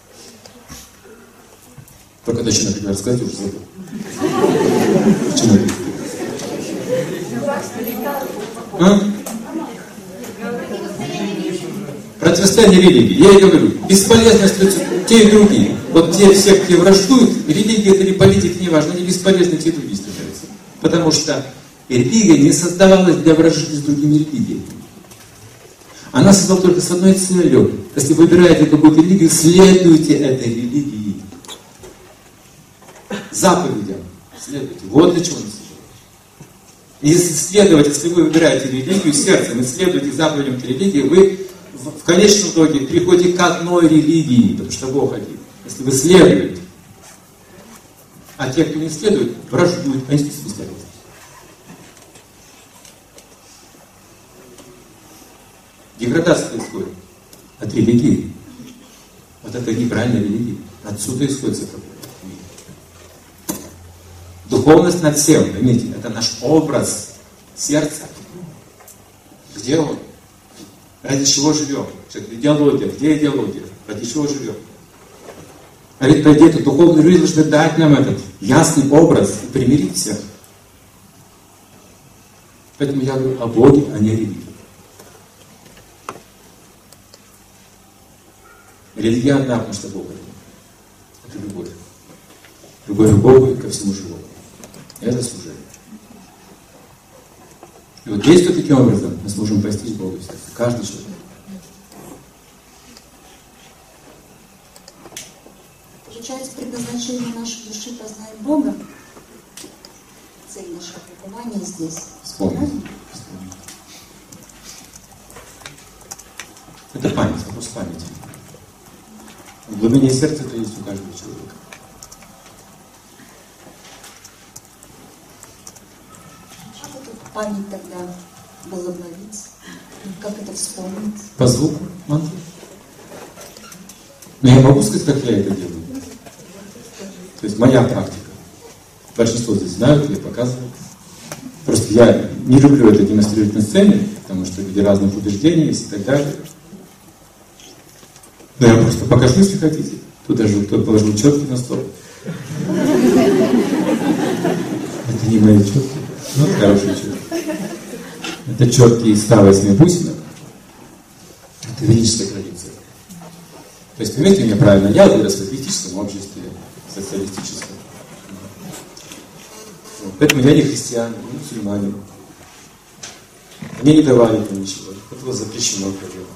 Только точно, например, сказать уже забыл. Почему? Противостояние религии. Я и говорю, бесполезно те и другие. Вот те все, кто враждуют, религия это или политика, неважно, они бесполезны, те и другие становятся. Потому что религия не создавалась для вражды с другими религиями. Она создалась только с одной целью. Если вы выбираете какую-то религию, следуйте этой религии. Заповедям следуйте. Вот для чего она создалась. Если вы выбираете религию сердцем и следуете заповедям этой религии, вы в конечном итоге переходите к одной религии, потому что Бог один. Если вы следуете, а те, кто не следует, враждуют, они специалисты. Деградация происходит от религии. Вот это неправильная религия. Отсюда исходит сопротивление. Духовность над всем, поймите, это наш образ сердца. Где он? Ради чего живем? Идеология. Где идеология? Ради чего живем? А ведь, по идее, духовные люди должны дать нам этот ясный образ и примирить всех. Поэтому я говорю о Боге, а не о религии. Религия одна, потому что Бог один. Это любовь. Любовь к Богу и ко всему живому. Это служение. И вот действуя таким образом, мы сможем постичь Бога в сердце. Каждый человек. Получается, предназначение нашей души познать Бога. Цель нашего пребывания здесь. Вспомнить. Это память, вопрос памяти. В глубине сердца это есть у каждого человека. Как эту память тогда возобновить? Как это вспомнить? По звуку мантры. Но я могу сказать, как я это делаю. То есть моя практика. Большинство здесь знают, я показываю. Просто я не люблю это демонстрировать на сцене, потому что люди разных убеждений есть и так далее. Но я просто покажу, если хотите. Тут даже кто-то положил четки на стол. Это не мои четки. Ну, это хорошие четки. Это четки из 108 бусинок. Это ведическая традиция. То есть, поймите меня правильно, я вырос в атеистическом обществе, социалистическом. Вот. Поэтому я не христианин, не мусульманин. Мне не давали ничего. Это было запрещено.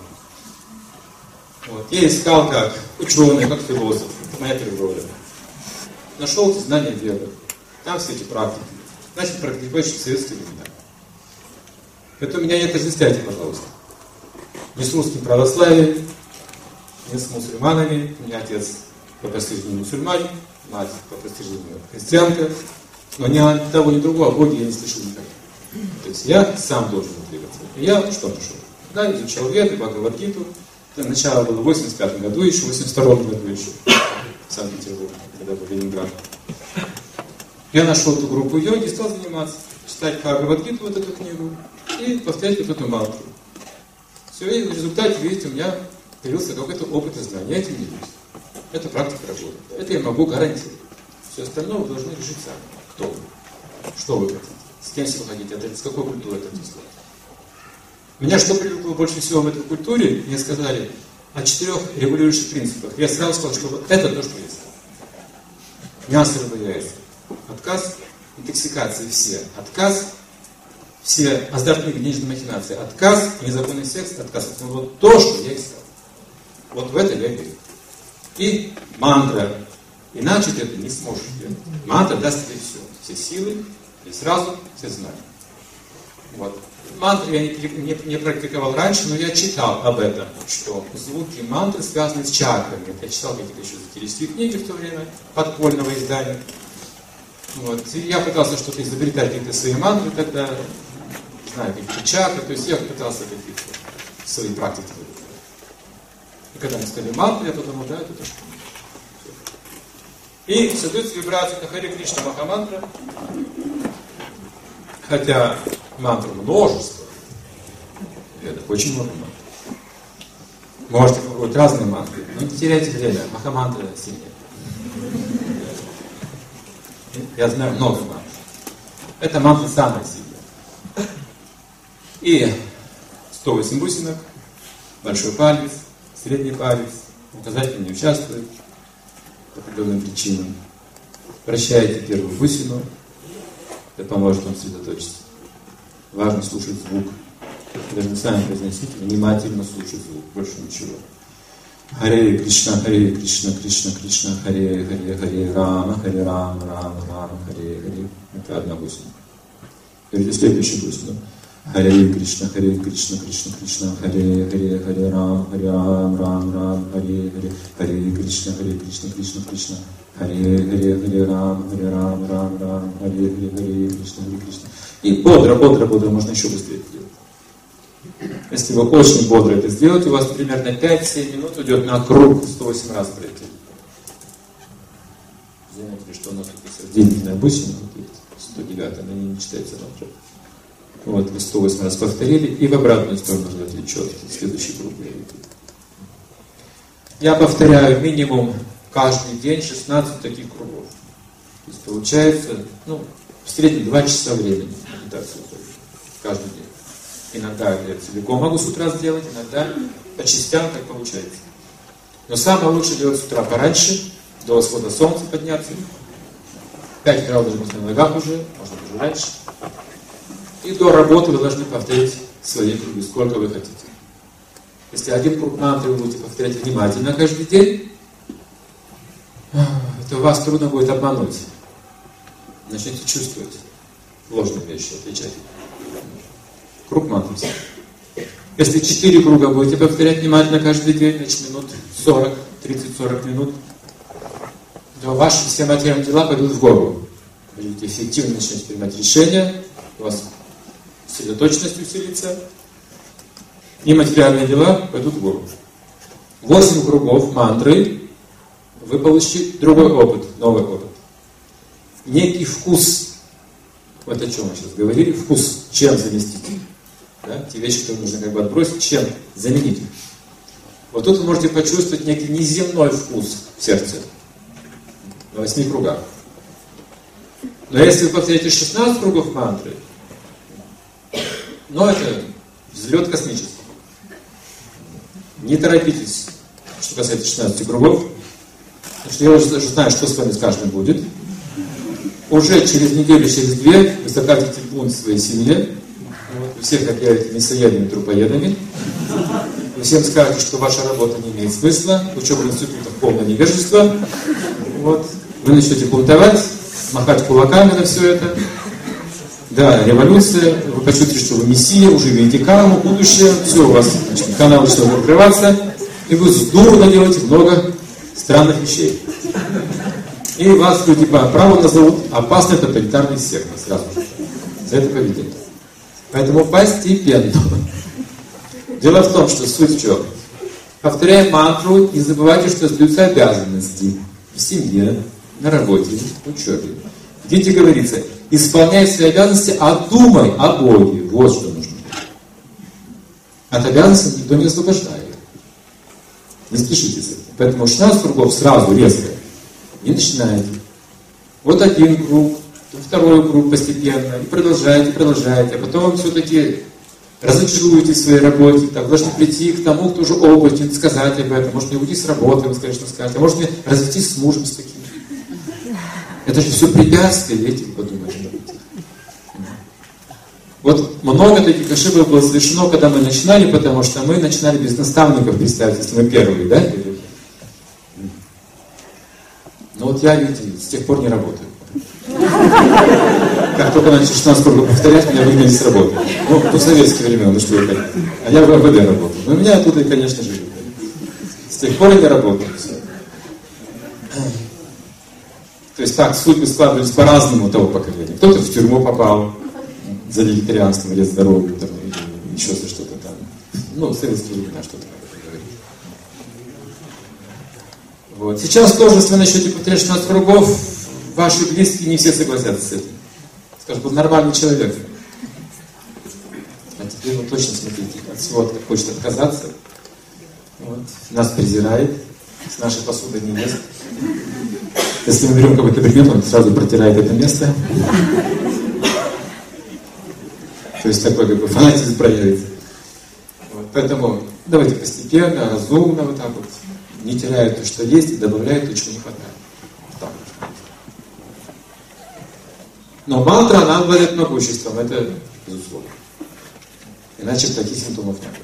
Вот. Я искал как ученый, как философ. Это моя природа. Нашел знания веры. Там все эти практики. Значит, практикуешь в советские времена. Поэтому меня не отождествляйте, пожалуйста. Не с русским православием, не с мусульманами. У меня отец по происхождению мусульманин, мать по происхождению христианка. Но ни того, ни другого о Боге я не слышал никогда. То есть я сам должен двигаться. И я что нашел? Да, изучал Веды, Бхагавад-гиту. Начало было в 85 году еще, в 82 году еще. В Санкт-Петербурге, когда был Ленинград. Я нашел эту группу йоги и стал заниматься. Читать Бхагавад-гиту, вот эту книгу, и повторять вот эту мантру. Все, и в результате, видите, у меня появился какой-то опыт и знания. Я этим делюсь. Это практика работы. Это я могу гарантировать. Все остальное вы должны решить сами. Кто вы? Что вы хотите? С кем вы хотите? С какой культурой хотите стать? Меня что привлекло больше всего в этой культуре? Мне сказали о 4 регулирующих принципах. Я сразу сказал, что вот это то, что есть. Мясо, рыба, яйца. Отказ интоксикации все. Отказ все азартные денежные махинации. Отказ незаконный секс. Отказ. Это вот то, что я искал. Вот в это я верю. И мантра. Иначе ты это не сможешь делать. Мантра даст тебе все. Все силы, и сразу все знания. Вот. Мантры я не практиковал раньше, но я читал об этом, что звуки мантры связаны с чакрами. Я читал какие-то еще эзотерические книги в то время, подпольного издания. Вот. И я пытался что-то изобретать, какие-то свои мантры тогда, не знаю, какие-то чакры, то есть я пытался какие-то свои практики. И когда мы сказали мантры, я подумал, да, это то, что... И создается вибрация на Харе Кришна Махамантра. Хотя мантр множество. Это очень много мантр. Можете попробовать разные мантры, но не теряйте время. Махамантра сильнее. Я знаю много мантр. Эта мантра самая сильная. И 108 бусинок, большой палец, средний палец, указатель не участвует по определенным причинам. Прощаете первую бусину, это поможет вам сосредоточиться. Важно слушать звук. Даже сами произносите, внимательно слушать звук, больше ничего. Харе Кришна, Кришна, Кришна, Харе, Харе, Харе Рама, Рама, Харе, Харе. Это одна бусина. Говорите следующую бусину. Харе Кришна, Кришна, Кришна, Харе, Харе, Харе Рама, Рам, Харе, Харе, Харе Кришна, Кришна, Кришна. Харе, Харе, Харе Рам, Рам, Харе, Харе, Кришна. И бодро, можно еще быстрее это делать. Если вы очень бодро это сделаете, у вас примерно 5-7 минут уйдет на круг 108 раз пройти. Заметили, что у нас тут есть отдельная бусина, 109, она не читается на. Вот, вы 108 раз повторили, и в обратную сторону сделайте четко, следующий круг. Я повторяю минимум каждый день 16 таких кругов. То есть получается, в среднем 2 часа времени медитацию каждый день. Иногда я целиком могу с утра сделать, иногда по частям, как получается. Но самое лучшее делать с утра пораньше, до восхода солнца подняться. 5 раз должны быть на ногах уже, можно даже раньше. И до работы вы должны повторить свои круги, сколько вы хотите. Если один круг мантры вы будете повторять внимательно каждый день, то вас трудно будет обмануть. Начнете чувствовать ложные вещи, отличать. Круг мантры. Если 4 круга будете повторять внимательно каждый день, значит минут 40, 30-40 минут, то ваши все материальные дела пойдут в гору. Будете эффективно начнете принимать решения, у вас сосредоточенность усилится, и материальные дела пойдут в гору. 8 кругов мантры, вы получите другой опыт, новый опыт. Некий вкус. Вот о чем мы сейчас говорили. Вкус. Чем заместить? Да? Те вещи, которые нужно отбросить, чем заменить. Вот тут вы можете почувствовать некий неземной вкус в сердце. На 8 кругах. Но если вы повторяете 16 кругов мантры, это взлет космический. Не торопитесь что касается 16 кругов. Потому что я уже знаю, что с вами с каждым будет. Уже через неделю, через две вы закатите бунт в своей семье. Вы всех объявите мясоедами, трупоедами. Вы всем скажете, что ваша работа не имеет смысла, учеба в институтах полное невежество. Вот. Вы начнете бунтовать, махать кулаками на все это. Да, революция, вы почувствуете, что вы мессия, уже видите карму, будущее, все, у вас канал начнет открываться, и вы с дуру наделаете много странных вещей. И вас люди по праву назовут опасной тоталитарной сектой сразу же за это поведение. Поэтому постепенно. Дело в том, что суть в чем? Повторяя мантру, не забывайте, что сдаются обязанности в семье, на работе, в учебе. Где говорится, исполняй свои обязанности, а думай о Боге. Вот что нужно. От обязанностей никто не освобождает. Не спешите с этим. Поэтому 16 кругов сразу, резко не начинайте. Вот один круг, второй круг постепенно, и продолжаете, а потом все-таки разочаруетесь в своей работе, так, должны прийти к тому, кто уже опытен, сказать об этом, может мне уйти с работы, вы скажете, что сказать, а может мне развестись с мужем с таким. Это же все препятствия, видите, вы подумайте. Вот много таких ошибок было совершено, когда мы начинали, потому что мы начинали без наставников, представьте, если мы первые, да? Но вот я, видите, с тех пор не работаю. Как только начал 16 кругов повторять, меня выгнали с работы. Ну, в советские времена, ну что я хотел. А я в МВД работал. Но меня оттуда, конечно же, с тех пор я не работаю. То есть так, судьбы складывались по-разному того поколения. Кто-то в тюрьму попал за вегетарианством или здоровьем, там, или еще за что-то там. Ну, в советские времена что-то говорить. Вот. Сейчас тоже, если вы начнете повторять 16 кругов, ваши близкие не все согласятся с этим. Скажут, он нормальный человек. А теперь вы точно смотрите, от всего хочет отказаться. Вот. Нас презирает, с нашей посудой не ест. Если мы берем какой-то предмет, он сразу протирает это место. То есть такой как бы фанатизм проявится. Вот. Поэтому давайте постепенно, разумно, вот так вот, не теряя то, что есть, и добавляя то, чего не хватает. Так. Но мантра, она обладает могуществом, это безусловно. Иначе таких симптомов не будет.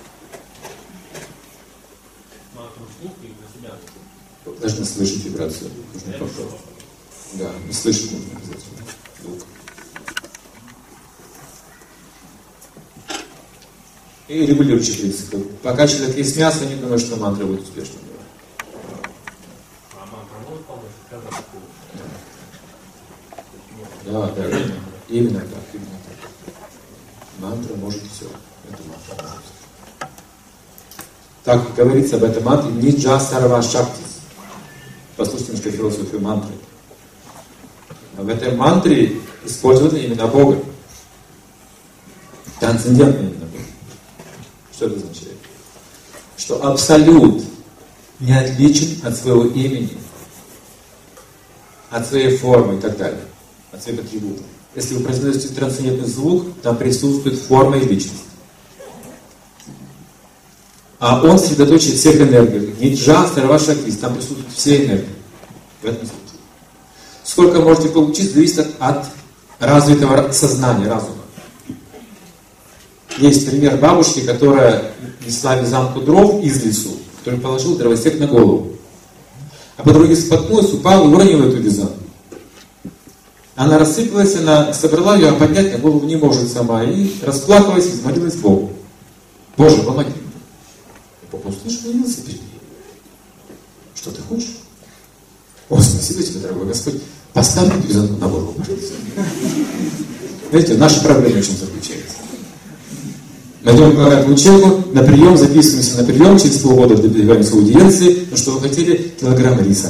Должны слышать вибрацию. Нужно попробовать. Да, слышать нужно обязательно. Звук. И регулирующий принцип. Пока человек ест мясо, не думаю, что мантра будет успешной. А мантра может помочь? Да, именно так. Мантра может все. Это мантра может. Так говорится об этом мантре Ниджа Сарва Шакти. Послушайте немножко философию мантры. В этой мантре использованы именно Бога. Трансцендентные именно Бога. Что это означает? Что абсолют не отличен от своего имени, от своей формы и так далее, от своих атрибутов. Если вы произносите трансцендентный звук, там присутствует форма и личность. А он сосредоточит всех энергий. Ниджа, Сарва Шакти, там присутствуют все энергии. В этом случае. Сколько можете получить, зависит от развитого сознания, разума. Есть пример бабушки, которая несла вязанку дров из лесу, который положил дровосек на голову. А по дороге споткнулась, упала и уронила эту вязанку. Она рассыпалась, она собрала ее, а поднять на голову не может сама. И расплакалась, и взмолилась Богу. Боже, помоги. Папа услышал и молился перед ней. Что ты хочешь? О, спасибо тебе, дорогой Господь. Поставь эту вязанку на голову, пожалуйста. Знаете, наша проблема в чем заключается? Мы идем к этому человеку на прием, записываемся на прием, через полгода добиваемся аудиенции, но что вы хотели? Килограмм риса.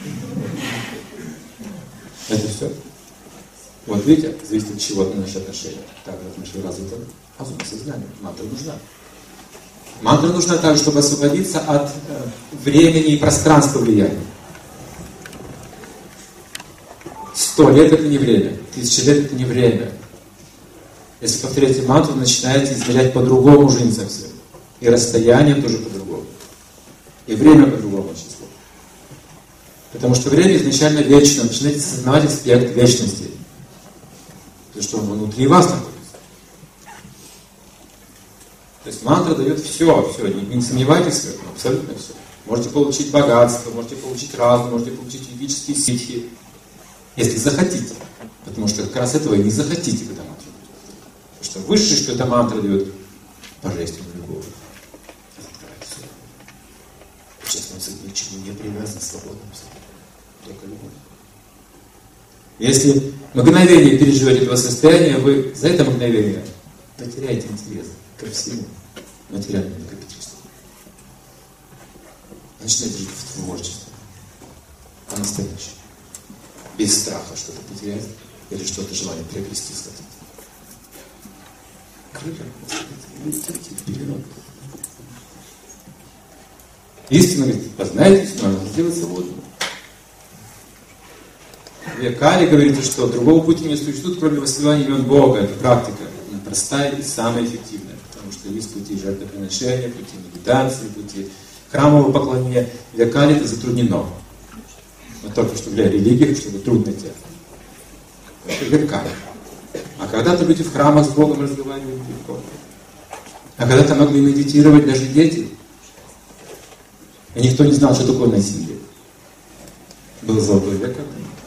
Это все. Вот видите, зависит от чего от наших отношений. Так, от нашего развитого разума, сознания. Мантра нужна. Мантра нужна также, чтобы освободиться от времени и пространства влияния. 100 лет это не время, 1000 лет это не время. Если повторяете мантру, вы начинаете измерять по-другому жизнь совсем. И расстояние тоже по-другому. И время по-другому число. Потому что время изначально вечно. Начинаете осознавать аспект вечности. Потому что он внутри вас находится. То есть мантра дает все, не сомневайтесь в этом, абсолютно все. Можете получить богатство, можете получить разум, можете получить ведические ситхи, если захотите. Потому что как раз этого и не захотите, когда мантра дает. Потому что высшее, что эта мантра дает, божественную любовь. Сейчас он ни к чему не привязан, свободно, только любовь. Если мгновение переживать этого состояния, вы за это мгновение потеряете интерес ко всему материальному накопительству. Начинаете жить в творчестве, по-настоящему. Без страха что-то потерять или что-то желание приобрести схватить. Летите вперед. Истина говорит, познайте истину, надо сделать свободным. В Кали говорится, что другого пути не существует, кроме воспевания имен Бога. Это практика. Она простая и самая эффективная. Потому что есть пути жертвоприношения, пути медитации, пути храмового поклонения. В Кали это затруднено. Но только что для религии, чтобы трудно делать. Это Векали. А когда-то люди в храмах с Богом разговаривали легко. А когда-то могли медитировать даже дети. И никто не знал, что такое насилие. Был золотой век.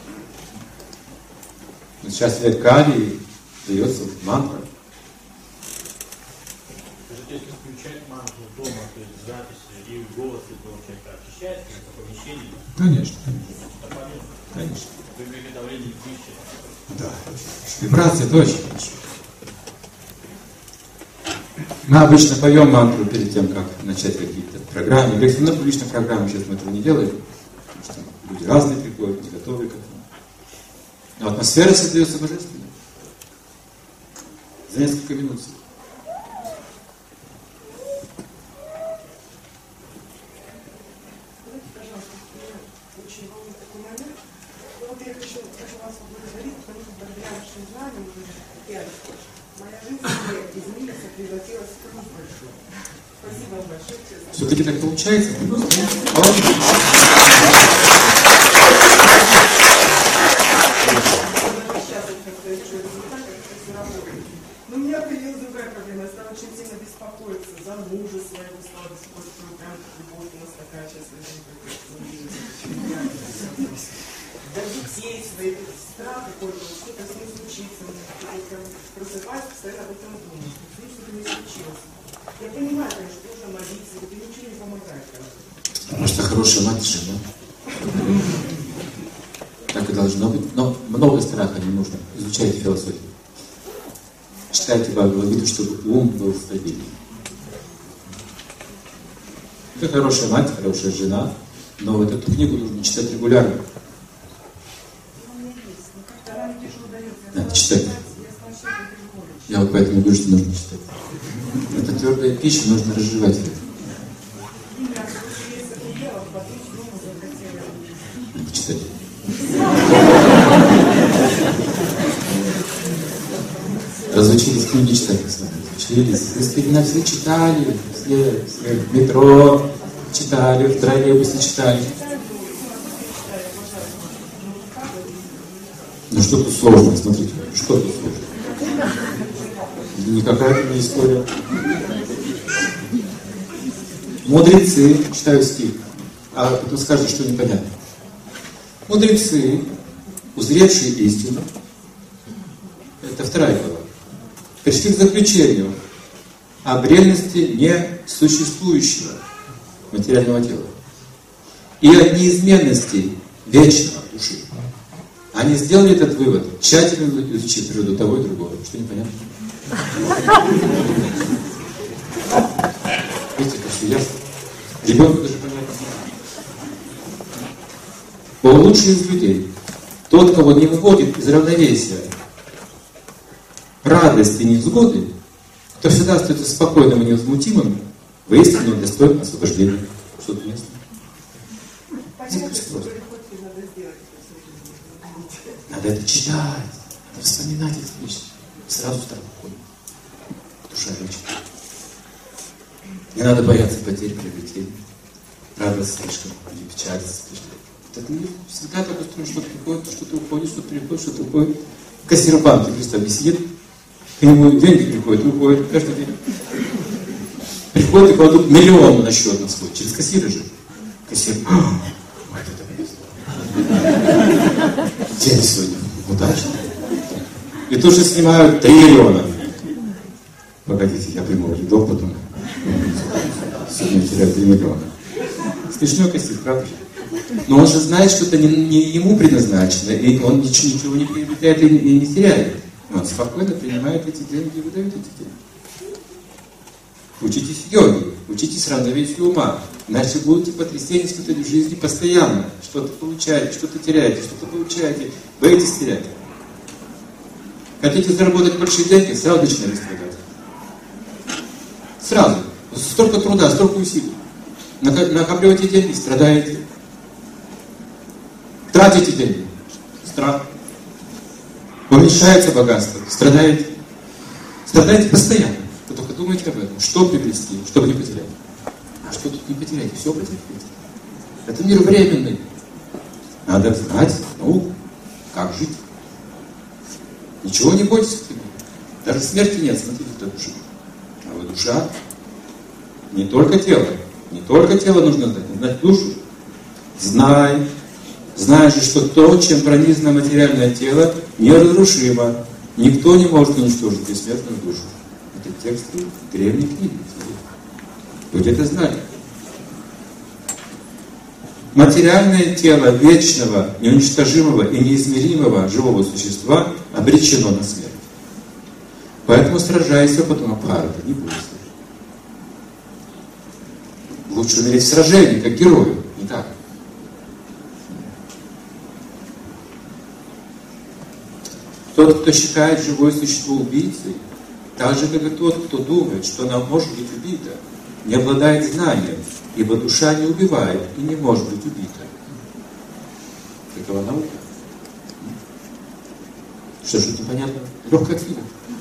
Но сейчас век Кали дается в мантрах. Если включать мантру дома, то есть записи и голос этого человека очищается это помещение? Конечно. Это полезно. Конечно. При приготовлении пищи. Да. Вибрация это очень хорошо. Мы обычно поем мантру перед тем, как начать какие-то программы. Если на публичных программах сейчас мы этого не делаем, потому что люди разные приходят, не готовы к этому. Но атмосфера создается божественной. За несколько минут. Все-таки так получается? Но у меня появилась другая проблема. Я стала очень сильно беспокоиться за мужа своего, стала беспокоиться, прям любовь у нас такая сейчас за детей своих, страх какой-то, что-то с ним случится. Я просыпаюсь, постоянно об этом думаю. Что-то не случилось. Я понимаю, конечно, что нужно молиться, это ничего не помогает. Потому что хорошая мать жена. Так и должно быть. Но много страха не нужно. Изучайте философию. Читайте Бхагавад-гиту, чтобы ум был стабильный. Это хорошая мать, хорошая жена, но вот эту книгу нужно читать регулярно. Надо читать. Я вот поэтому говорю, что нужно читать. Это твердая пища, нужно разжевать ее. Читать. Разучились книги читать, разучились. Вы все читали, все в метро читали, в троллейбусе читали. Ну что тут сложно, смотрите, что тут сложно? Никакая не история. Мудрецы, читаю стих, а потом скажут, что непонятно. Мудрецы, узревшие истину, это вторая глава, пришли к заключению о бренности несуществующего материального тела и о неизменности вечного души. Они сделали этот вывод, тщательно изучив природу того и другого. Что непонятно? Видите, как все ясно? Ребенку даже понятно. Он лучший из людей. Тот, кого не выводит из равновесия радости и невзгоды, кто всегда остается спокойным и невозмутимым, воистину он достоин освобождения. Что-то ясно? Надо это читать, надо вспоминать эти вещи. Сразу стало спокойно. Душа лечит. Не надо бояться потерь, приобретений. радоваться слишком, или печалиться слишком. Так мир всегда так устроен, что-то приходит, что-то уходит, что-то приходит, что-то уходит. Кассир банка, представь, сидит, к нему деньги приходят, уходят каждый день. Приходят и кладут миллион на счет на свой, через кассира же. Кассир, ой, это повезло. День сегодня удачный. И тут же снимают 3 миллиона. Погодите, я приму рядок потом. Сегодня теряю 3 миллиона. Смешной кассир, правда? Но он же знает, что это не ему предназначено, и он ничего не приобретает и не теряет. Он спокойно принимает эти деньги и выдает эти деньги. Учитесь йоге, учитесь равновесию ума. Иначе будете потрясения испытывать в жизни постоянно. Что-то получаете, что-то теряете, что-то получаете. Боитесь терять. Хотите заработать большие деньги, сразу начинаете страдать. Сразу. Столько труда, столько усилий. Накапливаете деньги, страдаете. Тратите деньги. Страх. Уменьшается богатство. Страдаете. Страдаете постоянно. Вы только думаете об этом. Что приобрести, чтобы не потерять. А что тут не потерять? Все потерять. Это мир временный. Надо знать науку, как жить. Ничего не бойтесь. Даже смерти нет, смотрите, это душа. А вот душа, не только тело. Не только тело нужно знать, но знать душу. Знай. Знай же, что то, чем пронизано материальное тело, неразрушимо. Никто не может уничтожить бессмертную душу. Это тексты древней книги. Люди это знали. Материальное тело вечного, неуничтожимого и неизмеримого живого существа обречено на смерть. Поэтому сражайся, потом опарата, не бойся. Лучше умереть в сражении, как герою, не так. Тот, кто считает живое существо убийцей, так же, как и тот, кто думает, что она может быть убита, не обладает знанием, ибо душа не убивает и не может быть убита. Такова наука. Что ж, непонятно? Легкая книга.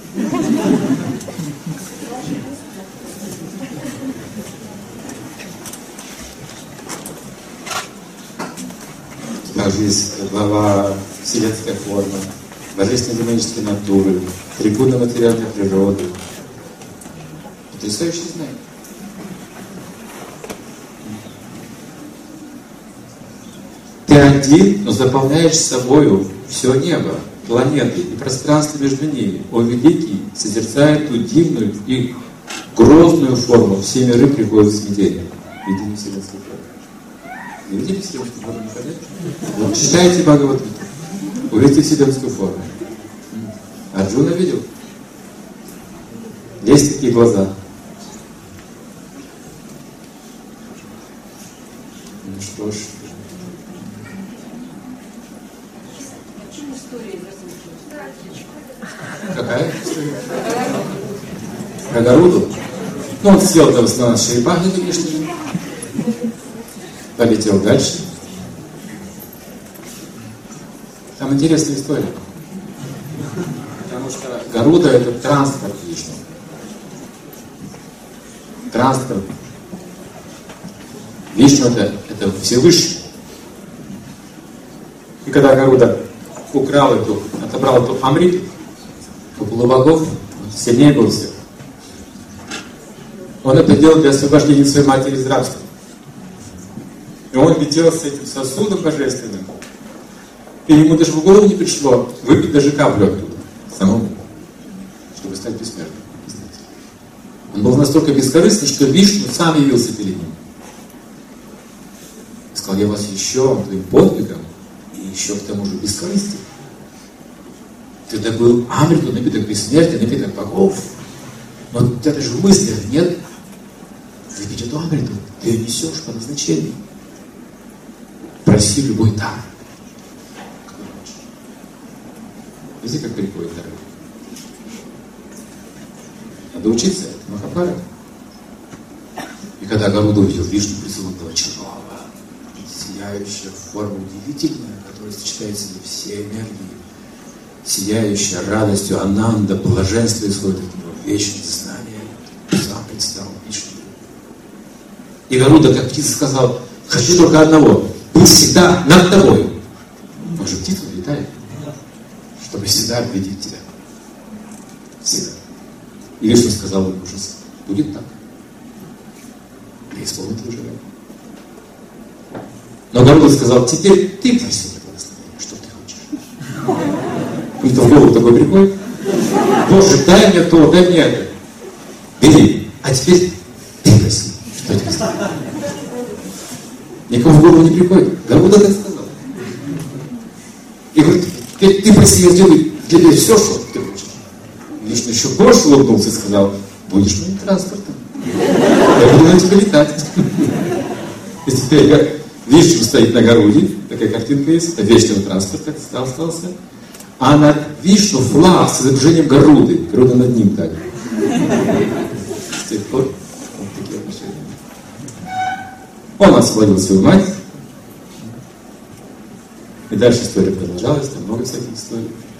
Также есть глава «Вселенская форма», «Божественные демонические натуры», «Тригуна материальной природы». Потрясающее знание. Ты один, но заполняешь собою все небо, планеты и пространство между ними. О великий, созерцая ту дивную и грозную форму, все миры приходят в смятение. Видели вселенскую форму? Не видели вселенскую форму никогда? Вот читайте Бхагаватгиту, увидите вселенскую форму. Арджуна видел? Есть такие глаза. Ну что ж. Какая история? Про Гаруду? Ну, он сел там на черепахе, конечно же. Полетел дальше. Там интересная история. Потому что Гаруда — это транспорт Вишну. Транспорт. Вишну — это Всевышний. И когда Гаруда отобрал эту Амриту, у полубогов сильнее был всех. Он это делал для освобождения своей матери из рабства. И он летел с этим сосудом божественным. И ему даже в голову не пришло выпить даже каплю оттуда, самому, чтобы стать бессмертным. Он был настолько бескорыстный, что Вишну сам явился перед ним. И сказал: я вас еще твоим подвигом и еще к тому же бескорыстием. Ты добыл Амриту, напиток бессмертия, напиток богов. Но у тебя даже в мыслях нет выпить эту Амриту. Ты ее несешь по назначению. Проси любой дар. Видите, как приходит дар? Надо учиться, это Махабхарата. И когда Гаруда увидел Вишну присутствовал Чарова, сияющая форма удивительная, которая сочетает в себе все энергии, сияющая радостью, ананда, блаженство исходит от него, вечное знание, сам предстал Вишну. И Гаруда, как птица, сказал: Хочу только одного. Быть всегда над тобой. Он же птица летает. Чтобы всегда видеть тебя. Всегда. И Вишну сказал ужас. Будет так. И исполнит твое желание. Но Гаруда сказал, теперь ты проси это благословение, что ты хочешь. Кто-то в голову такой приходит. Боже, дай мне то, дай мне это. Бери. А теперь ты проси, что я тебе сказал. Никому в голову не приходит. Гаруда так сказал. И говорит, теперь ты проси, я сделаю для тебя все, что ты хочешь. Вишну еще больше улыбнулся и сказал, будешь моим транспортом. Я буду на тебя летать. И теперь как Вишну стоит на Гаруде, такая картинка есть, вечного транспорта остался. А над Вишну флаг с изображением Гаруды. Гаруда над ним так. С тех пор вот такие отношения. Он освободил свою мать. И дальше история продолжалась, там много всяких историй.